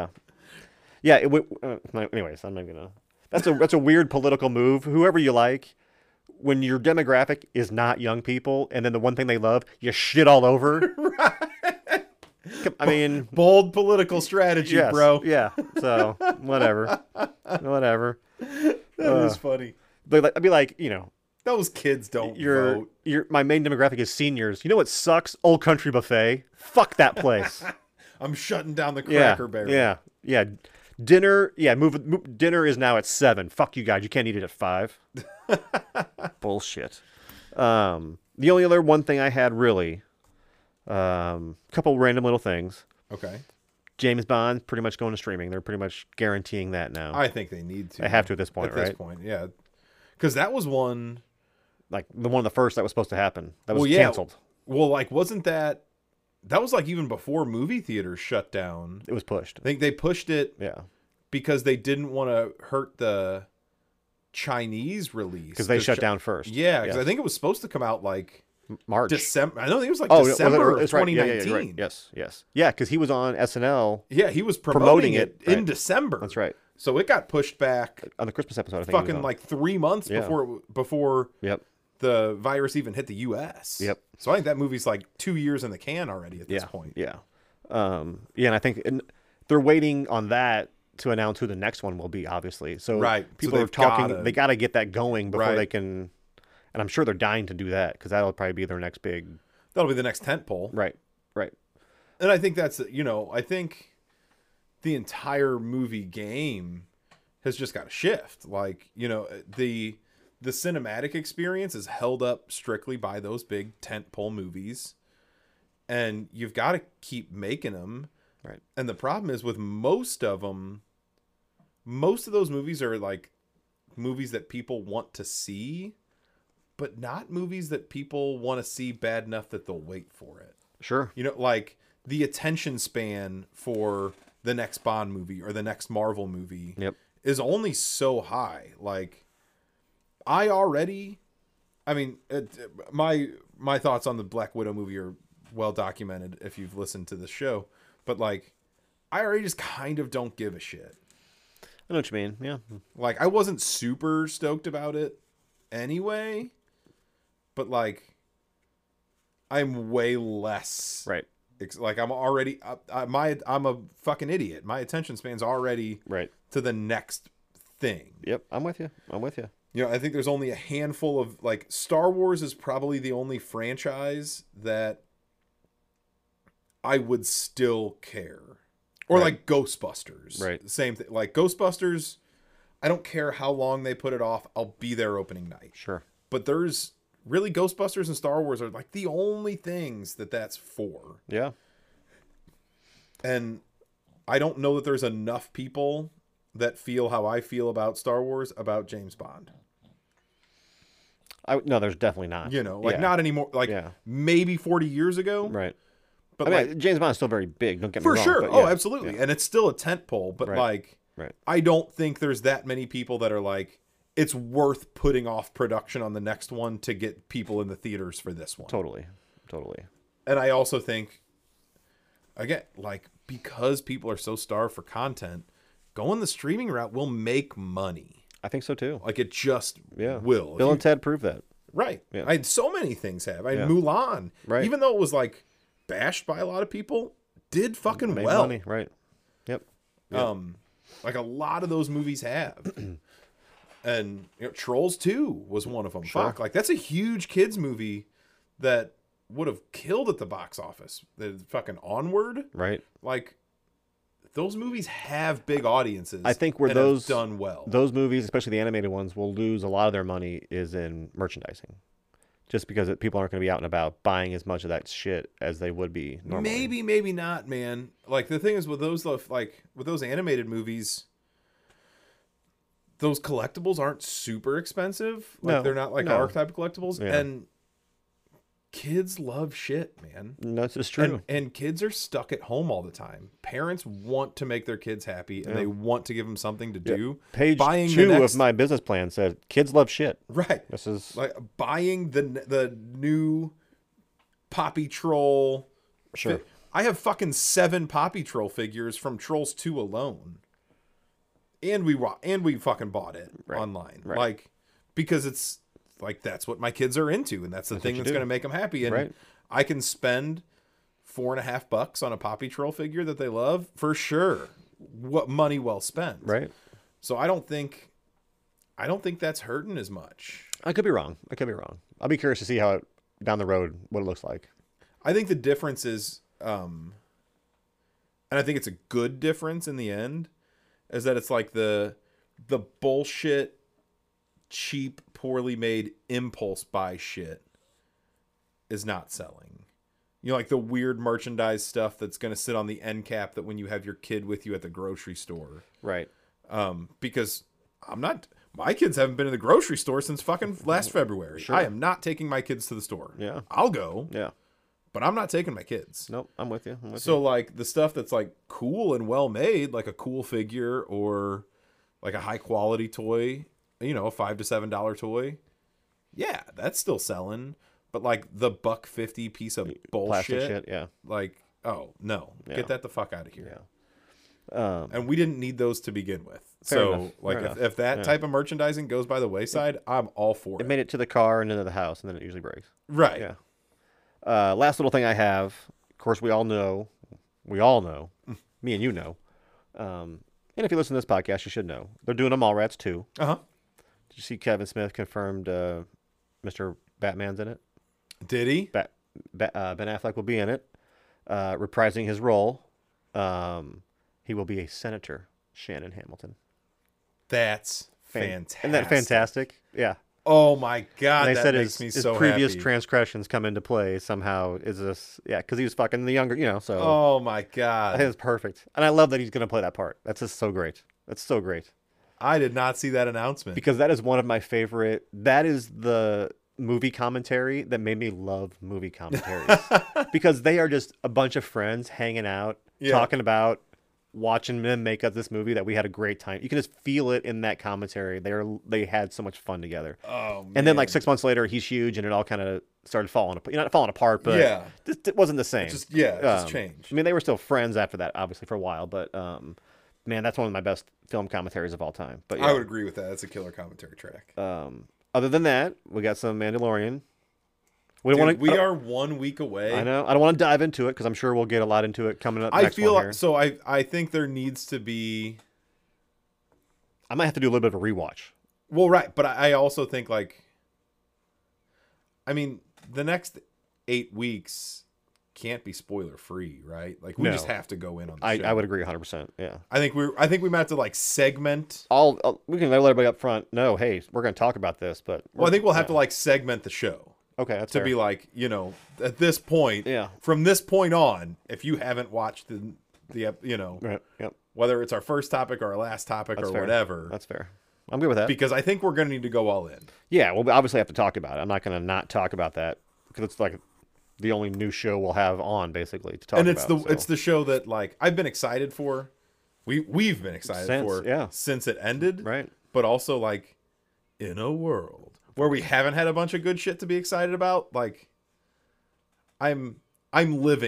[SPEAKER 1] Anyways, I'm not gonna. That's a weird political move. Whoever you like, when your demographic is not young people, and then the one thing they love, you shit all over. I mean,
[SPEAKER 2] Bold political strategy,
[SPEAKER 1] yes,
[SPEAKER 2] bro.
[SPEAKER 1] Yeah. So whatever.
[SPEAKER 2] That was funny.
[SPEAKER 1] But I'd be like,
[SPEAKER 2] Those kids don't
[SPEAKER 1] your
[SPEAKER 2] vote.
[SPEAKER 1] my main demographic is seniors. You know what sucks? Old Country Buffet. Fuck that place.
[SPEAKER 2] I'm shutting down the Cracker Barrel.
[SPEAKER 1] Yeah. Dinner. Yeah. Dinner is now at 7. Fuck you guys. You can't eat it at 5. Bullshit. The only other one thing I had really, couple random little things.
[SPEAKER 2] Okay.
[SPEAKER 1] James Bond pretty much going to streaming. They're pretty much guaranteeing that now.
[SPEAKER 2] I think they need to.
[SPEAKER 1] They have to at this point, right?
[SPEAKER 2] At this point, yeah. Because that was one.
[SPEAKER 1] Like one of the first that was supposed to happen. That was
[SPEAKER 2] Well, yeah.
[SPEAKER 1] canceled.
[SPEAKER 2] Well, like, wasn't that. That was like even before movie theaters shut down.
[SPEAKER 1] It was pushed.
[SPEAKER 2] I think they pushed it
[SPEAKER 1] Yeah.
[SPEAKER 2] because they didn't want to hurt the Chinese release.
[SPEAKER 1] Because they shut down first.
[SPEAKER 2] Yeah, because
[SPEAKER 1] Yes.
[SPEAKER 2] I think it was supposed to come out like
[SPEAKER 1] March.
[SPEAKER 2] December. I don't think it was like
[SPEAKER 1] Oh,
[SPEAKER 2] December of
[SPEAKER 1] it's right.
[SPEAKER 2] 2019.
[SPEAKER 1] Yeah, right. Yes. Yeah, because he was on SNL.
[SPEAKER 2] Yeah, he was
[SPEAKER 1] Promoting
[SPEAKER 2] promoting
[SPEAKER 1] it,
[SPEAKER 2] it in
[SPEAKER 1] right.
[SPEAKER 2] December.
[SPEAKER 1] That's right.
[SPEAKER 2] So it got pushed back
[SPEAKER 1] On the Christmas episode, I think. he was
[SPEAKER 2] fucking
[SPEAKER 1] on.
[SPEAKER 2] like 3 months
[SPEAKER 1] Yeah.
[SPEAKER 2] before
[SPEAKER 1] Yep.
[SPEAKER 2] the virus even hit the U.S.
[SPEAKER 1] Yep.
[SPEAKER 2] So I think that movie's like 2 years in the can already at this point.
[SPEAKER 1] Yeah. And I think they're waiting on that to announce who the next one will be, obviously. So
[SPEAKER 2] Right. So
[SPEAKER 1] people are
[SPEAKER 2] they've
[SPEAKER 1] talking.
[SPEAKER 2] gotta-
[SPEAKER 1] They got to get that going before
[SPEAKER 2] Right.
[SPEAKER 1] they can. And I'm sure they're dying to do that because that'll probably be their next big.
[SPEAKER 2] That'll be the next tentpole.
[SPEAKER 1] Right.
[SPEAKER 2] And I think that's, I think the entire movie game has just got to shift. Like, the cinematic experience is held up strictly by those big tentpole movies. And you've got to keep making them.
[SPEAKER 1] Right.
[SPEAKER 2] And the problem is with most of them, most of those movies are like movies that people want to see, but not movies that people want to see bad enough that they'll wait for it.
[SPEAKER 1] Sure.
[SPEAKER 2] Like the attention span for the next Bond movie or the next Marvel movie
[SPEAKER 1] Yep.
[SPEAKER 2] is only so high. Like my thoughts on the Black Widow movie are well documented if you've listened to the show, but like I already just kind of don't give a shit.
[SPEAKER 1] I know what you mean. Yeah.
[SPEAKER 2] Like I wasn't super stoked about it anyway, but like I'm way less
[SPEAKER 1] Right.
[SPEAKER 2] like I'm already I'm a fucking idiot. My attention span's already
[SPEAKER 1] Right.
[SPEAKER 2] to the next thing.
[SPEAKER 1] Yep. I'm with you.
[SPEAKER 2] I think there's only a handful of like Star Wars is probably the only franchise that I would still care. Or
[SPEAKER 1] Right.
[SPEAKER 2] like Ghostbusters.
[SPEAKER 1] Right.
[SPEAKER 2] Same thing. Like Ghostbusters, I don't care how long they put it off. I'll be there opening night.
[SPEAKER 1] Sure.
[SPEAKER 2] But there's really Ghostbusters and Star Wars are like the only things that's for.
[SPEAKER 1] Yeah.
[SPEAKER 2] And I don't know that there's enough people that feel how I feel about Star Wars about James Bond.
[SPEAKER 1] No, there's definitely not. Yeah.
[SPEAKER 2] Not anymore. Like
[SPEAKER 1] Yeah.
[SPEAKER 2] maybe 40 years ago.
[SPEAKER 1] Right.
[SPEAKER 2] But
[SPEAKER 1] I
[SPEAKER 2] like
[SPEAKER 1] mean, James Bond is still very big. Don't get me
[SPEAKER 2] for
[SPEAKER 1] wrong.
[SPEAKER 2] sure.
[SPEAKER 1] but
[SPEAKER 2] Oh,
[SPEAKER 1] yeah.
[SPEAKER 2] absolutely.
[SPEAKER 1] Yeah.
[SPEAKER 2] And it's still a tentpole. But
[SPEAKER 1] Right.
[SPEAKER 2] like, I don't think there's that many people that are like, it's worth putting off production on the next one to get people in the theaters for this one.
[SPEAKER 1] Totally.
[SPEAKER 2] And I also think, again, like, because people are so starved for content, going the streaming route will make money.
[SPEAKER 1] I think so too.
[SPEAKER 2] Like, it just
[SPEAKER 1] Yeah.
[SPEAKER 2] will.
[SPEAKER 1] Bill and Ted proved that.
[SPEAKER 2] Right.
[SPEAKER 1] Yeah.
[SPEAKER 2] So many things have.
[SPEAKER 1] Yeah.
[SPEAKER 2] Mulan,
[SPEAKER 1] Right.
[SPEAKER 2] even though it was like bashed by a lot of people, did fucking
[SPEAKER 1] Made
[SPEAKER 2] well.
[SPEAKER 1] money. Right. Yep.
[SPEAKER 2] Like a lot of those movies have. And Trolls 2 was one of them.
[SPEAKER 1] Sure.
[SPEAKER 2] Fuck, like that's a huge kids movie that would have killed at the box office. The fucking Onward,
[SPEAKER 1] Right.
[SPEAKER 2] like those movies have big audiences.
[SPEAKER 1] I think where
[SPEAKER 2] and have
[SPEAKER 1] those
[SPEAKER 2] done well.
[SPEAKER 1] those movies, especially the animated ones, will lose a lot of their money is in merchandising, just because people aren't going to be out and about buying as much of that shit as they would be normally.
[SPEAKER 2] Maybe not, man. Like the thing is with those, like with those animated movies, those collectibles aren't super expensive. Like
[SPEAKER 1] No,
[SPEAKER 2] they're not like
[SPEAKER 1] no.
[SPEAKER 2] archetype collectibles,
[SPEAKER 1] Yeah.
[SPEAKER 2] and kids love shit, man.
[SPEAKER 1] No, it's just true.
[SPEAKER 2] And kids are stuck at home all the time. Parents want to make their kids happy, and
[SPEAKER 1] Yeah.
[SPEAKER 2] they want to give them something to do.
[SPEAKER 1] Page
[SPEAKER 2] buying
[SPEAKER 1] 2
[SPEAKER 2] the next,
[SPEAKER 1] of my business plan said kids love shit.
[SPEAKER 2] right.
[SPEAKER 1] This is
[SPEAKER 2] Like buying the new Poppy Troll.
[SPEAKER 1] sure.
[SPEAKER 2] I have fucking 7 Poppy Troll figures from Trolls 2 alone. And we fucking bought it online.
[SPEAKER 1] Right.
[SPEAKER 2] Like, because it's like, that's what my kids are into. And that's the thing
[SPEAKER 1] you
[SPEAKER 2] that's
[SPEAKER 1] do.
[SPEAKER 2] going to make them happy. And
[SPEAKER 1] Right.
[SPEAKER 2] I can spend $4.50 on a Poppy Troll figure that they love for sure. What money well spent.
[SPEAKER 1] Right.
[SPEAKER 2] So I don't think that's hurting as much.
[SPEAKER 1] I could be wrong. I'll be curious to see how down the road what it looks like.
[SPEAKER 2] I think the difference is, and I think it's a good difference in the end, is that it's like the bullshit, cheap, poorly made impulse buy shit is not selling. You know, like the weird merchandise stuff that's going to sit on the end cap that when you have your kid with you at the grocery store.
[SPEAKER 1] Right.
[SPEAKER 2] Because my kids haven't been in the grocery store since fucking last February.
[SPEAKER 1] Sure.
[SPEAKER 2] I am not taking my kids to the store.
[SPEAKER 1] Yeah.
[SPEAKER 2] I'll go,
[SPEAKER 1] Yeah.
[SPEAKER 2] but I'm not taking my kids.
[SPEAKER 1] Nope. I'm with you.
[SPEAKER 2] So like the stuff that's like cool and well made, like a cool figure or like a high quality toy, you know, a $5 to $7 toy. Yeah, that's still selling. But like the $1.50 piece of bullshit,
[SPEAKER 1] Plastic shit. Yeah.
[SPEAKER 2] like, oh no,
[SPEAKER 1] Yeah.
[SPEAKER 2] get that the fuck out of here.
[SPEAKER 1] Yeah.
[SPEAKER 2] And we didn't need those to begin with.
[SPEAKER 1] Fair
[SPEAKER 2] So
[SPEAKER 1] enough.
[SPEAKER 2] like
[SPEAKER 1] Fair enough.
[SPEAKER 2] if that
[SPEAKER 1] Yeah.
[SPEAKER 2] type of merchandising goes by the wayside, I'm all for
[SPEAKER 1] It
[SPEAKER 2] it.
[SPEAKER 1] made it to the car and into the house, and then it usually breaks.
[SPEAKER 2] Right.
[SPEAKER 1] Yeah. Last little thing I have. Of course, we all know, me and you know. And if you listen to this podcast, you should know. They're doing a Mallrats 2.
[SPEAKER 2] Uh-huh.
[SPEAKER 1] Did you see Kevin Smith confirmed Mr. Batman's in it?
[SPEAKER 2] Did he?
[SPEAKER 1] Ben Affleck will be in it, reprising his role. He will be a senator, Shannon Hamilton.
[SPEAKER 2] That's fantastic.
[SPEAKER 1] Isn't that fantastic? Yeah.
[SPEAKER 2] Oh my god,
[SPEAKER 1] And they
[SPEAKER 2] that
[SPEAKER 1] said
[SPEAKER 2] makes
[SPEAKER 1] his,
[SPEAKER 2] me
[SPEAKER 1] his
[SPEAKER 2] so
[SPEAKER 1] previous
[SPEAKER 2] happy.
[SPEAKER 1] transgressions come into play somehow. Is this? Yeah, because he was fucking the younger, so
[SPEAKER 2] Oh my
[SPEAKER 1] I think
[SPEAKER 2] god.
[SPEAKER 1] it's perfect. And I love that he's going to play that part. That's just so great. That's so great.
[SPEAKER 2] I did not see that announcement.
[SPEAKER 1] Because that is one of my favorite. That is the movie commentary that made me love movie commentaries. Because they are just a bunch of friends hanging out,
[SPEAKER 2] Yeah.
[SPEAKER 1] talking about watching them make up this movie that we had a great time. You can just feel it in that commentary. They had so much fun together.
[SPEAKER 2] Oh man.
[SPEAKER 1] And then like 6 months later, he's huge, and it all kind of started falling apart. Not falling apart, but
[SPEAKER 2] Yeah.
[SPEAKER 1] it wasn't the same.
[SPEAKER 2] it just changed.
[SPEAKER 1] I mean, they were still friends after that, obviously for a while, but man, that's one of my best film commentaries of all time. But yeah.
[SPEAKER 2] I would agree with that. That's a killer commentary track.
[SPEAKER 1] Other than that, we got some Mandalorian. We
[SPEAKER 2] Dude,
[SPEAKER 1] don't want
[SPEAKER 2] we
[SPEAKER 1] to.
[SPEAKER 2] are 1 week away.
[SPEAKER 1] I know. I don't want to dive into it because I'm sure we'll get a lot into it coming up.
[SPEAKER 2] I
[SPEAKER 1] next
[SPEAKER 2] feel
[SPEAKER 1] one here.
[SPEAKER 2] so. I think there needs to be.
[SPEAKER 1] I might have to do a little bit of a rewatch.
[SPEAKER 2] Well, right, but I also think like. I mean, the next 8 weeks can't be spoiler free, right? Like we
[SPEAKER 1] No.
[SPEAKER 2] just have to go in on. The show.
[SPEAKER 1] I would agree 100%. Yeah.
[SPEAKER 2] I think we might have to like segment.
[SPEAKER 1] We can let everybody up front know, hey, we're going to talk about this, but
[SPEAKER 2] Well, I think we'll have to like segment the show.
[SPEAKER 1] Okay, that's
[SPEAKER 2] To
[SPEAKER 1] fair.
[SPEAKER 2] be like, at this point,
[SPEAKER 1] Yeah.
[SPEAKER 2] from this point on, if you haven't watched the
[SPEAKER 1] Right. Yep.
[SPEAKER 2] whether it's our first topic or our last topic
[SPEAKER 1] That's
[SPEAKER 2] or
[SPEAKER 1] fair.
[SPEAKER 2] whatever,
[SPEAKER 1] That's fair. I'm good with that.
[SPEAKER 2] because I think we're going to need to go all in.
[SPEAKER 1] Yeah, well, we obviously have to talk about it. I'm not going to not talk about that because it's like the only new show we'll have on basically to talk
[SPEAKER 2] And
[SPEAKER 1] about.
[SPEAKER 2] it's the show that like I've been excited for. We've been excited since it ended.
[SPEAKER 1] Right.
[SPEAKER 2] But also like in a world where we haven't had a bunch of good shit to be excited about, like I'm living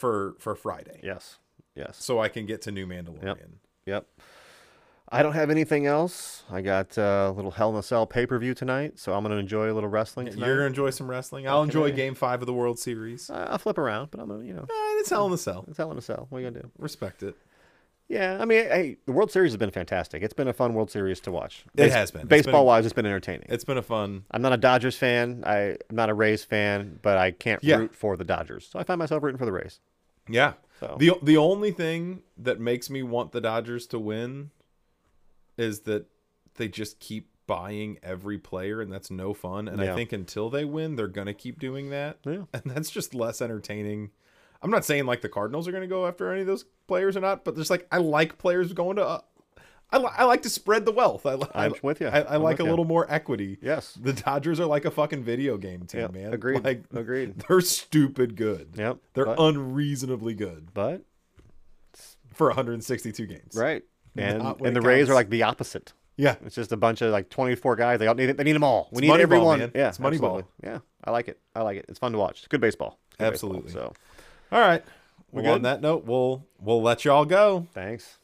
[SPEAKER 2] for Friday.
[SPEAKER 1] Yes. Yes.
[SPEAKER 2] So I can get to New Mandalorian.
[SPEAKER 1] Yep. I don't have anything else. I got a little Hell in a Cell pay-per-view tonight, so I'm going to enjoy a little wrestling tonight.
[SPEAKER 2] You're going to enjoy some wrestling. I'll enjoy Game 5 of the World Series.
[SPEAKER 1] I'll flip around, but I'm going to,
[SPEAKER 2] It's Hell in a Cell.
[SPEAKER 1] it's Hell in a Cell. What are you going to do?
[SPEAKER 2] Respect it.
[SPEAKER 1] Yeah, I mean, hey, the World Series has been fantastic. It's been a fun World Series to watch.
[SPEAKER 2] It has been.
[SPEAKER 1] Baseball-wise, it's been entertaining.
[SPEAKER 2] It's been a fun...
[SPEAKER 1] I'm not a Dodgers fan. I'm not a Rays fan, but I can't root for the Dodgers. So I find myself rooting for the Rays.
[SPEAKER 2] Yeah.
[SPEAKER 1] So.
[SPEAKER 2] The only thing that makes me want the Dodgers to win is that they just keep buying every player, and that's no fun. And I think until they win, they're going to keep doing that.
[SPEAKER 1] Yeah.
[SPEAKER 2] And that's just less entertaining. I'm not saying like the Cardinals are going to go after any of those players or not, but just like I like players going to I like to spread the wealth.
[SPEAKER 1] I'm with you.
[SPEAKER 2] I like a little more equity.
[SPEAKER 1] Yes.
[SPEAKER 2] The Dodgers are like a fucking video game team, man.
[SPEAKER 1] Agreed.
[SPEAKER 2] Like,
[SPEAKER 1] Agreed.
[SPEAKER 2] They're stupid good.
[SPEAKER 1] Yep.
[SPEAKER 2] They're unreasonably good.
[SPEAKER 1] But
[SPEAKER 2] for 162 games.
[SPEAKER 1] Right. And
[SPEAKER 2] when
[SPEAKER 1] the
[SPEAKER 2] it
[SPEAKER 1] Rays
[SPEAKER 2] counts.
[SPEAKER 1] are like the opposite.
[SPEAKER 2] Yeah.
[SPEAKER 1] It's just a bunch of like 24 guys. They need them all. We need
[SPEAKER 2] Moneyball,
[SPEAKER 1] everyone.
[SPEAKER 2] man.
[SPEAKER 1] Yeah.
[SPEAKER 2] It's Moneyball.
[SPEAKER 1] Absolutely. Yeah. I like it. It's fun to watch. It's good baseball. Good
[SPEAKER 2] Absolutely.
[SPEAKER 1] baseball,
[SPEAKER 2] All right.
[SPEAKER 1] We
[SPEAKER 2] Well, on
[SPEAKER 1] good?
[SPEAKER 2] that note, we'll let y'all go.
[SPEAKER 1] Thanks.